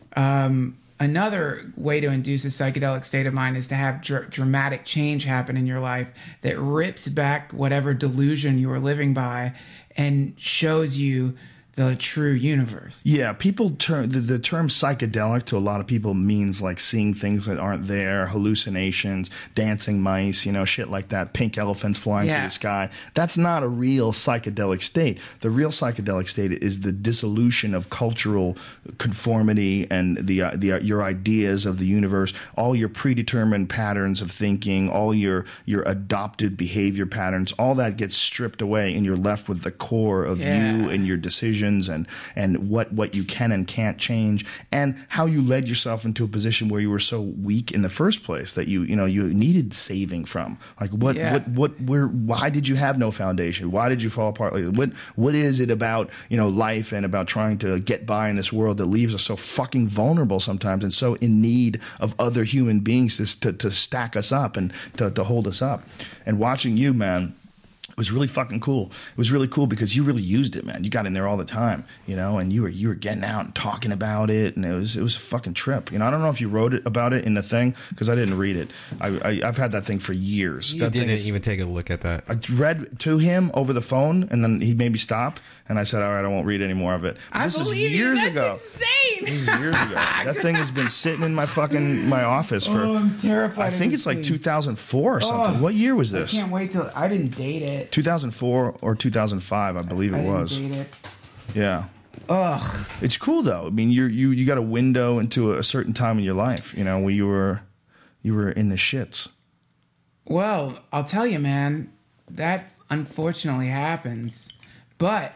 um, another way to induce a psychedelic state of mind is to have dr- dramatic change happen in your life that rips back whatever delusion you were living by and shows you the true universe. Yeah, people turn the, the term psychedelic to a lot of people means like seeing things that aren't there, hallucinations, dancing mice, you know, shit like that, pink elephants flying Yeah. through the sky. That's not a real psychedelic state. The real psychedelic state is the dissolution of cultural conformity and the uh, the uh, your ideas of the universe, all your predetermined patterns of thinking, all your your adopted behavior patterns, all that gets stripped away and you're left with the core of Yeah. you and your decisions and and what what you can and can't change, and how you led yourself into a position where you were so weak in the first place that you you know you needed saving from. Like what Yeah. what what where why did you have no foundation? Why did you fall apart? Like, what what is it about you know life and about trying to get by in this world that leaves us so fucking vulnerable sometimes and so in need of other human beings to to, to stack us up and to, to hold us up? And watching you, man, it was really fucking cool. It was really cool because you really used it, man. You got in there all the time, you know, and you were you were getting out and talking about it, and it was it was a fucking trip. You know, I don't know if you wrote it about it in the thing because I didn't read it. I, I I've had that thing for years. You that thing didn't is- even take a look at that. I read to him over the phone, and then he made me stop, and I said, "All right, I won't read any more of it." But I this is believe you. years That's ago. insane. This is years ago. That thing has been sitting in my fucking my office for. Oh, I'm terrified I of think this it's like thing. two thousand four or something. Oh, What year was I this? can't wait till I didn't date it. two thousand four or two thousand five, I believe I it didn't was. date it. Yeah. Ugh. It's cool though. I mean, you you you got a window into a certain time in your life, you know, where you were you were in the shits. Well, I'll tell you, man, that unfortunately happens. But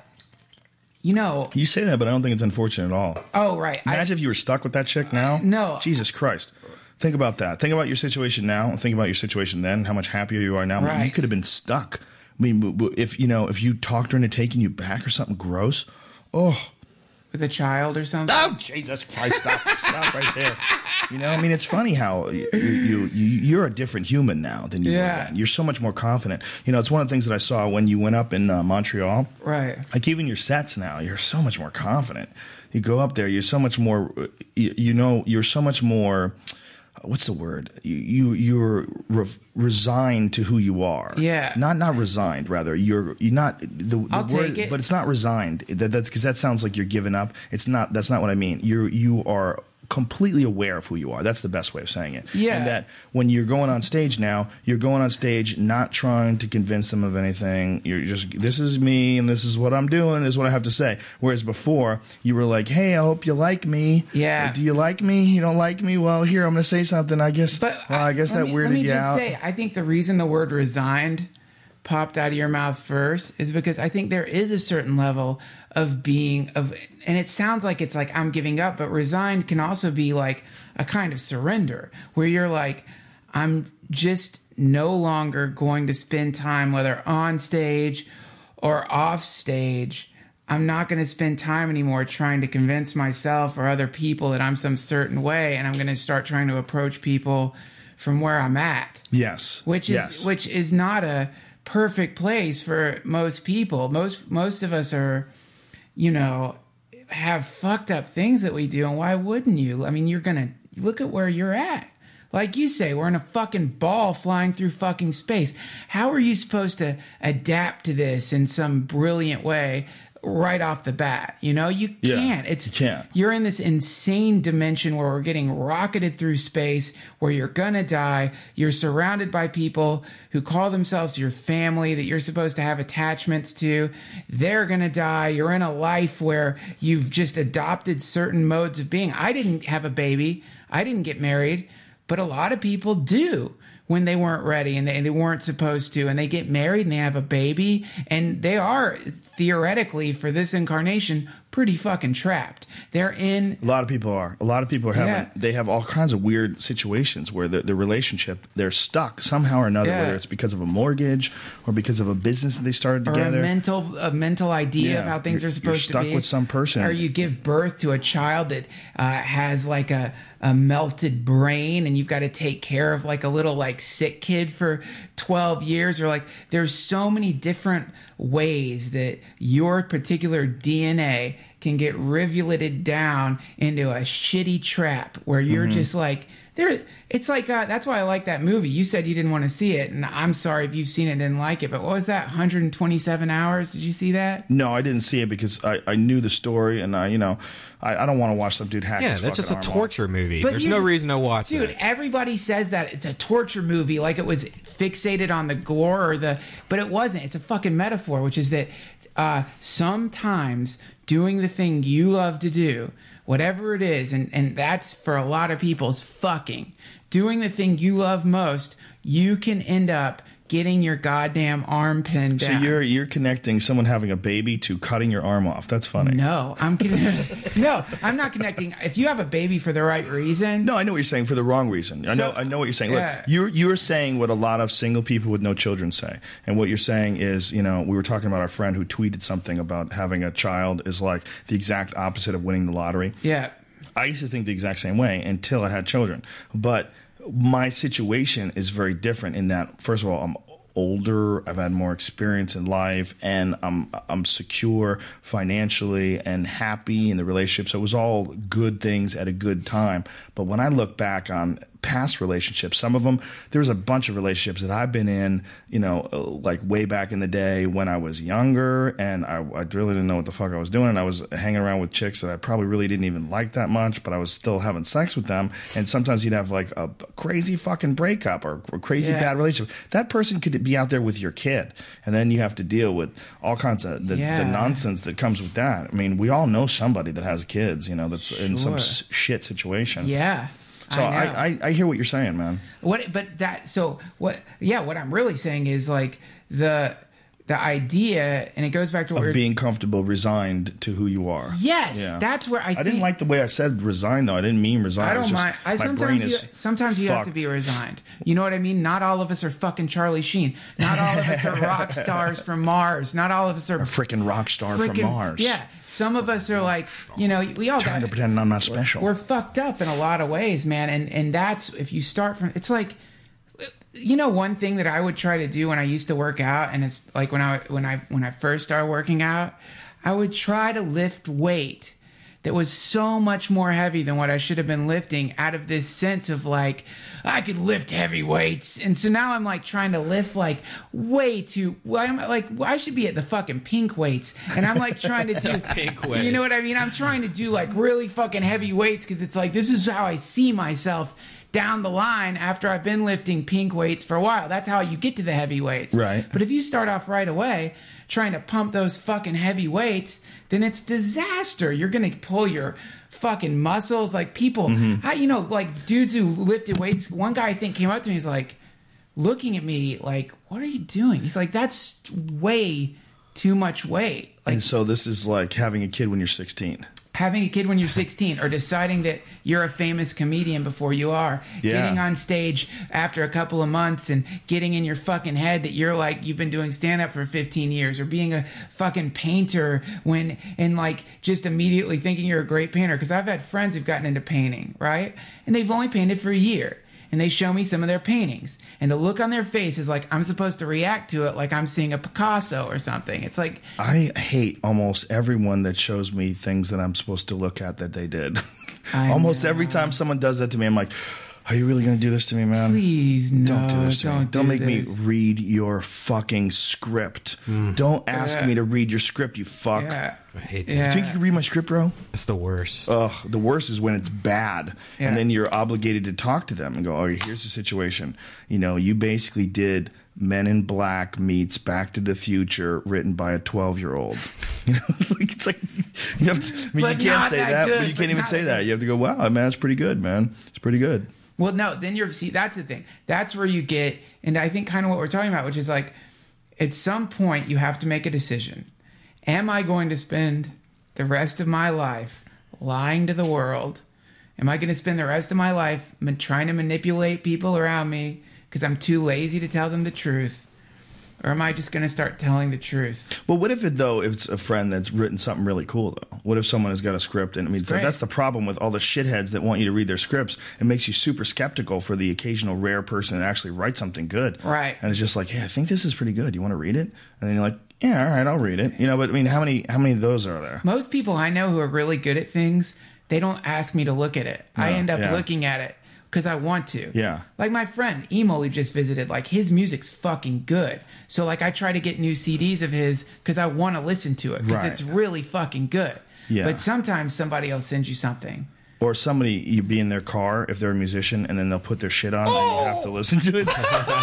you know, You say that, but I don't think it's unfortunate at all. oh right, I, Imagine if you were stuck with that chick now. no. Jesus Christ. Think about that. Think about your situation now and think about your situation then, how much happier you are now. You Right. could have been stuck. I mean, w- w- if you know, if you talked her into taking you back or something gross, oh, with a child or something. oh Jesus Christ! Stop, stop right there. You know, I mean, it's funny how you, you, you you're a different human now than you Yeah. were then. You're so much more confident. You know, it's one of the things that I saw when you went up in uh, Montreal. Right. Like even your sets now, you're so much more confident. You go up there, you're so much more. You, you know, you're so much more. What's the word? You, you you're re- resigned to who you are. Yeah. Not not resigned. Rather, you're you're not the, the I'll word, take it. but it's not resigned. That, that's because that sounds like you're giving up. It's not. That's not what I mean. You you are completely aware of who you are. That's the best way of saying it. Yeah. And that when you're going on stage now, you're going on stage not trying to convince them of anything. You're just, this is me and this is what I'm doing, this is what I have to say. Whereas before, you were like, hey, I hope you like me. Yeah. Do you like me? You don't like me? Well, here, I'm going to say something. I guess, But well, I guess let that me, weirded let me you just out. say, I think the reason the word resigned popped out of your mouth first is because I think there is a certain level of being of, and it sounds like it's like I'm giving up, but resigned can also be like a kind of surrender where you're like, I'm just no longer going to spend time, whether on stage or off stage. I'm not going to spend time anymore trying to convince myself or other people that I'm some certain way, and I'm going to start trying to approach people from where I'm at. Yes. Which is yes. which is not a perfect place for most people. Most most of us are, you know, have fucked up things that we do, and why wouldn't you? I mean, you're going to look at where you're at. Like you say, we're in a fucking ball flying through fucking space. How are you supposed to adapt to this in some brilliant way right off the bat? You know, you Yeah, can't. It's you can't. You're in this insane dimension where we're getting rocketed through space, where you're gonna die. You're surrounded by people who call themselves your family that you're supposed to have attachments to. They're gonna die. You're in a life where you've just adopted certain modes of being. I didn't have a baby. I didn't get married. But a lot of people do when they weren't ready and they, they weren't supposed to. And they get married and they have a baby. And they are theoretically, for this incarnation, pretty fucking trapped. They're in. A lot of people are. A lot of people are having. Yeah. They have all kinds of weird situations where the, the relationship they're stuck somehow or another. Yeah. Whether it's because of a mortgage or because of a business that they started Or together. a mental, a mental idea Yeah. of how things You're- are supposed you're stuck to be. with some person. Or you give birth to a child that uh, has like a, a melted brain, and you've got to take care of like a little like sick kid for twelve years. Or like, there's so many different ways that your particular D N A can get rivulated down into a shitty trap where you're Mm-hmm. just like there. It's like uh, that's why I like that movie. You said you didn't want to see it, and I'm sorry if you've seen it and didn't like it. But what was that? one hundred twenty-seven hours? Did you see that? No, I didn't see it because I, I knew the story, and I, you know, I, I don't want to watch some dude hack. Yeah, his that's just a fucking arm torture movie. But There's you- no reason to watch Dude, it. everybody says that it's a torture movie, like it was fixated on the gore or the, but it wasn't. It's a fucking metaphor, which is that uh, sometimes doing the thing you love to do, whatever it is, and, and that's for a lot of people is fucking. Doing the thing you love most, you can end up getting your goddamn arm pinned So down. you're you're connecting someone having a baby to cutting your arm off. That's funny. No, I'm kidding. No, I'm not connecting. If you have a baby for the right reason, No, I know what you're saying for the wrong reason. I know So- I know what you're saying. yeah. Look, you're you're saying what a lot of single people with no children say. And what you're saying is, you know, we were talking about our friend who tweeted something about having a child is like the exact opposite of winning the lottery. yeah. I used to think the exact same way until I had children. But my situation is very different in that, first of all, I'm older, I've had more experience in life, and I'm I'm secure financially and happy in the relationship. So it was all good things at a good time. But when I look back on past relationships, some of them, there was a bunch of relationships that I've been in, you know, like way back in the day when I was younger, and I, I really didn't know what the fuck I was doing. I was hanging around with chicks that I probably really didn't even like that much, but I was still having sex with them. And sometimes you'd have like a crazy fucking breakup or a crazy Yeah. bad relationship. That person could be out there with your kid, and then you have to deal with all kinds of the, Yeah. the nonsense that comes with that. I mean, we all know somebody that has kids, you know, that's in some Sure. s- shit situation. Yeah. So I, know. I, I, I hear what you're saying, man. What? But that. So what? Yeah. What I'm really saying is like the the idea, and it goes back to what we Of were, being comfortable, resigned to who you are. Yes, Yeah. that's where I. I think, didn't like the way I said resign, though. I didn't mean resign. I It don't was just, mind. I my sometimes brain you, is sometimes you have to fucked. be resigned. You know what I mean? Not all of us are fucking Charlie Sheen. Not all of us are rock stars from Mars. Not all of us are a freaking rock star freaking from Mars. Yeah, some of us are like, you know, we all Trying got to pretend I'm not special. We're fucked up in a lot of ways, man. And and that's if you start from. It's like, you know, one thing that I would try to do when I used to work out, and it's like when I when I when I first started working out, I would try to lift weight that was so much more heavy than what I should have been lifting, out of this sense of like, I could lift heavy weights. And so now I'm like trying to lift like way too, well, I'm like, well, I should be at the fucking pink weights. And I'm like trying to do, Pink you weights. know what I mean? I'm trying to do like really fucking heavy weights because it's like, this is how I see myself down the line after I've been lifting pink weights for a while. That's how you get to the heavy weights. Right. But if you start off right away trying to pump those fucking heavy weights, then it's disaster. You're going to pull your fucking muscles. Like people, Mm-hmm. I, you know, like dudes who lifted weights. One guy I think came up to me, he's like looking at me like, what are you doing? He's like, that's way too much weight. Like And so this is like having a kid when you're sixteen. having a kid when you're sixteen, or deciding that you're a famous comedian before you are, Yeah. getting on stage after a couple of months and getting in your fucking head that you're like, you've been doing stand up for fifteen years, or being a fucking painter when, and like just immediately thinking you're a great painter. Cause I've had friends who've gotten into painting, right? And they've only painted for a year. And they show me some of their paintings, and the look on their face is like I'm supposed to react to it like I'm seeing a Picasso or something. It's like, I hate almost everyone that shows me things that I'm supposed to look at that they did. I almost know. every time someone does that to me, I'm like, are you really going to do this to me, man? please no, Don't do this to me. don't Don't do make this. me read your fucking script. Don't ask Yeah. me to read your script, you fuck. Yeah. I hate that. Yeah. You think you can read my script, bro? It's the worst. Ugh, the worst is when it's bad, Yeah. and then you're obligated to talk to them and go, "Oh, here's the situation. You know, you basically did Men in Black meets Back to the Future, written by a twelve-year-old." You know, like, it's like you have to. I mean, But you can't not say that that, good, but you but can't even not say that that. good. You have to go, "Wow, man, that's pretty good, man. It's pretty good." Well, no, then you're, see, that's the thing. That's where you get, and I think kind of what we're talking about, which is like, at some point you have to make a decision. Am I going to spend the rest of my life lying to the world? Am I going to spend the rest of my life ma- trying to manipulate people around me because I'm too lazy to tell them the truth? Or am I just going to start telling the truth? Well, what if it, though, if it's a friend that's written something really cool, though? What if someone has got a script? And I mean, so that's the problem with all the shitheads that want you to read their scripts. It makes you super skeptical for the occasional rare person that actually writes something good. Right. And it's just like, hey, I think this is pretty good. You want to read it? And then you're like, yeah, all right, I'll read it. You know, but I mean, how many how many of those are there? Most people I know who are really good at things, they don't ask me to look at it. I No, end up yeah. looking at it because I want to. Yeah. Like my friend Emo, who just visited, like his music's fucking good. So like I try to get new C Ds of his because I want to listen to it because Right. it's really fucking good. Yeah. But sometimes somebody else sends you something. Or somebody, you be in their car if they're a musician, and then they'll put their shit on, and you have to listen to it.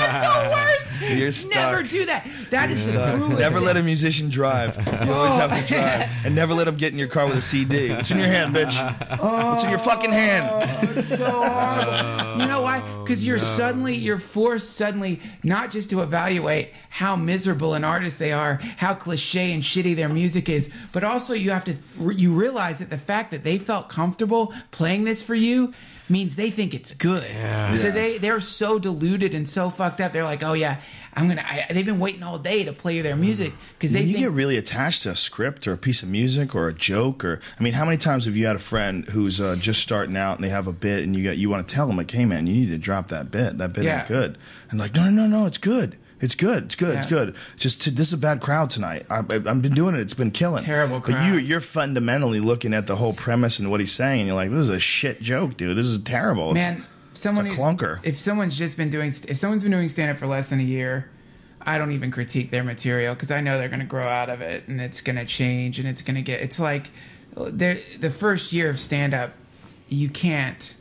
You're stuck. Never do that. That is the cruelest. Never let a musician drive. You always have to drive. And never let them get in your car with a C D. What's in your hand, bitch? What's in your fucking hand? So hard. You know why? Because you're suddenly, you're forced suddenly not just to evaluate how miserable an artist they are, how cliche and shitty their music is, but also you have to, you realize that the fact that they felt comfortable playing this for you means they think it's good. Yeah. So Yeah. they, they're so deluded and so fucked up. They're like, oh yeah, I'm going to, they've been waiting all day to play their music because they When you think, get really attached to a script or a piece of music or a joke, or I mean, how many times have you had a friend who's uh, just starting out and they have a bit, and you got you want to tell them like, hey man, you need to drop that bit. That bit Yeah. ain't good. And like, no, no, no, no, it's good. It's good. It's good. It's Yeah. good. Just to, this is a bad crowd tonight. I, I, I've been doing it. It's been killing. Terrible But crowd. you, you're fundamentally looking at the whole premise and what he's saying. And you're like, this is a shit joke, dude. This is terrible. It's- man, someone a who's- clunker. If someone's just been doing, if someone's been doing stand up for less than a year, I don't even critique their material because I know they're going to grow out of it and it's going to change and it's going to get. It's like they're- the first year of stand up, you can't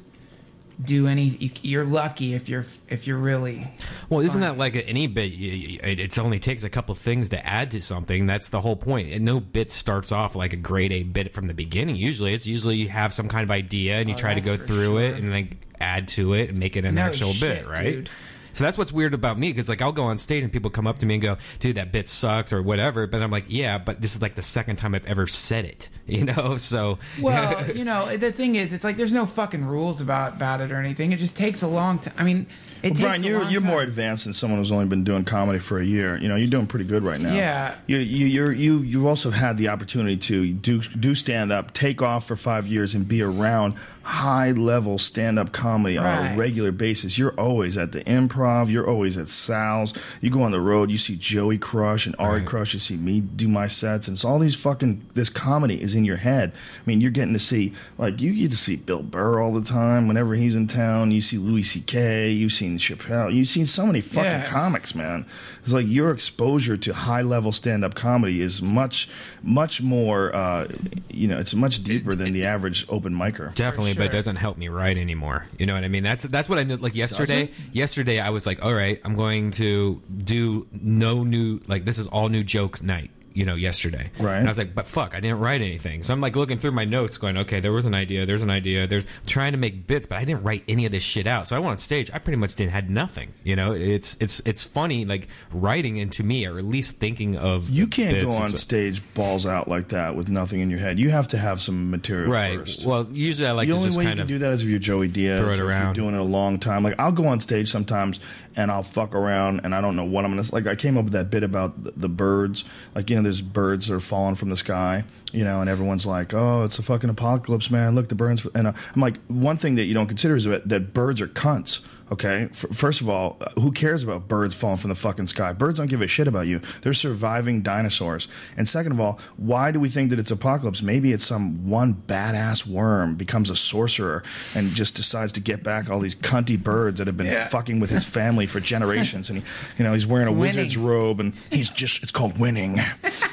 do any. You, you're lucky if you're if you're really. Well, isn't that like any bit? you- you- It it's only takes a couple things to add to something. That's the whole point. And no bit starts off like a grade A bit from the beginning. Usually, it's usually you have some kind of idea and you Oh, try to that's go for through sure. it and like add to it and make it an No actual shit, bit, right? dude. So that's what's weird about me because like I'll go on stage and people come up to me and go, "Dude, that bit sucks" or whatever. But I'm like, "Yeah, but this is like the second time I've ever said it," you know. So Well, you know, the thing is, it's like there's no fucking rules about about it or anything. It just takes a long time. I mean, it Well, takes Brian, a you're long you're time. more advanced than someone who's only been doing comedy for a year. You know, you're doing pretty good right now. Yeah. You you you're, you you've also had the opportunity to do do stand up, take off for five years, and be around high level stand up comedy on Right. a regular basis. You're always at the Improv. You're always at Sal's. You go on the road. You see Joey Crush and Ari Right. Crush. You see me do my sets, and it's all these fucking this comedy is in your head. I mean, you're getting to see like you get to see Bill Burr all the time whenever he's in town. You see Louis C K. You've seen Chappelle. You've seen so many fucking Yeah. comics, man. It's like your exposure to high level stand up comedy is much, much more. Uh, you know, it's much deeper than the average open micer. Definitely, but it sure. doesn't help me write anymore. You know what I mean? That's that's what I know. Like yesterday, Doesn't? yesterday I was like, all right, I'm going to do no new, like this is all new jokes night. You know, yesterday, Right. And I was like, but fuck, I didn't write anything. So I'm like looking through my notes, going, okay, there was an idea, there's an idea, there's trying to make bits, but I didn't write any of this shit out. So I went on stage, I pretty much did had nothing. You know, it's it's it's funny, like writing, and to me, or at least thinking of You the can't bits go and on so- stage balls out like that with nothing in your head. You have to have some material right? first. Well, usually I like the to only just way you kind can of do that is if you're Joey Diaz, throw it or if you're around. doing it a long time. Like I'll go on stage sometimes and I'll fuck around and I don't know what I'm gonna. Like I came up with that bit about the, the birds. Like you know, there's birds that are falling from the sky. You know, and everyone's like, "Oh, it's a fucking apocalypse, man! Look, the birds." And uh, I'm like, one thing that you don't consider is that, that birds are cunts. Okay, F- first of all, uh, who cares about birds falling from the fucking sky? Birds don't give a shit about you. They're surviving dinosaurs. And second of all, why do we think that it's apocalypse? Maybe it's some one badass worm becomes a sorcerer and just decides to get back all these cunty birds that have been Yeah. fucking with his family for generations. And he, you know, he's wearing It's a wizard's winning. robe, and he's just—it's called winning.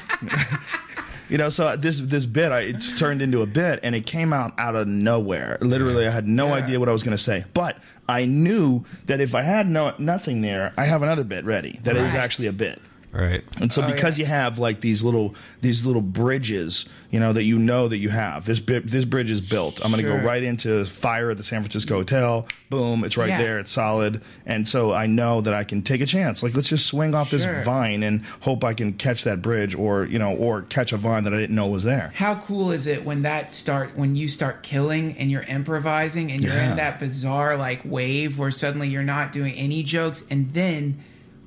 You know, so this this bit, I, it's turned into a bit, and it came out out of nowhere. Literally, I had no Yeah. idea what I was going to say, but I knew that if I had no nothing there, I have another bit ready that is Right. actually a bit. Right. And so Oh, because yeah. you have like these little these little bridges, you know, that you know that you have. This bi- this bridge is built. I'm going to Sure. go right into fire at the San Francisco Hotel. Boom, it's right Yeah. there. It's solid. And so I know that I can take a chance. Like let's just swing off Sure. this vine and hope I can catch that bridge or, you know, or catch a vine that I didn't know was there. How cool is it when that start when you start killing and you're improvising and you're Yeah. in that bizarre like wave where suddenly you're not doing any jokes, and then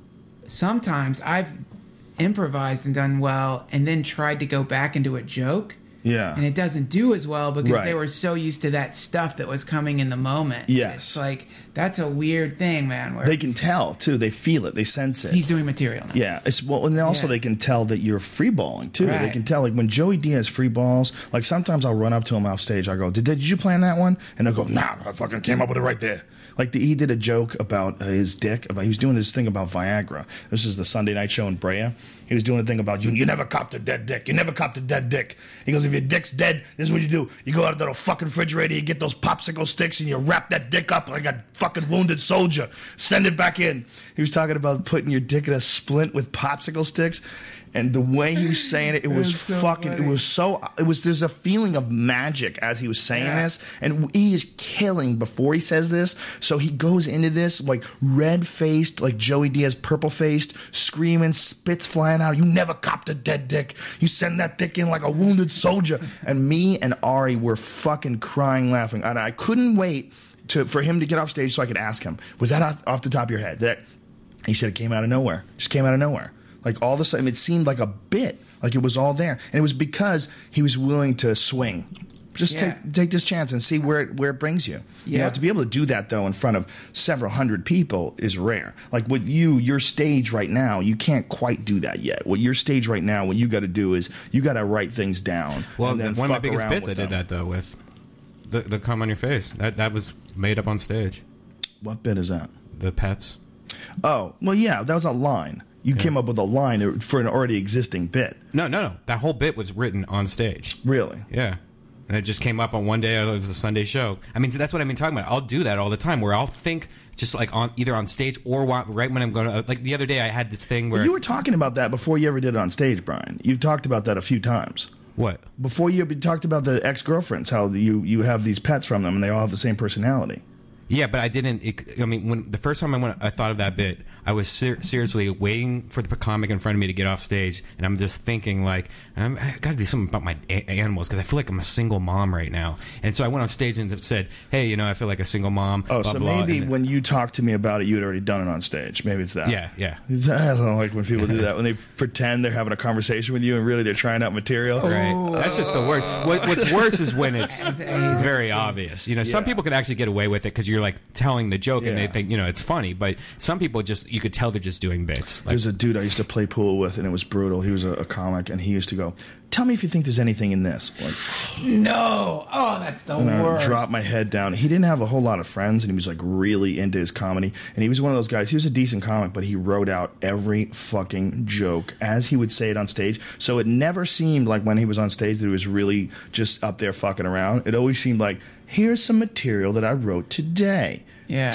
sometimes I've improvised and done well and then tried to go back into a joke Yeah. and it doesn't do as well because Right. they were so used to that stuff that was coming in the moment. Yes. It's like that's a weird thing, man, where They can tell too. They feel it. They sense it. he's doing material now. Yeah, it's well, and also Yeah. they can tell that you're free balling too. They Right. can tell like when Joey Diaz free balls. Like sometimes I'll run up to him off stage. I go, "Did did you plan that one?" And they'll go, "Nah, I fucking came up with it right there." Like the, he did a joke about uh, his dick. About he was doing this thing about Viagra. This is the Sunday night show in Brea. He was doing a thing about you. You never copped a dead dick. You never copped a dead dick. He goes, if your dick's dead, this is what you do. You go out to the fucking refrigerator. You get those popsicle sticks and you wrap that dick up like a fucking wounded soldier. Send it back in. He was talking about putting your dick in a splint with popsicle sticks. And the way he was saying it, it was It's so fucking, it funny. was so, it was, there's a feeling of magic as he was saying Yeah. this. And he is killing before he says this. So he goes into this like red faced, like Joey Diaz, purple faced, screaming, spits flying out. You never copped a dead dick. You send that dick in like a wounded soldier. And me and Ari were fucking crying, laughing. And I couldn't wait to, for him to get off stage so I could ask him, was that off, off the top of your head? That he said it came out of nowhere. Just came out of nowhere. Like all of a sudden, it seemed like a bit, like it was all there, and it was because he was willing to swing. Just Yeah. take take this chance and see where it, where it brings you. You know, Yeah. to be able to do that though in front of several hundred people is rare. Like with you, your stage right now, you can't quite do that yet. What your stage right now, what you got to do is you got to write things down. Well, and then one of my fuck biggest around bits I with did them. that though with the the cum on your face. That that was made up on stage. What bit is that? The pets. Oh, well, yeah, that was a line. You came up with a line for an already existing bit. No, no, no. That whole bit was written on stage. Really? Yeah. And it just came up on one day. It was a Sunday show. I mean, that's what I've been talking about. I'll do that all the time where I'll think just like on either on stage or while, right when I'm going to, like the other day I had this thing where. You were talking about that before you ever did it on stage, Brian. You talked about that a few times. What? Before you talked about the ex-girlfriends, how you, you have these pets from them and they all have the same personality. Yeah, but I didn't. It, I mean, when the first time I went, I thought of that bit. I was ser- seriously waiting for the comic in front of me to get off stage, and I'm just thinking like, I'm, I got to do something about my a- animals because I feel like I'm a single mom right now. And so I went on stage and said, "Hey, you know, I feel like a single mom." Oh, blah, so blah, maybe and- when you talked to me about it, you had already done it on stage. Maybe it's that. Yeah, yeah. I don't like when people do that. When they pretend they're having a conversation with you and really they're trying out material. Right. That's just the word. What, what's worse is when it's very obvious. You know, some Yeah. people can actually get away with it because you're like telling the joke and Yeah. they think, you know, it's funny. But some people just, you could tell they're just doing bits. Like, There's a dude I used to play pool with, and it was brutal. He was a, a comic, and he used to go, "Tell me if you think there's anything in this." Like, No. Oh, that's the and I worst. dropped my head down. He didn't have a whole lot of friends, and he was like really into his comedy. And he was one of those guys. He was a decent comic, but he wrote out every fucking joke as he would say it on stage. So it never seemed like when he was on stage that he was really just up there fucking around. It always seemed like, here's some material that I wrote today. Yeah.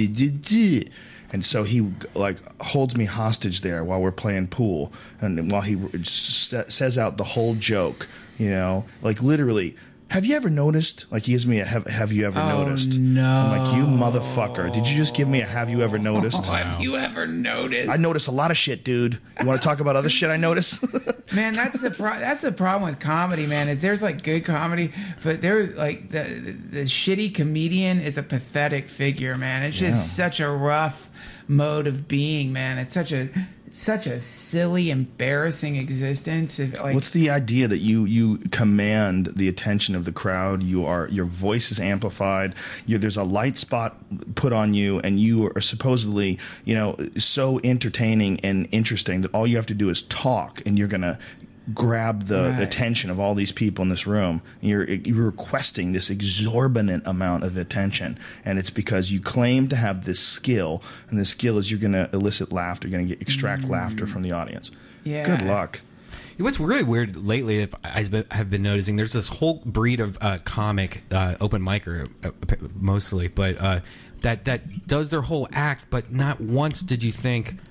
And so he like holds me hostage there while we're playing pool, and while he sa- says out the whole joke, you know, like literally. Have you ever noticed? Like he gives me a have, have you ever Oh, noticed? no. I'm like, you motherfucker! Did you just give me a have you ever noticed? Oh, have you ever noticed? I notice a lot of shit, dude. You want to talk about other shit I notice? Man, that's the pro- that's the problem with comedy, man. Is there's like good comedy, but there's like the, the the shitty comedian is a pathetic figure, man. It's just Yeah. such a rough mode of being, man. It's such a such a silly, embarrassing existence. If, like, What's the idea that you you command the attention of the crowd? You are your voice is amplified. You, there's a light spot put on you, and you are supposedly you know so entertaining and interesting that all you have to do is talk, and you're gonna grab the Right. attention of all these people in this room. You're you're requesting this exorbitant amount of attention, and it's because you claim to have this skill, and the skill is you're going to elicit laughter, you're going to get extract laughter from the audience. Yeah. Good luck. what's really weird lately, if I've been, have been noticing, there's this whole breed of uh, comic, uh, open micer, uh, mostly, but uh, that that does their whole act, but not once did you think,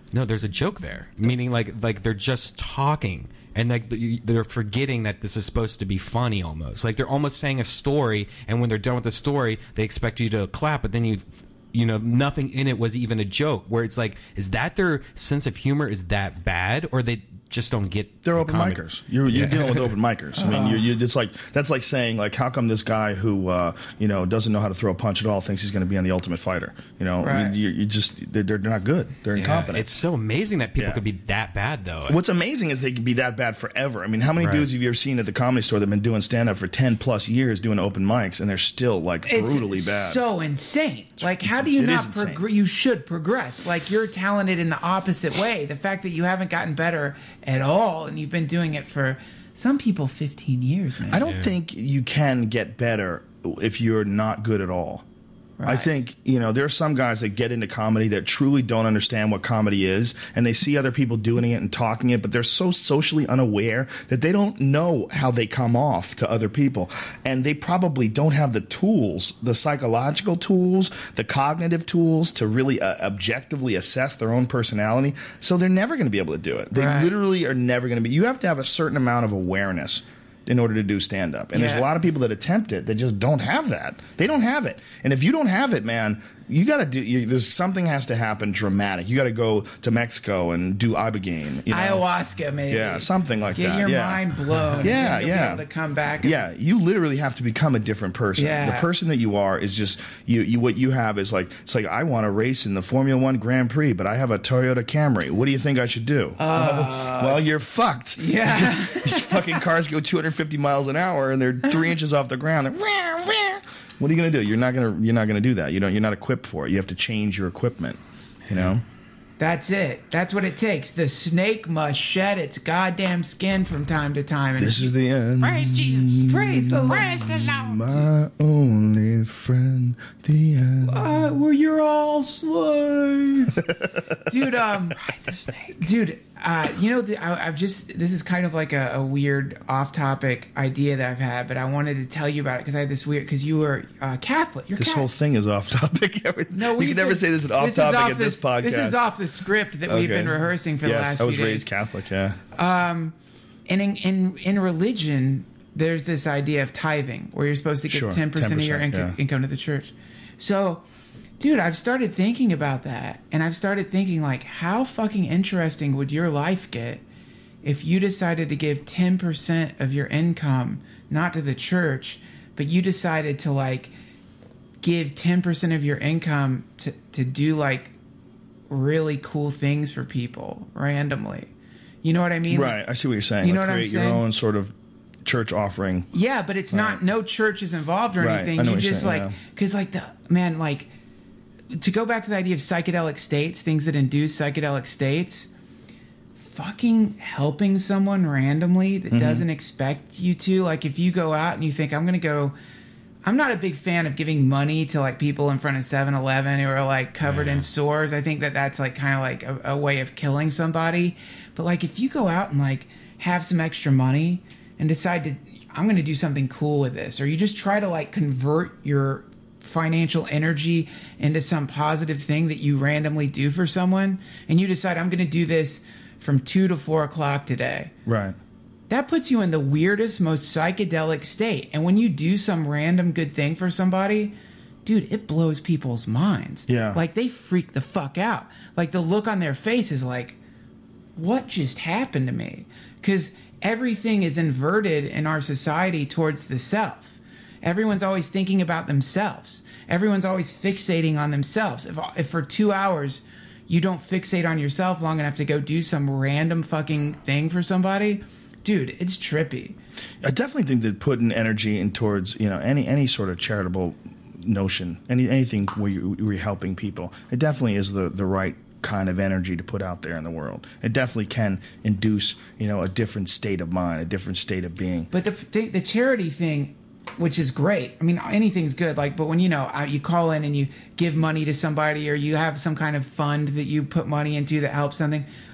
No, there's a joke there, meaning like like they're just talking. And like they're forgetting that this is supposed to be funny almost. Like they're almost saying a story, and when they're done with the story, they expect you to clap, but then you you know, nothing in it was even a joke, where it's like, is that their sense of humor is that bad, or they just don't get they're the open comedy? micers. You're, you're Yeah. dealing with open micers. I mean, you're, you it's like that's like saying like, how come this guy who uh, you know doesn't know how to throw a punch at all thinks he's going to be on The Ultimate Fighter? You know, I mean, Right. you, you just they're, they're not good. They're Yeah, incompetent. it's so amazing that people Yeah. could be that bad, though. What's amazing is they can be that bad forever. I mean, how many Right. dudes have you ever seen at the Comedy Store that have been doing stand up for ten plus years, doing open mics, and they're still like It's brutally bad? so insane. Like, how do you it is not insane. progress? You should progress. Like, you're talented in the opposite way. The fact that you haven't gotten better at all, and you've been doing it for some people fifteen years, man. I don't think you can get better if you're not good at all. I Right. think, you know, there are some guys that get into comedy that truly don't understand what comedy is, and they see other people doing it and talking it, but they're so socially unaware that they don't know how they come off to other people. And they probably don't have the tools, the psychological tools, the cognitive tools to really uh, objectively assess their own personality. So they're never going to be able to do it. They Right. literally are never going to be. You have to have a certain amount of awareness in order to do stand-up. And there's a Yeah. lot of people that attempt it that just don't have that. They don't have it. And if you don't have it, man, you got to do, you, there's something has to happen dramatic. You got to go to Mexico and do Ibogaine. You know? Ayahuasca, maybe. Yeah, something like Get that. your yeah. mind blown. Yeah, and you'll yeah. Be able to come back. Yeah, you literally have to become a different person. Yeah. The person that you are is just you. You what you have is like it's like I want to race in the Formula One Grand Prix, but I have a Toyota Camry. What do you think I should do? Uh, well, you're fucked. Yeah. Because these fucking cars go two hundred fifty miles an hour and they're three inches off the ground. They're, "Wah, wah." What are you gonna do? You're not gonna you're not gonna do that. You don't. You're not equipped for it. You have to change your equipment. You know. That's it. That's what it takes. The snake must shed its goddamn skin from time to time. And This is the end. praise Jesus. Praise the Lord. Praise the Lord. My only friend, the end. Uh, well, you're all slaves, dude. Um, the snake, dude. Uh, you know, the, I, I've just this is kind of like a, a weird off-topic idea that I've had, but I wanted to tell you about it because I had this weird because you were uh, Catholic. You're This Catholic. whole thing is off topic. No, you we've can never been- say this is off this topic off at this podcast. This is off the script that we've Okay. been rehearsing for the yes, last I was few raised days. Catholic. Yeah. And in, in in religion, there's this idea of tithing, where you're supposed to give Sure, ten percent of your ten percent, income, yeah. income to the church. So, dude, I've started thinking about that, and I've started thinking like, how fucking interesting would your life get if you decided to give ten percent of your income not to the church, but you decided to like give ten percent of your income to to do like really cool things for people randomly. You know what I mean? Right. I see what you're saying. You know like what I'm create your saying? own sort of church offering. Yeah, but it's not no church is involved or Right. anything. I know You what you're just saying, like yeah. because like the man like to go back to the idea of psychedelic states, things that induce psychedelic states. Fucking helping someone randomly that Mm-hmm. doesn't expect you to, like if you go out and you think I'm gonna go. I'm not a big fan of giving money to like people in front of seven eleven who are like covered in sores. I think that that's like kind of like a, a way of killing somebody. But like if you go out and like have some extra money and decide to, I'm going to do something cool with this, or you just try to like convert your financial energy into some positive thing that you randomly do for someone, and you decide I'm going to do this from two to four o'clock today. Right. That puts you in the weirdest, most psychedelic state. And when you do some random good thing for somebody, dude, it blows people's minds. Yeah. Like, they freak the fuck out. Like, the look on their face is like, what just happened to me? Because everything is inverted in our society towards the self. Everyone's always thinking about themselves. Everyone's always fixating on themselves. If, if for two hours you don't fixate on yourself long enough to go do some random fucking thing for somebody, dude, it's trippy. I definitely think that putting energy in towards you know any any sort of charitable notion, any anything where, you, where you're helping people, it definitely is the the right kind of energy to put out there in the world. It definitely can induce you know a different state of mind, a different state of being. But the the, the charity thing, which is great. I mean, anything's good. Like, but when you know uh, you call in and you give money to somebody, or you have some kind of fund that you put money into that helps something,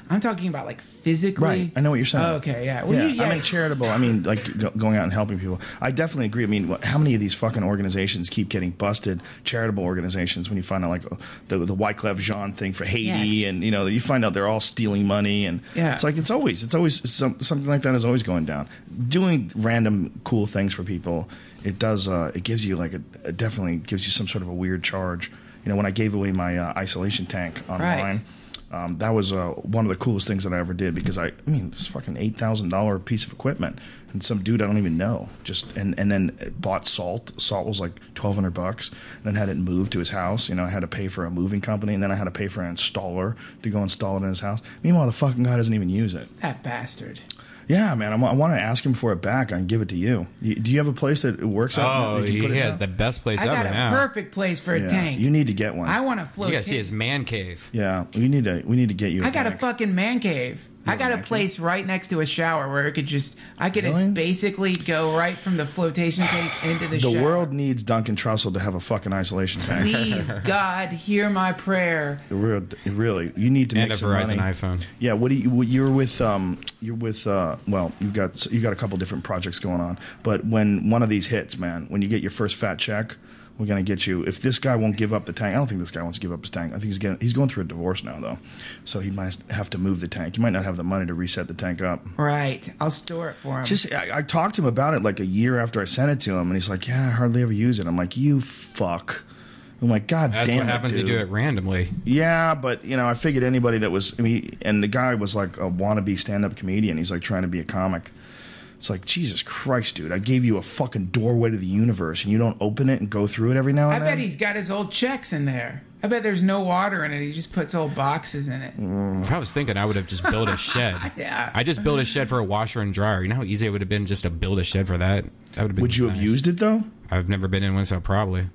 I'm talking about like physically. Right, I know what you're saying. Oh, okay, yeah. Well, yeah, you, yeah. I mean charitable. I mean like go, going out and helping people. I definitely agree. I mean, what, how many of these fucking organizations keep getting busted? Charitable organizations. When you find out like the the Wyclef Jean thing for Haiti, Yes. and you know you find out they're all stealing money, and Yeah. it's like it's always it's always some, something like that is always going down. Doing random cool things for people, it does. Uh, it gives you like a it definitely gives you some sort of a weird charge. You know, when I gave away my uh, isolation tank online. Right. Um, that was uh, one of the coolest things that I ever did because I, I mean, it's fucking eight thousand dollar piece of equipment, and some dude I don't even know just and, and then bought salt. Salt was like twelve hundred bucks, and then had it moved to his house. You know, I had to pay for a moving company, and then I had to pay for an installer to go install it in his house. Meanwhile, the fucking guy doesn't even use it. That bastard. Yeah, man, I, I want to ask him for it back and give it to you. you. Do you have a place that it works out? Oh, that you he can put it has down? the best place I ever got a now. perfect place for a Yeah, tank. you need to get one. I want to float. You gotta see tank. his man cave. Yeah, we need to. We need to get you. A I got a tank. fucking man cave. I have got a a man cave? place right next to a shower where it could just, I could Really? just basically go right from the flotation tank into the, The shower. world needs Duncan Trussell to have a fucking isolation tank. Please, God, hear my prayer. The real, really, you need to And make a some Verizon money. iPhone. Yeah, what do you? You're with, um, you're with. Uh, well, you've got you got a couple different projects going on. But when one of these hits, man, when you get your first fat check, we're gonna get you. If this guy won't give up the tank, I don't think this guy wants to give up his tank. I think he's getting. He's going through a divorce now, though, so he might have to move the tank. He might not have the money to reset the tank up. Right. I'll store it for him. Just, I, I talked to him about it like a year after I sent it to him, and he's like, "Yeah, I hardly ever use it." I'm like, "You fuck." I'm like, God That's damn what it, happens dude. to do it randomly. Yeah, but you know, I figured anybody that was, I mean, and the guy was like a wannabe stand-up comedian. He's like trying to be a comic. It's like, Jesus Christ, dude! I gave you a fucking doorway to the universe, and you don't open it and go through it every now and I then. bet he's got his old checks in there. I bet there's no water in it. He just puts old boxes in it. If I was thinking, I would have just built a shed. Yeah. I just built a shed for a washer and dryer. You know how easy it would have been just to build a shed for that? That would have been. Would you have nice. used it though? I've never been in one, so probably.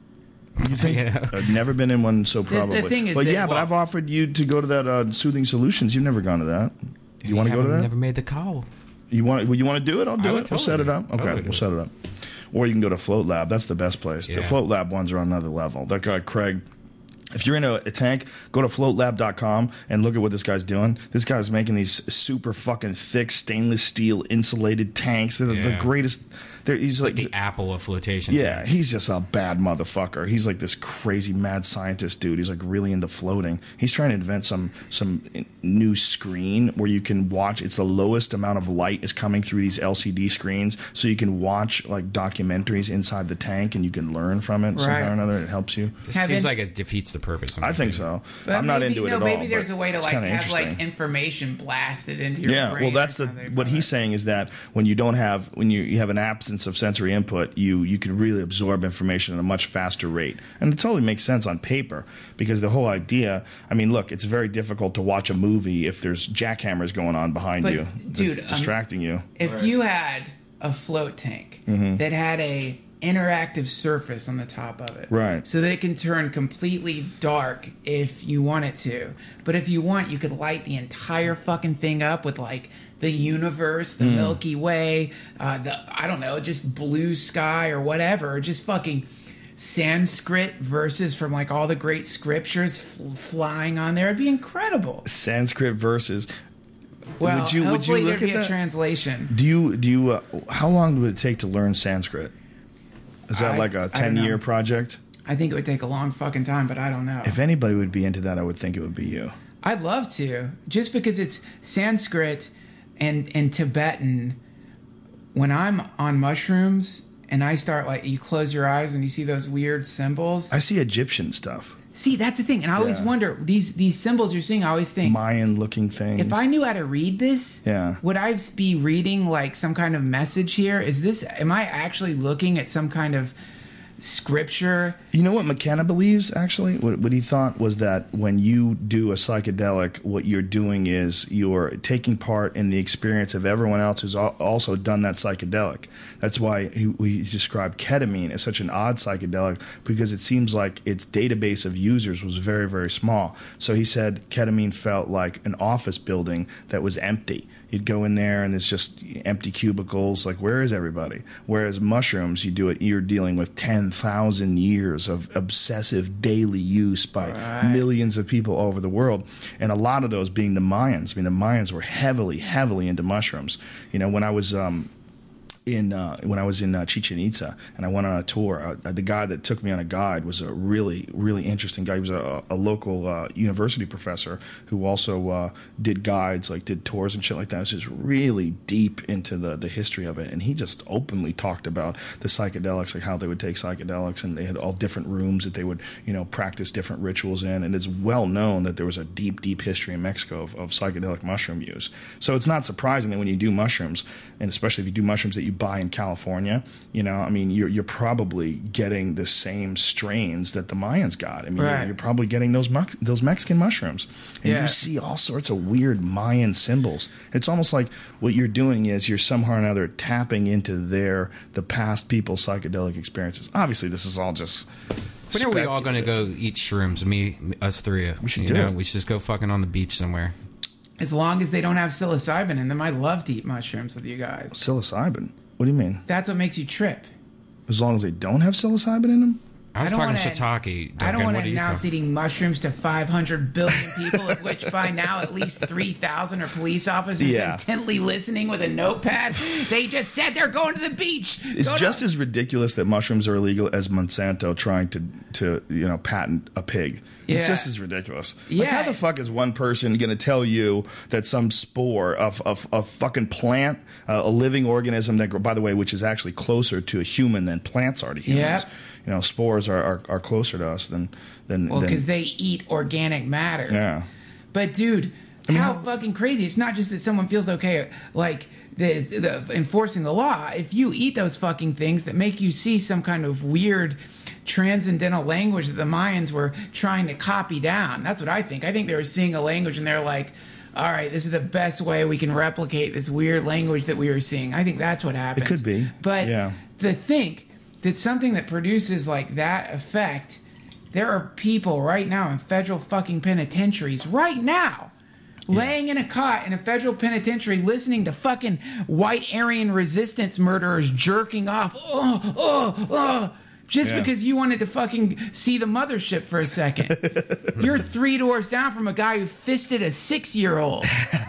You think? Yeah. I've never been in one, so probably. thing is but that- yeah, but I've offered you to go to that uh, Soothing Solutions. You've never gone to that. You want to go to haven't- that? Never made the call. You want? Well, you want to do it? I'll do I it. would We'll set it totally- up. Okay, totally do we'll it. set it up. Or you can go to Float Lab. That's the best place. The Yeah. Float Lab ones are on another level. That guy Craig. If you're in a, a tank, go to float lab dot com and look at what this guy's doing. This guy's making these super fucking thick stainless steel insulated tanks. They're the- the Yeah. greatest. They're, he's like, The apple of flotation. yeah, tanks. he's just a bad motherfucker. He's like this crazy mad scientist dude. He's like really into floating. He's trying to invent some some new screen where you can watch. It's the lowest amount of light is coming through these L C D screens, so you can watch like documentaries inside the tank and you can learn from it somehow Right. or another. It helps you. It Have seems in- like it defeats the purpose. in I my think opinion. so. But I'm not maybe, into it no, at maybe all. there's but a way to it's like kinda have like interesting. information blasted into your Yeah, brain. well, or that's the something what from he's it. saying is that when you don't have when you, you have an absence of sensory input, you you can really absorb information at a much faster rate, and it totally makes sense on paper because the whole idea. I mean, look, it's very difficult to watch a movie if there's jackhammers going on behind But, you, dude, that- um, distracting you. If you had a float tank Mm-hmm. that had a interactive surface on the top of it, Right. so that it can turn completely dark if you want it to, but if you want, you could light the entire fucking thing up with like the universe, the Hmm. Milky Way, uh, the I don't know, just blue sky or whatever, just fucking Sanskrit verses from like all the great scriptures f- flying on there. It'd be incredible. Sanskrit verses. Well, would you would hopefully you look there'd at be a that? translation. do you do you? Uh, how long would it take to learn Sanskrit? Is that I- like I a don't ten year know. project? I think it would take a long fucking time, but I don't know. If anybody would be into that, I would think it would be you. I'd love to, just because it's Sanskrit and and Tibetan. When I'm on mushrooms and I start like you close your eyes and you see those weird symbols. I see Egyptian stuff, See, that's the thing, and I always Yeah. wonder these these symbols you're seeing. I always think, Mayan looking things. if I knew how to read this, Yeah. would I be reading like some kind of message here? Is this? Am I actually looking at some kind of scripture? You know what McKenna believes, actually? What, what he thought was that when you do a psychedelic, what you're doing is you're taking part in the experience of everyone else who's al- also done that psychedelic. That's why he, he described ketamine as such an odd psychedelic, because it seems like its database of users was very, very small. So he said ketamine felt like an office building that was empty. You'd go in there and it's just empty cubicles. Like, where is everybody? Whereas mushrooms, you do it, you're dealing with ten thousand years of obsessive daily use by right. millions of people all over the world. And a lot of those being the Mayans. I mean, the Mayans were heavily, heavily into mushrooms. You know, when I was... Um, In uh, when I was in uh, Chichen Itza and I went on a tour, uh, the guy that took me on a guide was a really, really interesting guy. He was a, a local uh, university professor who also uh, did guides, like did tours and shit like that. He was just really deep into the, the history of it, and he just openly talked about the psychedelics, like how they would take psychedelics, and they had all different rooms that they would, you know, practice different rituals in. And it's well known that there was a deep, deep history in Mexico of, of psychedelic mushroom use. So it's not surprising that when you do mushrooms, and especially if you do mushrooms that you buy in California, you know, I mean, you're you're probably getting the same strains that the Mayans got. I mean, right. you're, you're probably getting those mu- those Mexican mushrooms, and yeah. you see all sorts of weird Mayan symbols. It's almost like what you're doing is you're somehow or another tapping into their the past people's psychedelic experiences. Obviously, this is all just. When are we all going to go eat shrooms? Me, us three. We should you do know, it. We should just go fucking on the beach somewhere. As long as they don't have psilocybin in them, I love to eat mushrooms with you guys. Psilocybin? What do you mean? That's what makes you trip. As long as they don't have psilocybin in them? I was I don't talking wanna- shiitake. I don't Duncan. want What to are you announce talking- eating mushrooms to five hundred billion people, of which by now at least three thousand are police officers Yeah. intently listening with a notepad. They just said they're going to the beach. It's Go just to- as ridiculous that mushrooms are illegal as Monsanto trying to, to you know, patent a pig. It's Yeah. just as ridiculous. Like, Yeah. how the fuck is one person going to tell you that some spore of of a fucking plant, uh, a living organism that, by the way, which is actually closer to a human than plants are to humans. Yep. You know, spores are, are, are closer to us than than. Well, than- because they eat organic matter. yeah. But dude, mean, how how- fucking crazy! It's not just that someone feels okay, like the, the enforcing the law. If you eat those fucking things that make you see some kind of weird transcendental language that the Mayans were trying to copy down, that's what I think. I think they were seeing a language and they're like, all right, this is the best way we can replicate this weird language that we were seeing. I think that's what happens. It could be. But Yeah. to think that something that produces like that effect, there are people right now in federal fucking penitentiaries right now laying in a cot in a federal penitentiary listening to fucking white Aryan resistance murderers jerking off. Oh, oh, oh. Just Yeah. because you wanted to fucking see the mothership for a second. You're three doors down from a guy who fisted a six-year-old.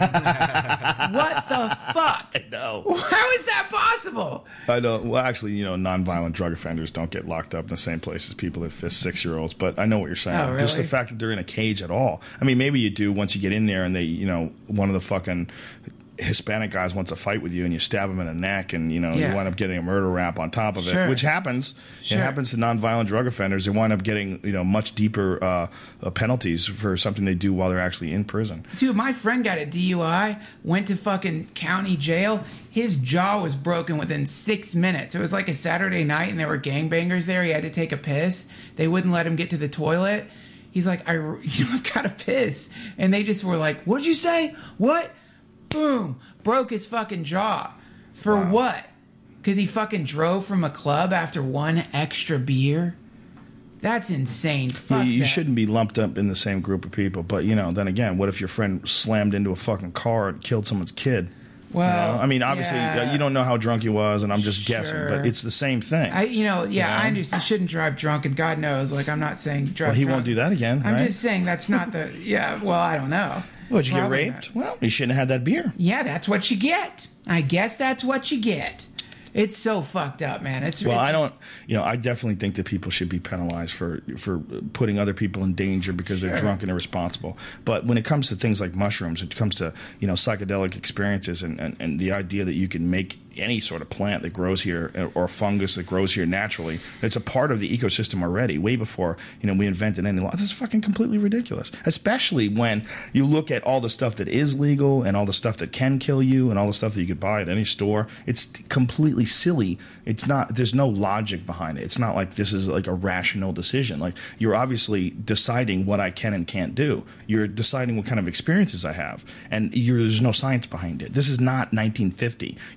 What the fuck? I know. How is that possible? I know. Well, actually, you know, nonviolent drug offenders don't get locked up in the same place as people that fist six-year-olds. But I know what you're saying. Oh, Just the really? fact that they're in a cage at all. I mean, maybe you do once you get in there and they, you know, one of the fucking Hispanic guys wants to fight with you and you stab him in the neck and, you know, Yeah. you wind up getting a murder rap on top of it, Sure. which happens. Sure. It happens to nonviolent drug offenders. They wind up getting, you know, much deeper uh, uh, penalties for something they do while they're actually in prison. Dude, my friend got a D U I, went to fucking county jail. His jaw was broken within six minutes. It was like a Saturday night and there were gangbangers there. He had to take a piss. They wouldn't let him get to the toilet. He's like, I, you know, I've got to piss. And they just were like, what'd you say? What? Boom. Broke his fucking jaw. For Wow. what? Because he fucking drove from a club after one extra beer? That's insane. Yeah, Fuck you that. shouldn't be lumped up in the same group of people. But, you know, then again, what if your friend slammed into a fucking car and killed someone's kid? Well, You know? I mean, obviously, yeah. uh, you don't know how drunk he was, and I'm just guessing, Sure. but it's the same thing. I, you know, yeah, You know? I understand. You shouldn't drive drunk, and God knows, like, I'm not saying drive well, he drunk. won't do that again, I'm right? just saying that's not the, yeah, well, I don't know. Would you get Probably raped? not. Well, you shouldn't have had that beer. Yeah, that's what you get. I guess that's what you get. It's so fucked up, man. It's Well, it's, I don't. You know, I definitely think that people should be penalized for for putting other people in danger because they're Sure. drunk and irresponsible. But when it comes to things like mushrooms, it comes to you know psychedelic experiences and, and, and the idea that you can make any sort of plant that grows here or fungus that grows here naturally, it's a part of the ecosystem already, way before you know we invented any law. This is fucking completely ridiculous. Especially when you look at all the stuff that is legal and all the stuff that can kill you and all the stuff that you could buy at any store. It's completely silly. It's not. There's no logic behind it. It's not like this is like a rational decision. Like you're obviously deciding what I can and can't do. You're deciding what kind of experiences I have, and you're, there's no science behind it. This is not nineteen fifty. You can't pull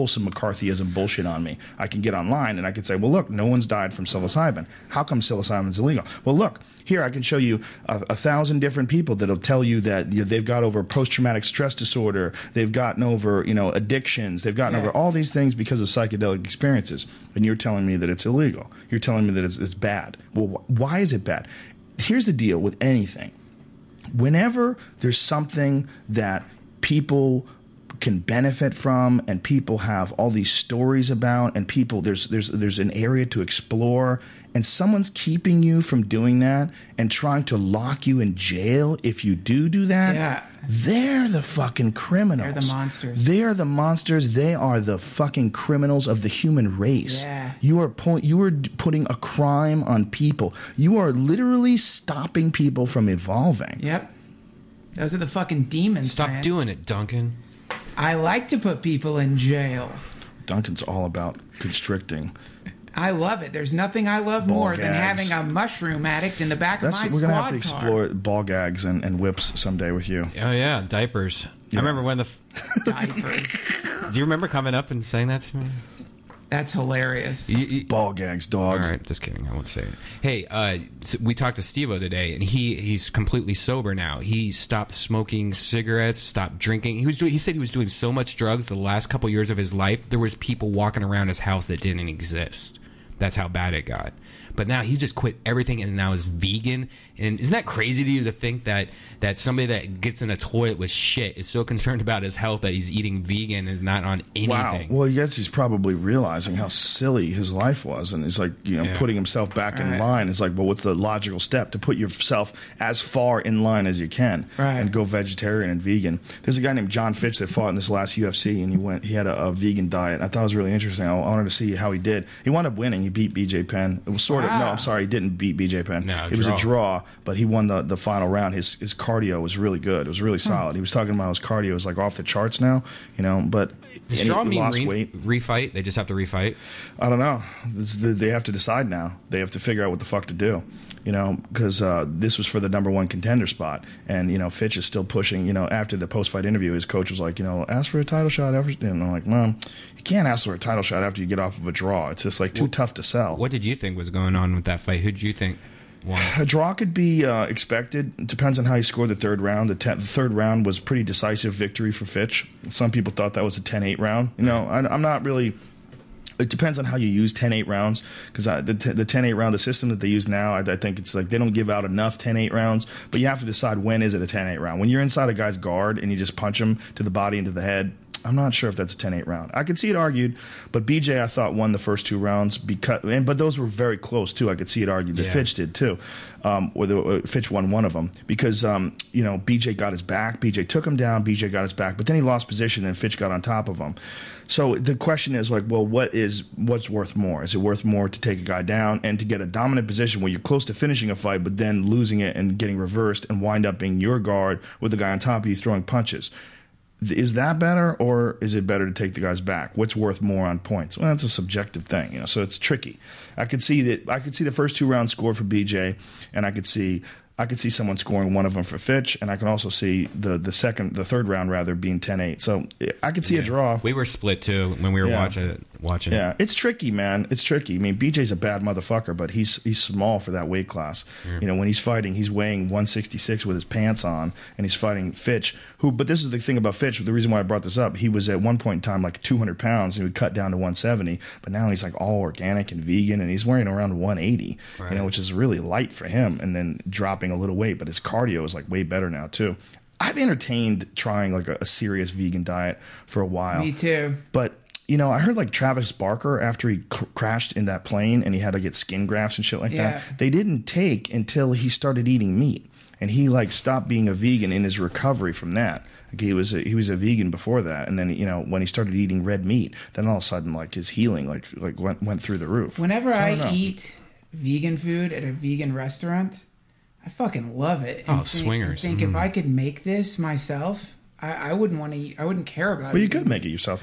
pull some McCarthyism bullshit on me. I can get online and I can say, well, look, no one's died from psilocybin. How come psilocybin's illegal? Well, look, here I can show you a, a thousand different people that'll tell you that you know, they've got over post-traumatic stress disorder, they've gotten over you know addictions, they've gotten Yeah. over all these things because of psychedelic experiences, and you're telling me that it's illegal. You're telling me that it's, it's bad. Well, wh- why is it bad? Here's the deal with anything. Whenever there's something that people can benefit from and people have all these stories about and people there's there's there's an area to explore and someone's keeping you from doing that and trying to lock you in jail if you do do that, Yeah. they're the fucking criminals. They're the monsters. They're the monsters. They are the fucking criminals of the human race. Yeah. You are po- you are d- putting a crime on people. You are literally stopping people from evolving. Yep. Those are the fucking demons. Stop man. doing it, Duncan. I like to put people in jail. Duncan's all about constricting. I love it. There's nothing I love Ball more than gags. having a mushroom addict in the back That's of my we're squad gonna have to car. explore ball gags and, and whips someday with you. Oh yeah, diapers. I remember when the. F- Diapers. Do you remember coming up and saying that to me? That's hilarious. You- you- Ball gags, dog. All right, just kidding. I won't say it. Hey, uh, so we talked to Steve-O today, and he he's completely sober now. He stopped smoking cigarettes, stopped drinking. He was doing. He said he was doing so much drugs the last couple years of his life. There was people walking around his house that didn't exist. That's how bad it got. But now he just quit everything and now is vegan. And isn't that crazy to you to think that that somebody that gets in a toilet with shit is so concerned about his health that he's eating vegan and not on anything? Wow. Well, I guess he's probably realizing how silly his life was, and he's like, you know, Yeah. putting himself back in Right. line. It's like, well, what's the logical step to put yourself as far in line as you can, Right. and go vegetarian and vegan? There's a guy named John Fitch that fought in this last U F C, and he went, he had a, a vegan diet. I thought it was really interesting. I wanted to see how he did. He wound up winning. He beat B J Penn. It was sort of no, Wow. I'm sorry, he didn't beat B J Penn. No, it was a draw. draw, but he won the the final round. His his cardio was really good. It was really solid. He was talking about his cardio is like off the charts now, you know. But Does and he draw mean lost re- weight. refight? They just have to refight? I don't know. This, the, they have to decide now. They have to figure out what the fuck to do. You know, because uh, this was for the number one contender spot, and you know Fitch is still pushing. You know, after the post-fight interview, his coach was like, you know, ask for a title shot. After, and I'm like, Mom, you can't ask for a title shot after you get off of a draw. It's just like too tough to sell. What did you think was going on with that fight? Who did you think won? A draw could be uh, expected. It depends on how you score the third round. The, te- the third round was pretty decisive victory for Fitch. Some people thought that was a ten eight round. You know, I, I'm not really. It depends on how you use ten eight rounds, because the t- the ten eight round, the system that they use now, I, I think it's like they don't give out enough ten eight rounds, but you have to decide when is it a ten eight round. When you're inside a guy's guard and you just punch him to the body and to the head, I'm not sure if that's a ten eight round. I could see it argued, but B J I thought won the first two rounds because, and but those were very close too. I could see it argued that Yeah. Fitch did too, um, or the, uh, Fitch won one of them because um, you know B J got his back, B J took him down, B J got his back, but then he lost position and Fitch got on top of him. So the question is like, well, what is what's worth more? Is it worth more to take a guy down and to get a dominant position where you're close to finishing a fight, but then losing it and getting reversed and wind up being your guard with the guy on top of you throwing punches? Is that better, or is it better to take the guys back? What's worth more on points? Well, that's a subjective thing, you know. So it's tricky. I could see that. I could see the first two rounds score for B J, and I could see. I could see someone scoring one of them for Fitch, and I can also see the the second, the third round rather being ten eight. So I could see a draw. We were split too when we were Yeah. watching it. Watching Yeah, it. it's tricky, man. It's tricky. I mean, B J's a bad motherfucker, but he's he's small for that weight class. You know, when he's fighting, he's weighing one sixty-six with his pants on, and he's fighting Fitch, who, but this is the thing about Fitch, the reason why I brought this up, he was at one point in time like two hundred pounds, and he would cut down to one seventy, but now he's like all organic and vegan, and he's wearing around one eighty, you know, which is really light for him, and then dropping a little weight, but his cardio is like way better now, too. I've entertained trying like a, a serious vegan diet for a while. Me too. But you know, I heard like Travis Barker after he cr- crashed in that plane and he had to get skin grafts and shit like Yeah. that. They didn't take until he started eating meat, and he like stopped being a vegan in his recovery from that. Like he was a, he was a vegan before that, and then you know when he started eating red meat, then all of a sudden like his healing like like went went through the roof. Whenever So I, don't know. eat vegan food at a vegan restaurant, I fucking love it. Oh, And think, swingers. and think if I could make this myself, I, I wouldn't want to eat. I wouldn't care about it. But you could make it yourself easily.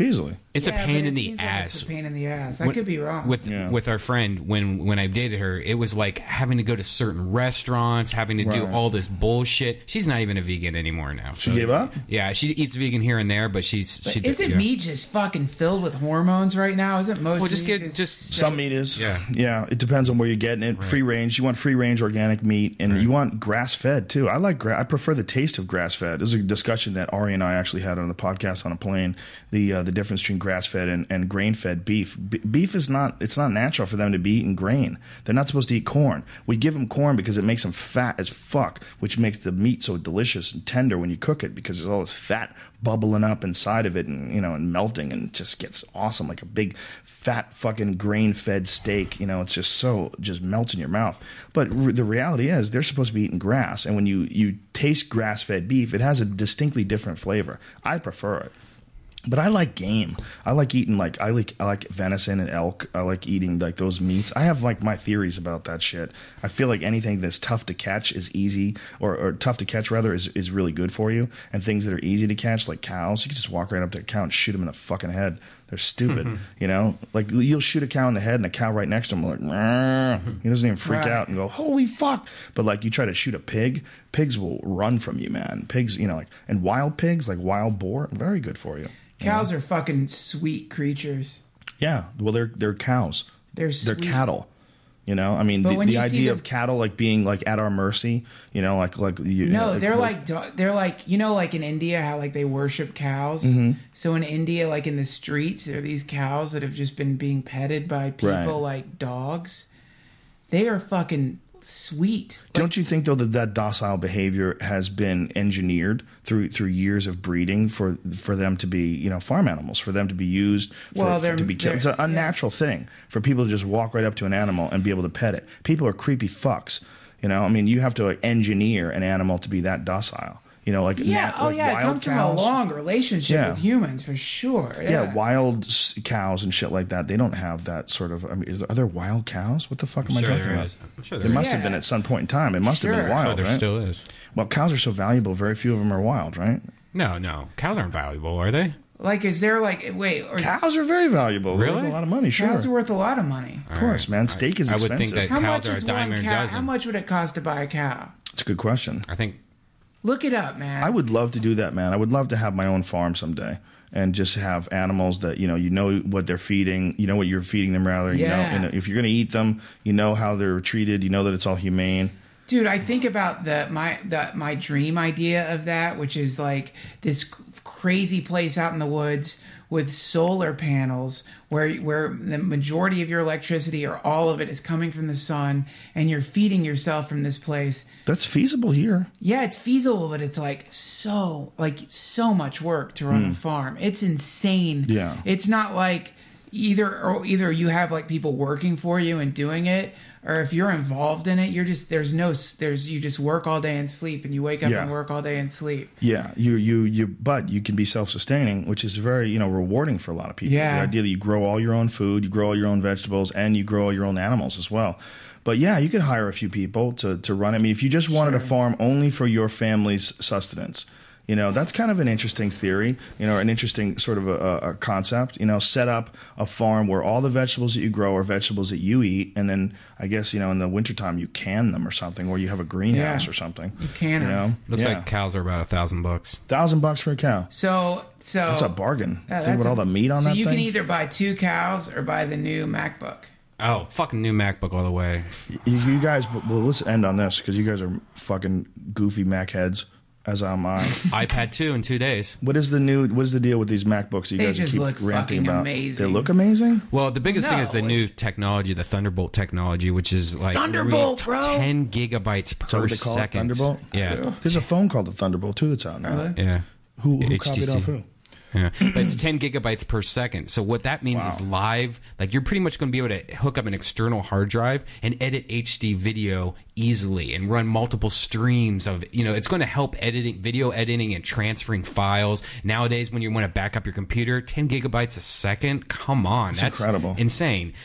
It's Yeah, a pain but in it the seems like ass. It's a pain in the ass. I When- could be wrong. With Yeah. with our friend, when when I dated her, it was like having to go to certain restaurants, having to do Right. all this bullshit. She's not even a vegan anymore now. She so- gave up? Yeah, she eats vegan here and there, but she's But she isn't yeah. meat just fucking filled with hormones right now? Isn't most Well, just meat get- just- Some meat is. Yeah. Yeah. It depends on where you're getting it. Free range. You want free range organic meat, and you want grass fed too. I like. Gra- I prefer the taste of grass fed. There's a discussion that Ari and I actually had on the podcast on a plane. The uh, the difference between grass fed and, and grain fed beef. B- beef is not. It's not natural for them to be eating grain. They're not supposed to eat corn. We give them corn because it makes them fat as fuck, which makes the meat so delicious and tender when you cook it because there's all this fat bubbling up inside of it and you know and melting and it just gets awesome like a big fat fucking grain fed steak. You know, it's just so just melts in your mouth. But r- the reality is they're supposed to be eating grass, and when you you taste grass fed beef, it has a distinctly different flavor. I prefer it. But I like game. I like eating like I like I like venison and elk. I like eating like those meats. I have like my theories about that shit. I feel like anything that's tough to catch is easy, or, or tough to catch rather is, is really good for you. And things that are easy to catch, like cows, you can just walk right up to a cow and shoot them in the fucking head. They're stupid, you know. Like you'll shoot a cow in the head, and a cow right next to him like, "Rah." He doesn't even freak Right. out and go, "Holy fuck!" But like you try to shoot a pig, pigs will run from you, man. Pigs, you know, like and wild pigs, like wild boar, very good for you. Cows are fucking sweet creatures. Yeah, well, they're they're cows. They're They're sweet. cattle. You know, I mean, But the, when the you see idea them- of cattle like being like at our mercy. You know, like like you. No, you know, they're like do- they're like you know like in India how like they worship cows. Mm-hmm. So in India, like in the streets, there are these cows that have just been being petted by people Right. like dogs. They are fucking sweet. Don't you think though that that docile behavior has been engineered through through years of breeding for for them to be you know farm animals, for them to be used for, Well, for- they're- to be killed? It's they're- an unnatural thing for people to just walk right up to an animal and be able to pet it. People are creepy fucks. You know, I mean, you have to like, engineer an animal to be that docile. You know, like Yeah, nat- oh like yeah, it wild comes cows. from a long relationship Yeah. with humans for sure. Yeah, Yeah, wild s- cows and shit like that. They don't have that sort of. I mean, is there, are there wild cows? What the fuck am I Sure talking there about? is. I'm sure There there is. must have been Yeah. at some point in time. It must have Sure. been I'm wild, sure there right? still is. Well, cows are so valuable. Very few of them are wild, right? No, no, cows aren't valuable, are they? Like, is there like wait? Or is, Cows are very valuable. They're Really? worth a lot of money. Sure, cows are worth a lot of money. of course, man. Steak is I expensive. would think that How cows much are a is dime or one a cow? dozen. How much would it cost to buy a cow? It's a good question. I think Look it up, man. I would love to do that, man. I would love to have my own farm someday and just have animals that you know, you know what they're feeding, you know what you're feeding them. Rather, you Yeah. know, and if you're going to eat them, you know how they're treated. You know that it's all humane. Dude, I think about the my the my dream idea of that, which is like this c- crazy place out in the woods with solar panels where where the majority of your electricity or all of it is coming from the sun and you're feeding yourself from this place. That's feasible here. Yeah, it's feasible, but it's like so like so much work to run a farm. It's insane. Yeah. It's not like either or either you have like people working for you and doing it, or if you're involved in it, you're just there's no there's you just work all day and sleep, and you wake up Yeah. and work all day and sleep. Yeah, you you you, but you can be self-sustaining, which is very you know rewarding for a lot of people. Yeah. The idea that you grow all your own food, you grow all your own vegetables, and you grow all your own animals as well. But yeah, you could hire a few people to to run it. I mean, if you just wanted a farm only for your family's sustenance, you know, that's kind of an interesting theory, you know, an interesting sort of a, a concept. You know, set up a farm where all the vegetables that you grow are vegetables that you eat, and then I guess you know in the wintertime you can them or something, or you have a greenhouse Yeah. or something. You can You 'em. know, looks yeah. like cows are about a thousand bucks. thousand bucks for a cow. So so That's a bargain. Yeah, Think that's about a- all the meat on so that you thing. can either buy two cows or buy the new MacBook. Oh, fucking new MacBook all the way. You, you guys, well, let's end on this because you guys are fucking goofy Mac heads, as am I. iPad two in two days. What is the new? What is the deal with these MacBooks? That you They guys just keep look ranting fucking about? amazing. They look amazing. Well, the biggest thing is the No, new technology, the Thunderbolt technology, which is like Thunderbolt, really bro. ten gigabytes Is that per what they call it? second. Thunderbolt. Yeah, There's a phone called the Thunderbolt too that's out now. Really? yeah. Who, who H T C. copied off who? Yeah, but it's ten gigabytes per second. So what that means Wow. is live. Like you're pretty much going to be able to hook up an external hard drive and edit H D video easily and run multiple streams of. You know, it's going to help editing, video editing, and transferring files. Nowadays, when you want to back up your computer, ten gigabytes a second. Come on, that's incredible. insane.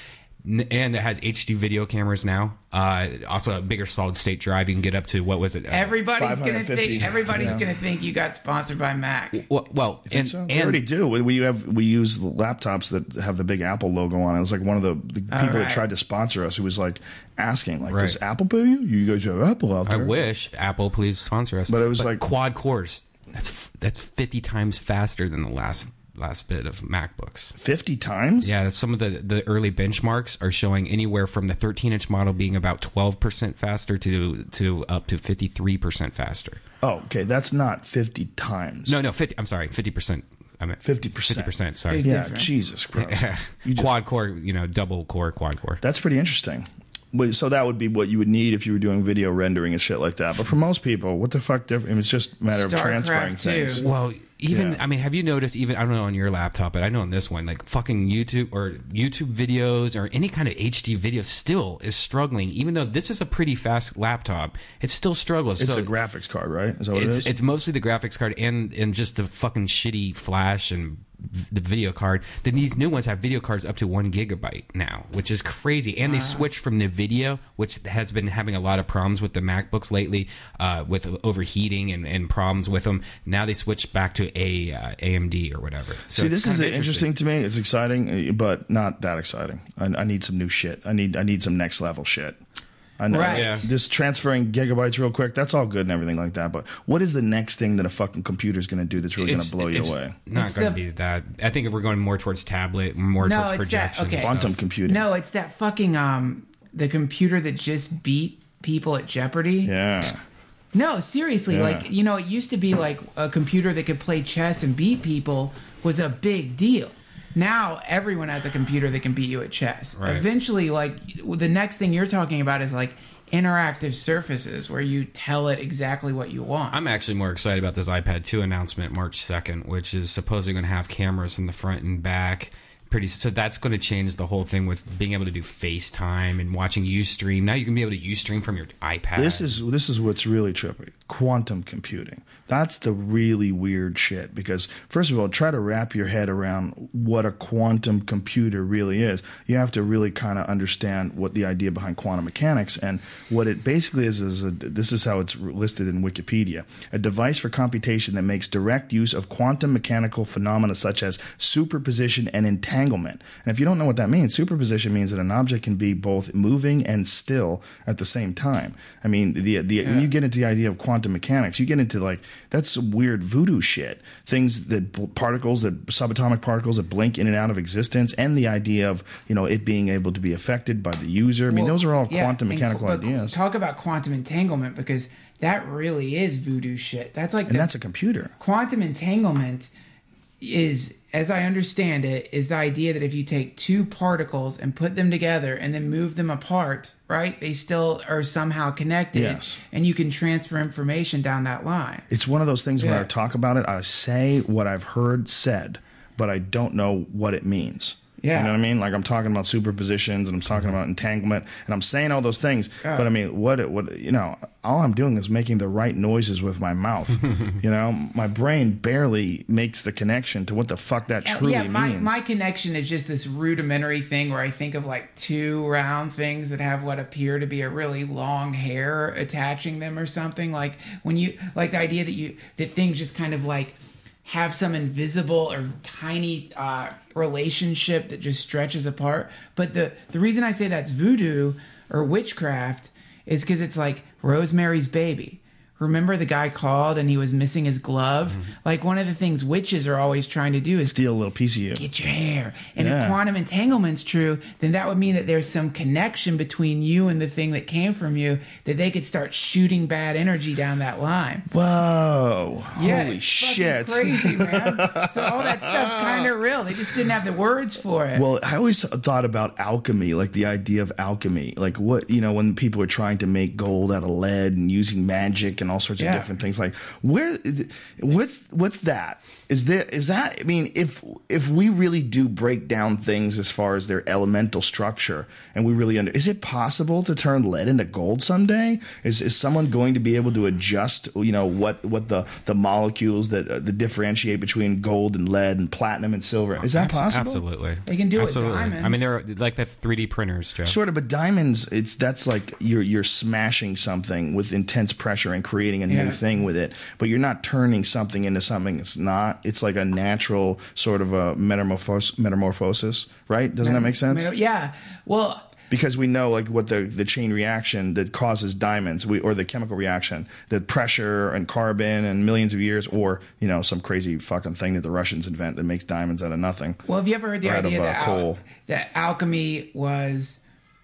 N- and it has H D video cameras now. Uh, also a bigger solid state drive. You can get up to, what was it? Uh, Everybody's gonna think. Everybody's yeah. gonna think you got sponsored by Mac. well, well and, So? and We already do. We, we have we use laptops that have the big Apple logo on it. It was like one of the, the people right. that tried to sponsor us who was like asking, like, Right. does Apple pay you? You guys have Apple out I there. wish Apple please sponsor us. But it was like- quad cores. That's f- that's fifty times faster than the last last bit of MacBooks. fifty times? Yeah, some of the, the early benchmarks are showing anywhere from the thirteen inch model being about twelve percent faster to to up to fifty-three percent faster. Oh, okay. That's not fifty times. No, no, fifty. I'm sorry, fifty percent. I meant fifty percent. Fifty percent. Sorry. Big Yeah, difference. Jesus Christ. You just- Quad core, you know, double core, quad core. That's pretty interesting. Wait, so that would be what you would need if you were doing video rendering and shit like that. But for most people, what the fuck different? It's just a matter of StarCraft transferring two. things. Well, even Yeah. I mean, have you noticed? Even I don't know on your laptop, but I know on this one, like fucking YouTube or YouTube videos or any kind of H D video still is struggling. Even though this is a pretty fast laptop, it still struggles. It's so the graphics card, right? Is that what it's it is? it's mostly the graphics card and and just the fucking shitty flash and v- the video card. Then these new ones have video cards up to one gigabyte now, which is crazy. And they switched from NVIDIA, which has been having a lot of problems with the MacBooks lately, uh, with overheating and, and problems with them. Now they switched back to a uh, A M D or whatever. So See, it's this kind is of interesting. to me. It's exciting, but not that exciting. I, I need some new shit. I need I need some next level shit. I know. Right. Yeah. Just transferring gigabytes real quick, that's all good and everything like that. But what is the next thing that a fucking computer is going to do that's really going It's- to blow you it's away? Not It's going to the- be that. I think if we're going more towards tablet, more No, towards it's that- projection. okay. and Quantum stuff. computing. No, it's that fucking um the computer that just beat people at Jeopardy. Yeah. No, seriously, Yeah. like, you know, it used to be like a computer that could play chess and beat people was a big deal. Now everyone has a computer that can beat you at chess. Right. Eventually, like, the next thing you're talking about is like interactive surfaces where you tell it exactly what you want. I'm actually more excited about this iPad two announcement March second, which is supposedly going to have cameras in the front and back. Pretty, so that's going to change the whole thing with being able to do FaceTime and watching Ustream. Now you can be able to Ustream from your iPad. This is this is what's really trippy. Quantum computing. That's the really weird shit because first of all, try to wrap your head around what a quantum computer really is. You have to really kind of understand what the idea behind quantum mechanics and what it basically is is a, this is how it's listed in Wikipedia. A device for computation that makes direct use of quantum mechanical phenomena such as superposition and entanglement. And if you don't know what that means, superposition means that an object can be both moving and still at the same time. I mean, the the yeah. when you get into the idea of quantum mechanics, you get into like that's weird voodoo shit. Things that particles, that subatomic particles that blink in and out of existence, and the idea of you know it being able to be affected by the user. I mean, Well, those are all yeah, quantum and mechanical qu- but ideas. Talk about quantum entanglement because that really is voodoo shit. That's like And the, that's a computer. Quantum entanglement is, as I understand it, is the idea that if you take two particles and put them together and then move them apart, right, they still are somehow connected. Yes. And you can transfer information down that line. It's one of those things when Yeah. I talk about it, I say what I've heard said, but I don't know what it means. Yeah. You know what I mean? Like I'm talking about superpositions and I'm talking about entanglement and I'm saying all those things. Yeah. But I mean, what, what, you know, all I'm doing is making the right noises with my mouth. You know, my brain barely makes the connection to what the fuck that truly yeah, my, means. my connection is just this rudimentary thing where I think of like two round things that have what appear to be a really long hair attaching them or something. Like when you, like the idea that you, that things just kind of like have some invisible or tiny uh, relationship that just stretches apart. But the, the reason I say that's voodoo or witchcraft is because it's like Rosemary's Baby. Remember the guy called and he was missing his glove? Mm-hmm. Like one of the things witches are always trying to do is steal a little piece of you. Get your hair. And Yeah. if quantum entanglement's true, then that would mean that there's some connection between you and the thing that came from you that they could start shooting bad energy down that line. Whoa. Yeah, Holy it's shit. fucking crazy, man. So all that stuff's kind of real. They just didn't have the words for it. Well, I always thought about alchemy, like the idea of alchemy. Like what, you know, when people are trying to make gold out of lead and using magic and all sorts Yeah. of different things. Like, where, what's what's that? Is there is that? I mean, if if we really do break down things as far as their elemental structure, and we really under, is it possible to turn lead into gold someday? Is is someone going to be able to adjust, you know, what what the the molecules that uh, that differentiate between gold and lead and platinum and silver? Is that Abs- possible? Absolutely. They can do it with Absolutely. diamonds. I mean, they're like the three D printers, Joe. Sort of, but diamonds, it's that's like you're you're smashing something with intense pressure and creating a Yeah. new thing with it, but you're not turning something into something it's not. It's like a natural sort of a metamorphos- metamorphosis, right? Doesn't that make sense? Yeah. Well, Because we know like what the, the chain reaction that causes diamonds, we, or the chemical reaction, the pressure and carbon and millions of years, or you know some crazy fucking thing that the Russians invent that makes diamonds out of nothing. well, have you ever heard the Or out idea of, uh, that, al- coal. that alchemy was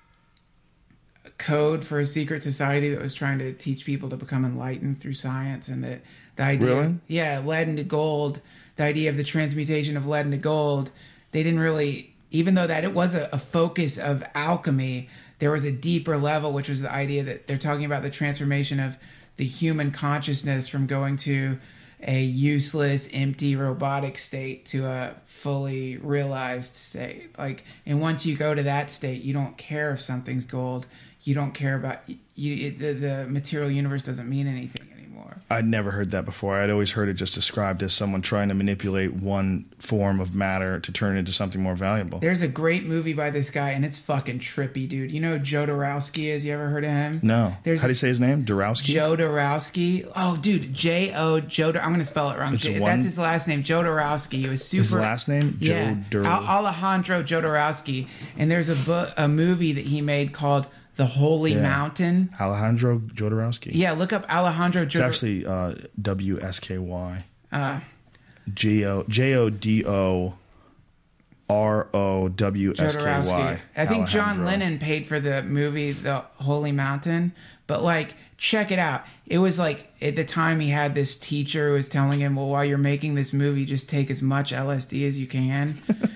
a code for a secret society that was trying to teach people to become enlightened through science, and that the idea, Really? yeah, lead into gold, the idea of the transmutation of lead into gold, they didn't really, even though that it was a, a focus of alchemy, there was a deeper level, which was the idea that they're talking about the transformation of the human consciousness from going to a useless, empty, robotic state to a fully realized state. Like, and once you go to that state, you don't care if something's gold. You don't care about you. It, the, the material universe doesn't mean anything anymore. I'd never heard that before. I'd always heard it just described as someone trying to manipulate one form of matter to turn it into something more valuable. There's a great movie by this guy, and it's fucking trippy, dude. You know who Jodorowsky is? You ever heard of him? No. There's How do you this- say his name? Dorowski? Jodorowsky. Oh, dude, J O Jodor. I'm gonna spell it wrong. It's J- one- That's his last name, Jodorowsky. He was super. His last name? Yeah, Jodor- Al- Alejandro Jodorowsky. And there's a book, a movie that he made called The Holy Yeah. Mountain. Alejandro Jodorowsky. Yeah, look up Alejandro It's Jodorowsky. actually uh, W S K Y. Uh, J O J O D O R O W S K Jodorowsky. Y. I think John Alejandro. Lennon paid for the movie The Holy Mountain, but like, check it out. It was like at the time he had this teacher who was telling him, "Well, while you're making this movie, just take as much L S D as you can."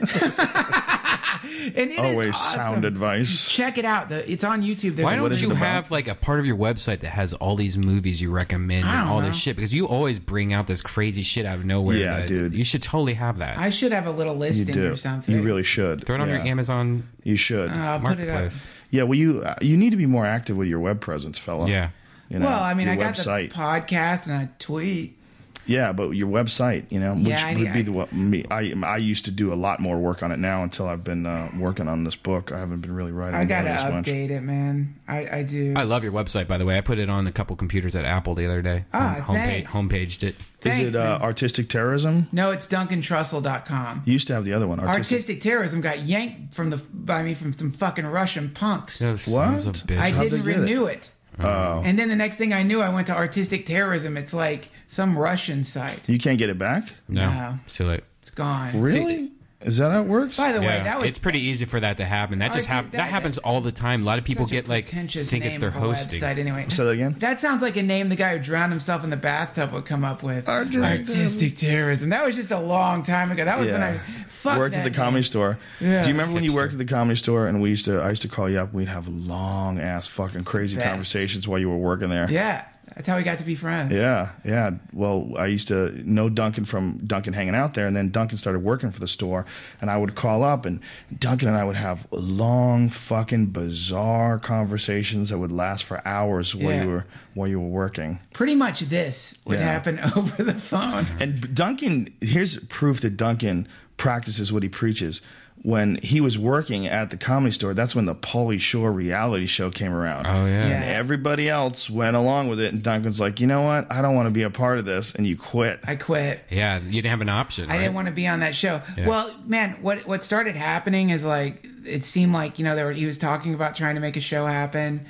And it is Always awesome. sound advice. Check it out. The, it's on YouTube. There's Why a- don't is you it about? have like a part of your website that has all these movies you recommend I and don't all know. this shit? Because you always bring out this crazy shit out of nowhere. Yeah, that- dude. You should totally have that. I should have a little You listing do. or something. You really should. Throw it on Yeah. your Amazon You should. Uh, I'll put it up. marketplace. yeah, well, you uh, you need to be more active with your web presence, fella. Yeah. You know, Well, I mean, your I got website. the podcast and I tweet. Yeah, but your website, you know, which Yeah, I- would be I- the what me. I I used to do a lot more work on it now until I've been uh, working on this book. I haven't been really writing. I gotta nearly as much. update it, man. I, I do. I love your website, by the way. I put it on a couple computers at Apple the other day. Ah, Home- homepage, thanks. homepaged it. Is Thanks, it uh, man. artistic terrorism? No, it's duncan trussell dot com. You used to have the other one. Artistic. Artistic terrorism got yanked from the by me from some fucking Russian punks. Those sons of What? bitches. I How'd didn't they get it? renew it. Oh, And then the next thing I knew, I went to Artistic Terrorism. It's like some Russian site. you can't get it back. no, No. it's too late. It's gone. Really? Is that how it works? By the way, Yeah, that was it's pretty easy for that to happen. That just Arti- hap- that, that- happens that- all the time. A lot of people such a get like pretentious think it's name their of a hosting. website anyway. Say that again. That sounds like a name the guy who drowned himself in the bathtub would come up with. Artistic Artistic terrorism. That was just a long time ago. That was when I fuck worked at that the comedy name. store. Yeah. Do you remember when you Hipster. worked at the comedy store and we used to? I used to call you up. We'd have long ass fucking crazy best. conversations while you were working there. Yeah, that's how we got to be friends. Yeah, yeah. Well, I used to know Duncan from Duncan hanging out there, and then Duncan started working for the store, and I would call up, and Duncan and I would have long, fucking bizarre conversations that would last for hours while Yeah. you were while you were working. Pretty much this would Yeah. happen over the phone. And Duncan, here's proof that Duncan practices what he preaches. When he was working at the comedy store, that's when the Pauly Shore reality show came around. Oh yeah. Yeah. And everybody else went along with it, and Duncan's like, you know what? I don't want to be a part of this, and you quit. I quit. Yeah, you didn't have an option. I right? didn't want to be on that show. Yeah. Well, man, what what started happening is like it seemed like you know there were, he was talking about trying to make a show happen,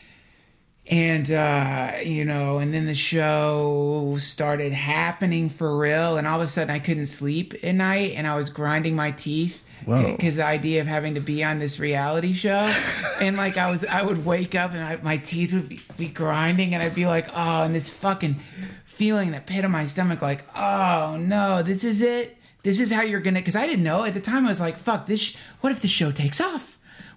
and uh, you know, and then the show started happening for real, and all of a sudden I couldn't sleep at night, and I was grinding my teeth. Whoa. Because the idea of having to be on this reality show, and like I was, I would wake up and I, my teeth would be, be grinding, and I'd be like, oh, and this fucking feeling in the pit of my stomach, like, oh no, this is it. This is how you're gonna. Because I didn't know at the time. I was like, fuck this. Sh- what if the show takes off?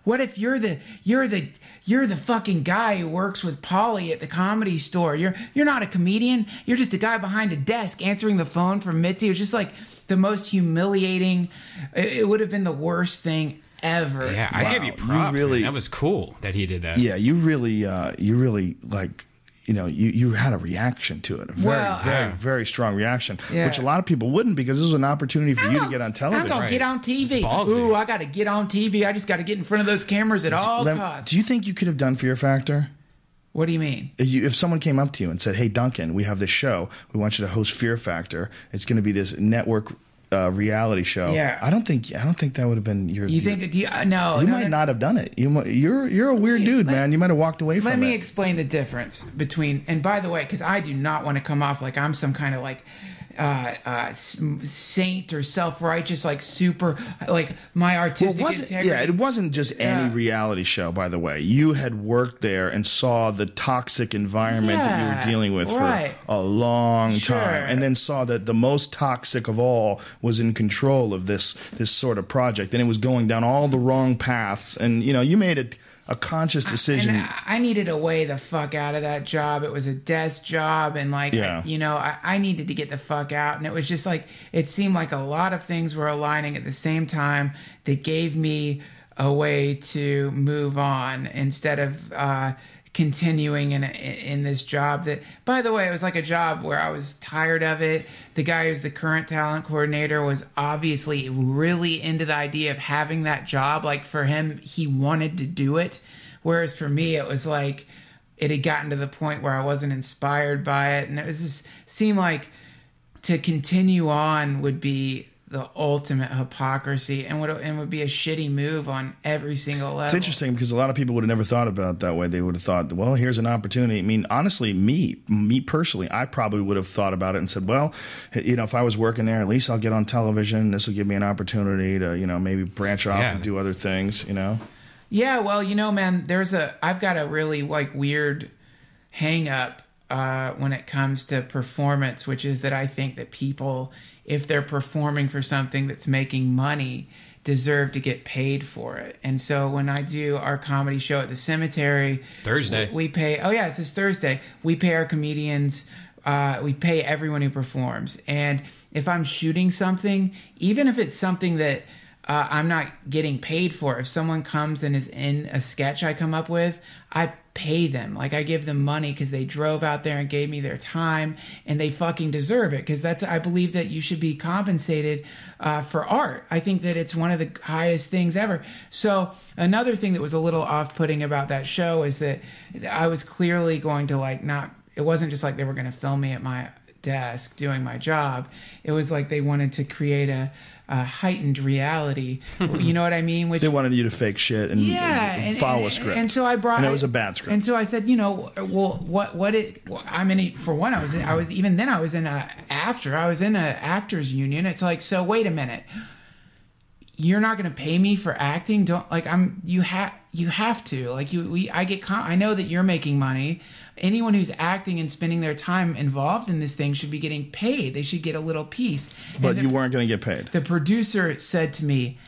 What if you're the you're the you're the fucking guy who works with Polly at the Comedy Store? You're you're not a comedian. You're just a guy behind a desk answering the phone for Mitzi. It was just like the most humiliating. It, it would have been the worst thing ever. Yeah, I Wow, give you you props. really- man. That was cool that he did that. Yeah, you really, uh, you really like, you know, you, you had a reaction to it, a very, Well, very, uh, very strong reaction, Yeah. which a lot of people wouldn't because this was an opportunity for you to get on I'm television. gonna Right. get on T V. It's ballsy. Ooh, I gotta get on T V. I just gotta get in front of those cameras at all Lem- costs. do you think you could have done Fear Factor? What do you mean? If, you, if someone came up to you and said, "Hey, Duncan, we have this show. We want you to host Fear Factor. It's going to be this network uh, reality show." Yeah. I don't think I don't think that would have been your. You your- think? Do you, uh, no, you no, might no. not have done it. You might, you're you're a weird dude, let- man. You might have walked away from Let me it. explain the difference between. And by the way, because I do not want to come off like I'm some kind of like uh, uh, s- saint or self-righteous, like super, like my Well, artistic it wasn't, integrity. yeah, it wasn't just any Yeah. reality show, by the way. You had worked there and saw the toxic environment that you Yeah, were dealing with right. for a long Sure. time. And then saw that the most toxic of all was in control of this this sort of project. And it was going down all the wrong paths. And, you know, you made a, a conscious decision. And I I needed a way the fuck out of that job. It was a desk job, and like, Yeah. I, you know, I, I needed to get the fuck out. And it was just like, it seemed like a lot of things were aligning at the same time that gave me a way to move on instead of uh, continuing in in this job. That, by the way, it was like a job where I was tired of it. The guy who's the current talent coordinator was obviously really into the idea of having that job. Like, for him, he wanted to do it. Whereas for me, it was like it had gotten to the point where I wasn't inspired by it. And it was just seemed like to continue on would be the ultimate hypocrisy and would and would be a shitty move on every single level. It's interesting because a lot of people would have never thought about it that way. They would have thought, well, here's an opportunity. I mean, honestly, me, me personally, I probably would have thought about it and said, well, you know, if I was working there, at least I'll get on television. This will give me an opportunity to, you know, maybe branch off Yeah. and do other things, you know? Yeah, well, you know, man, there's a I've got a really like weird hang up uh, when it comes to performance, which is that I think that people, if they're performing for something that's making money, deserve to get paid for it. And so when I do our comedy show at the cemetery, Thursday. we pay. Oh yeah, it's this Thursday. We pay our comedians. Uh, we pay everyone who performs. And if I'm shooting something, even if it's something that uh, I'm not getting paid for, if someone comes and is in a sketch I come up with, I pay them. Like, I give them money because they drove out there and gave me their time, and they fucking deserve it. Because that's, I believe that you should be compensated uh, for art. I think that it's one of the highest things ever. So another thing that was a little off-putting about that show is that I was clearly going to like not. It wasn't just like they were going to film me at my desk doing my job. It was like they wanted to create a, a heightened reality. You know what I mean? Which They wanted you to fake shit and, yeah, and and, follow and, a script. And so I brought, and it was a bad script. And so I said, you know, well, what, what it? Well, I mean, for one, I was, in, I was even then, I was in a after, I was in a actors union. It's like, so wait a minute, you're not going to pay me for acting? Don't like I'm. You have, you have to like you. We, I get. Con- I know that you're making money. Anyone who's acting and spending their time involved in this thing should be getting paid. They should get a little piece. but And the- you weren't going to get paid. the producer said to me,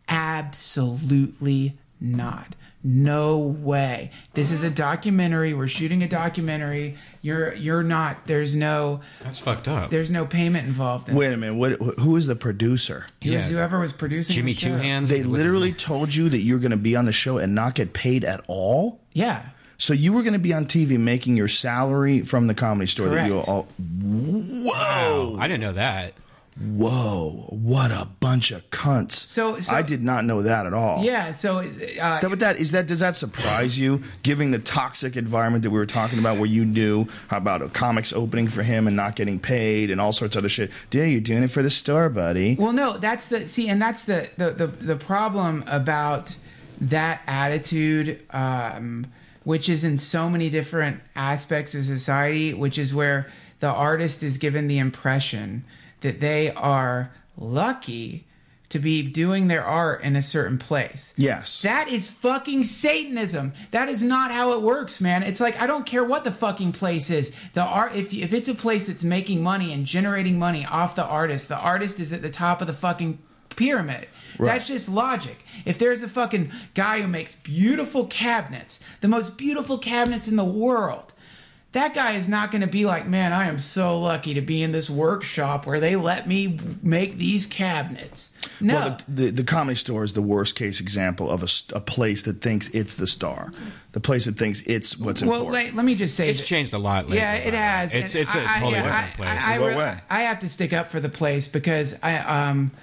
absolutely not. No way. This is a documentary. We're shooting a documentary. You're you're not. There's no. That's fucked up. There's no payment involved in it. Wait a minute. What? Who is the producer? It was Yeah. whoever was producing Jimmy the show. Two Hands. They what's his literally name? told you that you're going to be on the show and not get paid at all? Yeah. So you were going to be on T V making your salary from the Comedy Store. That you Correct. all, whoa, Oh, I didn't know that. whoa, what a bunch of cunts. So- so- I did not know that at all. Yeah. So. Uh, That, but that is that. Does that surprise you, given the toxic environment that we were talking about, where you knew about a comics opening for him and not getting paid and all sorts of other shit? Yeah, you're doing it for the store, buddy. Well, no, that's the see, and that's the the the, the problem about that attitude, um, which is in so many different aspects of society, which is where the artist is given the impression that they are lucky to be doing their art in a certain place. Yes. That is fucking Satanism. That is not how it works, man. It's like, I don't care what the fucking place is. The art, if if it's a place that's making money and generating money off the artist, the artist is at the top of the fucking pyramid. Right. That's just logic. If there's a fucking guy who makes beautiful cabinets, the most beautiful cabinets in the world, that guy is not going to be like, man, I am so lucky to be in this workshop where they let me make these cabinets. No. Well, the, the, the Comedy Store is the worst case example of a, st- a place that thinks it's the star. The place that thinks it's what's well, important. let, let me just say... It's that, changed a lot lately. Yeah, it has. It's, And it's a I- I- totally yeah, different I- place. I, I, What re- way? I have to stick up for the place because I... um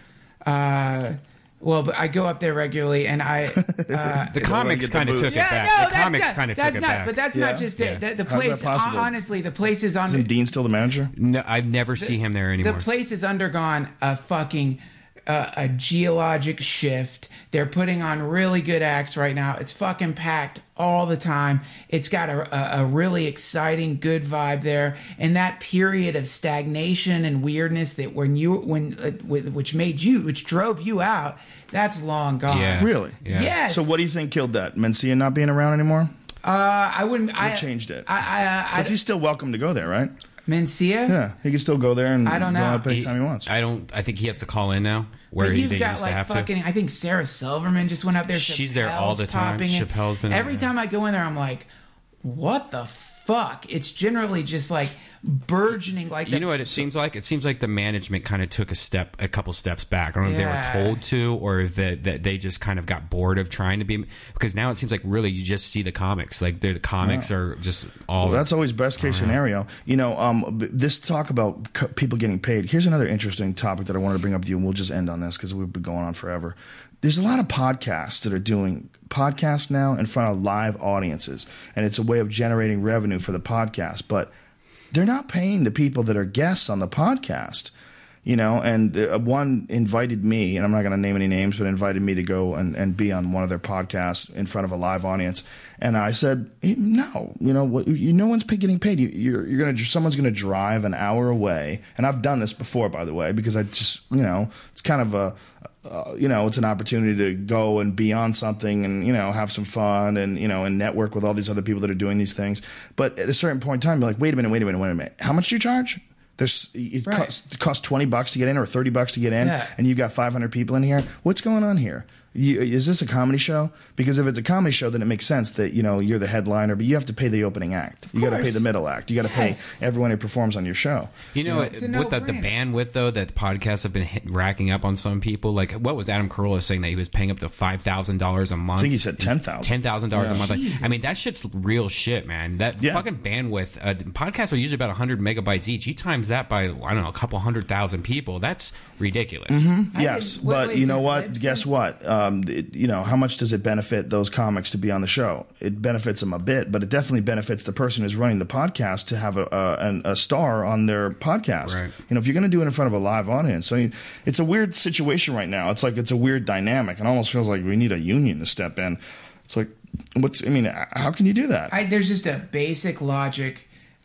uh Well, but I go up there regularly, and I uh, the comics get the kind of booth. took yeah, it back. no, the that's comics not, kind of that's took it not, back. But that's Yeah. not just Yeah. it. The, the How's that place, possible? honestly, the place is on. Isn't Dean still the manager? No, I've never see him there anymore. The place has undergone a fucking uh, a geologic shift. They're putting on really good acts right now. It's fucking packed all the time. It's got a, a, a really exciting, good vibe there. And that period of stagnation and weirdness that when you when uh, which made you, which drove you out, that's long gone. Yeah. Really? Yeah. Yes. So what do you think killed that? Mencia not being around anymore? Uh, I wouldn't. I What changed it? I, I, I, Because he's still welcome to go there, right? Mencia. Yeah, he can still go there and I don't go know. up anytime he, He- wants. I don't. I think he has to call in now, where But he you've they got used like to have fucking. to. I think Sarah Silverman just went up there. She's there all the Chappelle's time. popping in. Chappelle's been Every there. time I go in there, I'm like, what the fuck? It's generally just like burgeoning. Like You the- know what it seems like? It seems like the management kind of took a step, a couple steps back. I don't know Yeah. if they were told to, or that that they just kind of got bored of trying to be. Because now it seems like really you just see the comics. Like the comics are just all. Well, that's always best case scenario. You know, um, b- this talk about c- people getting paid. Here's another interesting topic that I wanted to bring up to you, and we'll just end on this because we've been going on forever. There's a lot of podcasts that are doing podcasts now in front of live audiences, and it's a way of generating revenue for the podcast. But they're not paying the people that are guests on the podcast. You know, and uh, one invited me, and I'm not going to name any names, but invited me to go and, and be on one of their podcasts in front of a live audience. And I said, no, you know, what, you, no one's getting paid. You, you're, you're going to, someone's going to drive an hour away. And I've done this before, by the way, because I just, you know, it's kind of a, uh, you know, it's an opportunity to go and be on something and, you know, have some fun and, you know, and network with all these other people that are doing these things. But at a certain point in time, you're like, wait a minute, wait a minute, wait a minute. How much do you charge? There's it Right. costs, it costs twenty bucks to get in or thirty bucks to get in, Yeah. and you've got five hundred people in here. What's going on here? You, is this a comedy show? Because if it's a comedy show, then it makes sense that you know you're the headliner, but you have to pay the opening act. You got to pay course. the middle act. You got to Yes. pay everyone who performs on your show. You know, It's a with the, the no-brainer. bandwidth though that podcasts have been hit, racking up on some people, like what was Adam Carolla saying that he was paying up to five thousand dollars a month? I think he said ten thousand. Ten thousand dollars a Yeah. month. Jesus. I mean, that shit's real shit, man. That Yeah. fucking bandwidth. Uh, podcasts are usually about hundred megabytes each. You times that by I don't know a couple hundred thousand people. That's ridiculous. I Yes, didn't- wait, but wait, you know does what? Libsyn- Guess what? Um, it, you know, how much does it benefit those comics to be on the show? It benefits them a bit, but it definitely benefits the person who's running the podcast to have a a, an- a star on their podcast. Right. You know, if you're going to do it in front of a live audience, so you, it's a weird situation right now. It's like it's a weird dynamic. It almost feels like we need a union to step in. It's like, what's? I mean, how can you do that? I, there's just a basic logic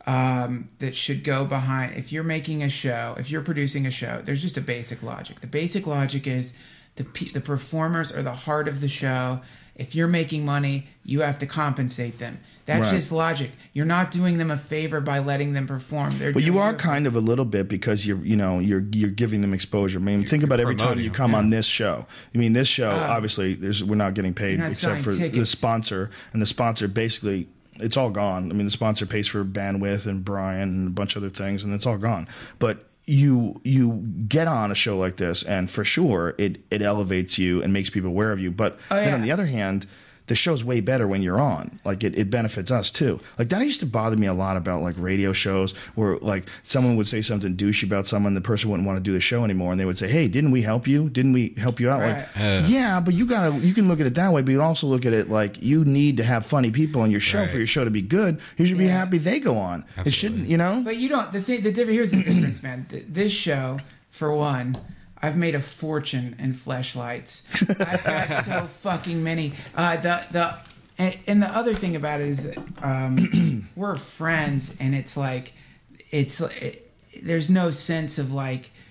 um, that should go behind. If you're making a show, if you're producing a show, there's just a basic logic. The basic logic is the pe- the performers are the heart of the show. If you're making money, you have to compensate them. That's Right. just logic. You're not doing them a favor by letting them perform. They're Well, you doing are you a- kind of a little bit because you're, you know, you're you're giving them exposure. I mean, think about every time promoting you them, come yeah. on this show. I mean, this show obviously there's we're not getting paid You're not except for selling the tickets. sponsor, and the sponsor basically it's all gone. I mean, the sponsor pays for bandwidth and Brian and a bunch of other things, and it's all gone. But you you get on a show like this, and for sure it it elevates you and makes people aware of you. But Oh, then yeah. on the other hand, the show's way better when you're on. Like it, it benefits us too. Like that used to bother me a lot about like radio shows where like someone would say something douchey about someone, the person wouldn't want to do the show anymore, and they would say, "Hey, didn't we help you? Didn't we help you out?" Right. Like, Uh. yeah, but you gotta you can look at it that way, but you can also look at it like you need to have funny people on your show Right. for your show to be good. You should be Yeah. happy they go on. It shouldn't, you know. But you don't. The thing, the difference here's the difference, man. Th- This show, for one, I've made a fortune in fleshlights. I've got so fucking many. Uh, the the and, and the other thing about it is that um, we're friends, and it's like it's it, there's no sense of like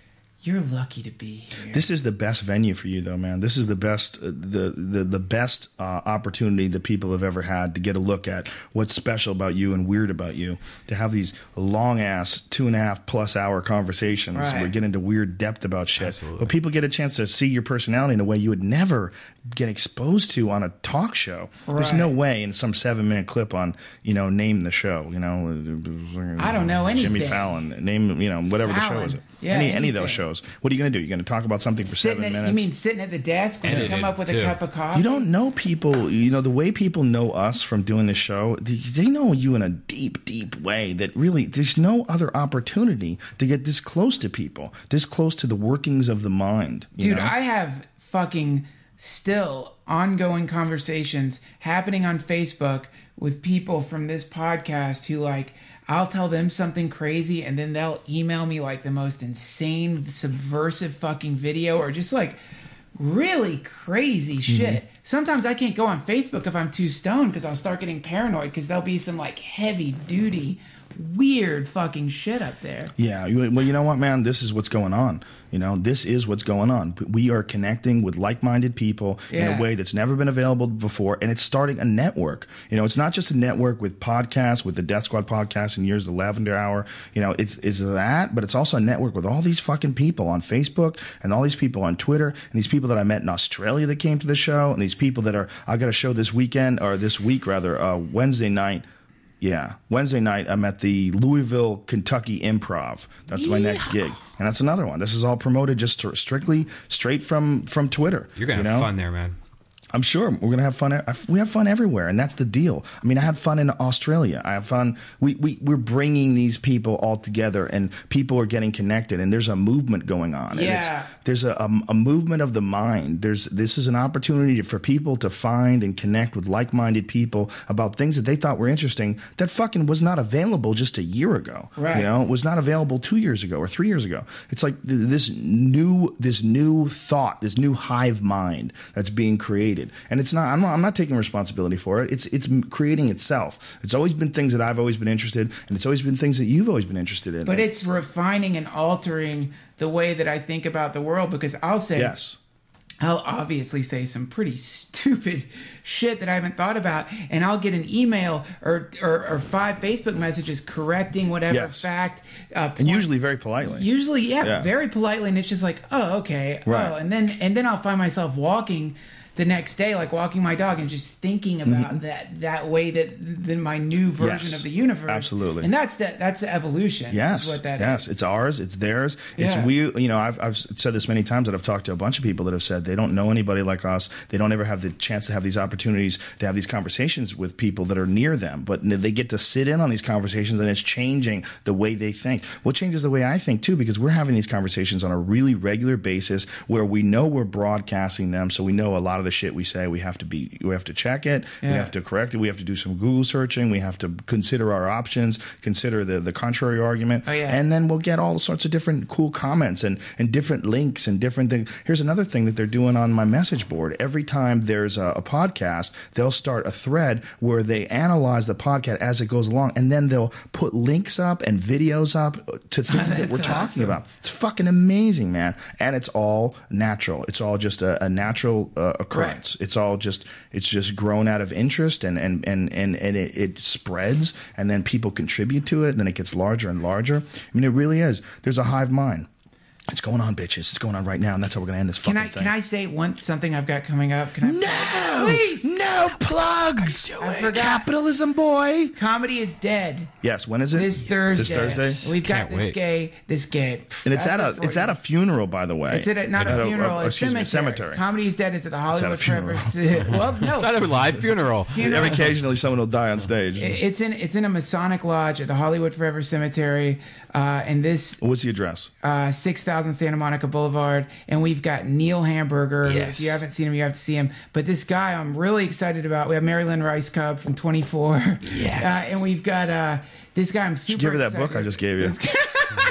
You're lucky to be here. This is the best venue for you, though, man. This is the best, uh, the the the best uh, opportunity that people have ever had to get a look at what's special about you and weird about you. To have these long ass two and a half plus hour conversations Right. where we get into weird depth about shit. Absolutely. But people get a chance to see your personality in a way you would never get exposed to on a talk show. There's Right. no way in some seven minute clip on, you know, name the show. You know, I don't know Jimmy anything. Fallon, name you know whatever the show Fallon. is. Yeah, any any of those anything. shows. What are you going to do? You're going to talk about something for Sitting seven at, minutes? you mean sitting at the desk when you Edited, come up with too. a cup of coffee? You don't know people, you know, the way people know us from doing this show, they, they know you in a deep, deep way that really, there's no other opportunity to get this close to people, this close to the workings of the mind. You Dude, know? I have fucking still ongoing conversations happening on Facebook with people from this podcast who, like, I'll tell them something crazy and then they'll email me like the most insane, subversive fucking video or just like really crazy shit. Sometimes I can't go on Facebook if I'm too stoned because I'll start getting paranoid because there'll be some like heavy duty, weird fucking shit up there. Yeah, you- well, you know what, man? This is what's going on. You know, this is what's going on. We are connecting with like-minded people in Yeah. a way that's never been available before, and it's starting a network. You know, it's not just a network with podcasts, with the Death Squad podcast and Years of the Lavender Hour. You know, it's is that, but it's also a network with all these fucking people on Facebook and all these people on Twitter and these people that I met in Australia that came to the show and these people that are I got a show this weekend or this week rather uh, Wednesday night. Yeah, Wednesday night I'm at the Louisville, Kentucky Improv. That's my next gig, and that's another one. This is all promoted just to, strictly straight from from Twitter. You're gonna you have know? fun there, man. I'm sure we're gonna have fun. We have fun everywhere, and that's the deal. I mean, I had fun in Australia. I have fun. We we we're bringing these people all together, and people are getting connected, and there's a movement going on. And it's, Yeah. there's a, a a movement of the mind. There's this is an opportunity for people to find and connect with like-minded people about things that they thought were interesting that fucking was not available just a year ago. Right. You know, it was not available two years ago or three years ago. It's like th- this new this new thought, this new hive mind that's being created. And it's not I'm, not. I'm not taking responsibility for it. It's it's creating itself. It's always been things that I've always been interested in, and it's always been things that you've always been interested in. But it's refining and altering the way that I think about the world because I'll say, yes. I'll obviously say some pretty stupid shit that I haven't thought about, and I'll get an email or or, or five Facebook messages correcting whatever Yes. fact. Uh, And point- usually very politely. Usually, yeah, Yeah. very politely, and it's just like, oh, okay, Right. oh, and then and then I'll find myself walking the next day, like walking my dog, and just thinking about that that way that then my new version Mm-hmm. Yes. of the universe, Absolutely. and that's that that's evolution. Yes, is what that yes, is. it's ours, it's theirs. It's Yeah. we. You know, I've I've said this many times that I've talked to a bunch of people that have said they don't know anybody like us. They don't ever have the chance to have these opportunities to have these conversations with people that are near them. But they get to sit in on these conversations, and it's changing the way they think. Well, it changes the way I think too, because we're having these conversations on a really regular basis where we know we're broadcasting them, so we know a lot of the shit we say we have to be we have to check it, we Yeah. have to correct it, we have to do some Google searching, we have to consider our options, consider the the contrary argument. Oh, yeah. And then we'll get all sorts of different cool comments and, and different links and different things. Here's another thing that they're doing on my message board. Every time there's a, a podcast, they'll start a thread where they analyze the podcast as it goes along, and then they'll put links up and videos up to things that we're That's talking awesome. about. It's fucking amazing, man. And it's all natural. It's all just a, a natural uh, occurrence. It's all just it's just grown out of interest, and and and and, and it, it spreads, and then people contribute to it, and then it gets larger and larger. I mean, it really is. There's a hive mind. It's going on, bitches. It's going on right now, and that's how we're going to end this fucking Can I thing. can I say one something I've got coming up? Can I? No! Please! No plugs! I forgot. Capitalism, boy! Comedy is dead. Yes, when is it? This Thursday. This Thursday? We've got Can't this wait. gay. This gay. And it's That's at it a for it's you. at a funeral, by the way. It's at a, not At a funeral, a, excuse me, cemetery. cemetery. Comedy is dead is at the Hollywood funeral. Forever. Well, no. It's not a live funeral. Every occasionally, someone will die on stage. It's in it's in a Masonic lodge at the Hollywood Forever Cemetery, uh, and this What's the address? uh, six thousand Santa Monica Boulevard, and we've got Neil Hamburger. who, Yes. If you haven't seen him, you have to see him. But this guy, I'm really excited about. We have Marilyn Rice Cub from twenty-four. Yes. uh, and we've got uh, this guy. I'm super. Give her that excited. book I just gave you. This guy-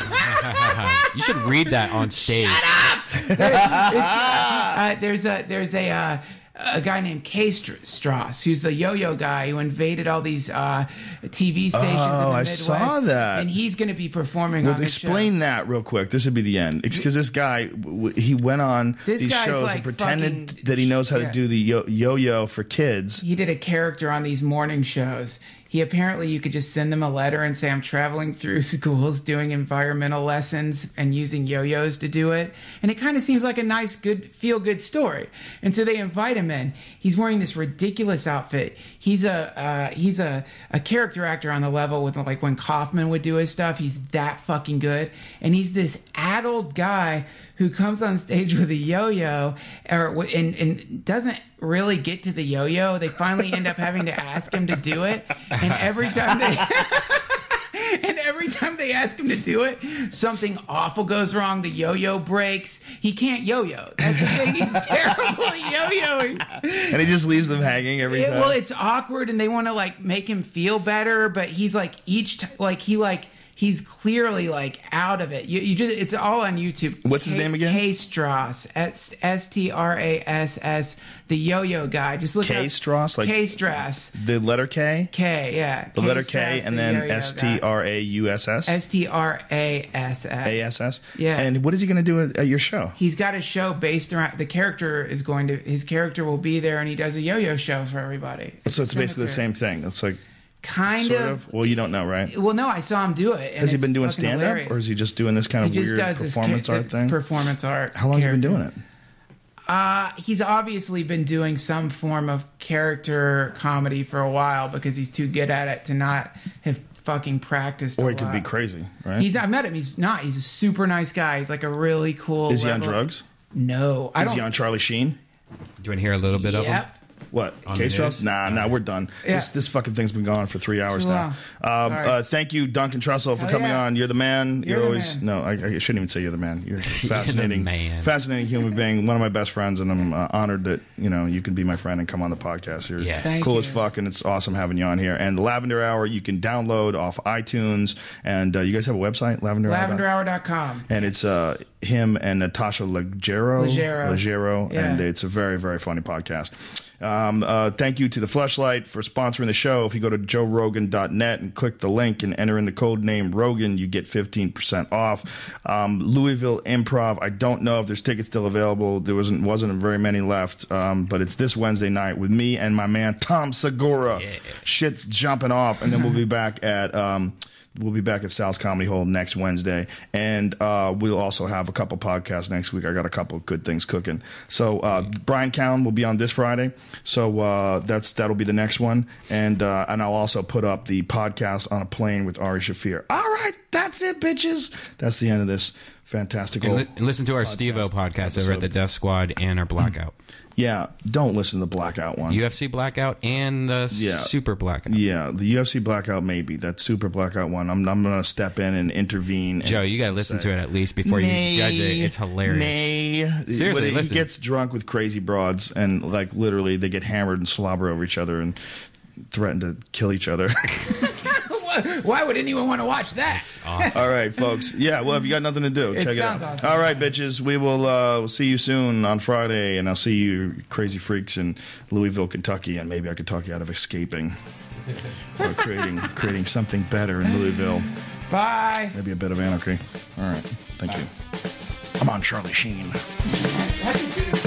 You should read that on stage. It's, uh, there's a there's a uh, a guy named K Strauss, who's the yo-yo guy who invaded all these uh, T V stations in the Oh, I Midwest. saw that. And he's going to be performing Well, on the explain show. that real quick. This would be the end. Because this guy, w- he went on This these guy's shows like and pretended fucking- that he knows how yeah. to do the yo- yo-yo for kids. He did a character on these morning shows. He apparently, you could just send them a letter and say, I'm traveling through schools doing environmental lessons and using yo-yos to do it. And it kind of seems like a nice, good, feel-good story. And so they invite him in. He's wearing this ridiculous outfit. He's a uh, he's a, a character actor on the level with like when Kaufman would do his stuff. He's that fucking good. And he's this adult guy who comes on stage with a yo-yo or and, and doesn't really get to the yo-yo. They finally end up having to ask him to do it. And every time they and every time they ask him to do it, something awful goes wrong. The yo-yo breaks. He can't yo-yo. That's the thing. He's terrible at yo-yoing. And he just leaves them hanging every It- time. well, it's awkward, and they want to like make him feel better, but he's like each t- like he like he's clearly like out of it. You, you just it's all on YouTube. What's his K- name again? K Strauss. S S T R A S S. The yo-yo guy. Just look K up Strauss? Like- K Strauss. the letter K? K. Yeah. The letter K Strauss, and the then yo-yo S T guy. R A U S S? S T R A S S. A S S? Yeah. And what is he going to do at, at your show? He's got a show based around the character is going to his character will be there, and he does a yo-yo show for everybody. So it's basically the Cemetery. same thing. It's like, Kind sort of. of. Well, you don't know, right? Well, no, I saw him do it. and Has he it's been doing fucking stand-up? hilarious. Or is he just doing this kind He of just weird does this performance ki- art this thing? Performance art. How long has he been character. doing it? Uh, he's obviously been doing some form of character comedy for a while because he's too good at it to not have fucking practiced. Or a he could lot. be crazy, right? He's. I met him. He's not. He's a super nice guy. He's like a really cool. Is he on level- drugs? No, I Is don't. he on Charlie Sheen? Do you want to hear a little bit of them? Yep. What? On K the Strauss? news? Nah, nah, we're done. Yeah. This this fucking thing's been going on for three hours Too now. long. Um, Sorry. uh, thank you, Duncan Trussell, for Hell coming yeah. on. You're the man. You're, You're the always man. no. I, I shouldn't even say you're the man. You're a the fascinating, man. fascinating human being. One of my best friends, and I'm uh, honored that you know you can be my friend and come on the podcast. You're Yes. Thank cool you. as fuck, and it's awesome having you on here. And Lavender Hour, you can download off iTunes. And uh, you guys have a website, Lavender Hour. lavender hour dot com. And it's uh, him and Natasha Leggero. Leggero. Leggero, Yeah. And it's a very, very funny podcast. Um, uh, thank you to the Fleshlight for sponsoring the show. If you go to joe rogan dot net and click the link and enter in the code name Rogan, you get fifteen percent off. Um, Louisville Improv, I don't know if there's tickets still available. There wasn't wasn't very many left, um, but it's this Wednesday night with me and my man Tom Segura. Yeah. Shit's jumping off, and then we'll be back at... Um, We'll be back at Sal's Comedy Hole next Wednesday, and uh, we'll also have a couple podcasts next week. I got a couple of good things cooking. So uh, Brian Cowan will be on this Friday, so uh, that's that'll be the next one, and uh, and I'll also put up the podcast on a plane with Ari Shafir. All right, that's it, bitches. That's the end of this fantastic. And, li- and listen to our Steve-O podcast over at the Death Squad and our Blackout. Yeah, don't listen to the Blackout one. U F C Blackout and the Yeah. Super Blackout. Yeah, the U F C Blackout maybe that Super Blackout one. I'm I'm gonna step in and intervene. Joe, and you got to listen say, to it at least before Nay, you judge it. It's hilarious. Nay. Seriously, When listen. He gets drunk with crazy broads and like literally they get hammered and slobber over each other and threaten to kill each other. Why would anyone want to watch that? Awesome. All right, folks. Yeah, well, if you got nothing to do, It check it out. sounds awesome. All right, bitches. We will uh, we'll see you soon on Friday, and I'll see you crazy freaks in Louisville, Kentucky, and maybe I could talk you out of escaping or creating creating something better in Louisville. Bye. Maybe a bit of anarchy. All right. Thank you. I'm on Charlie Sheen. How do you do this?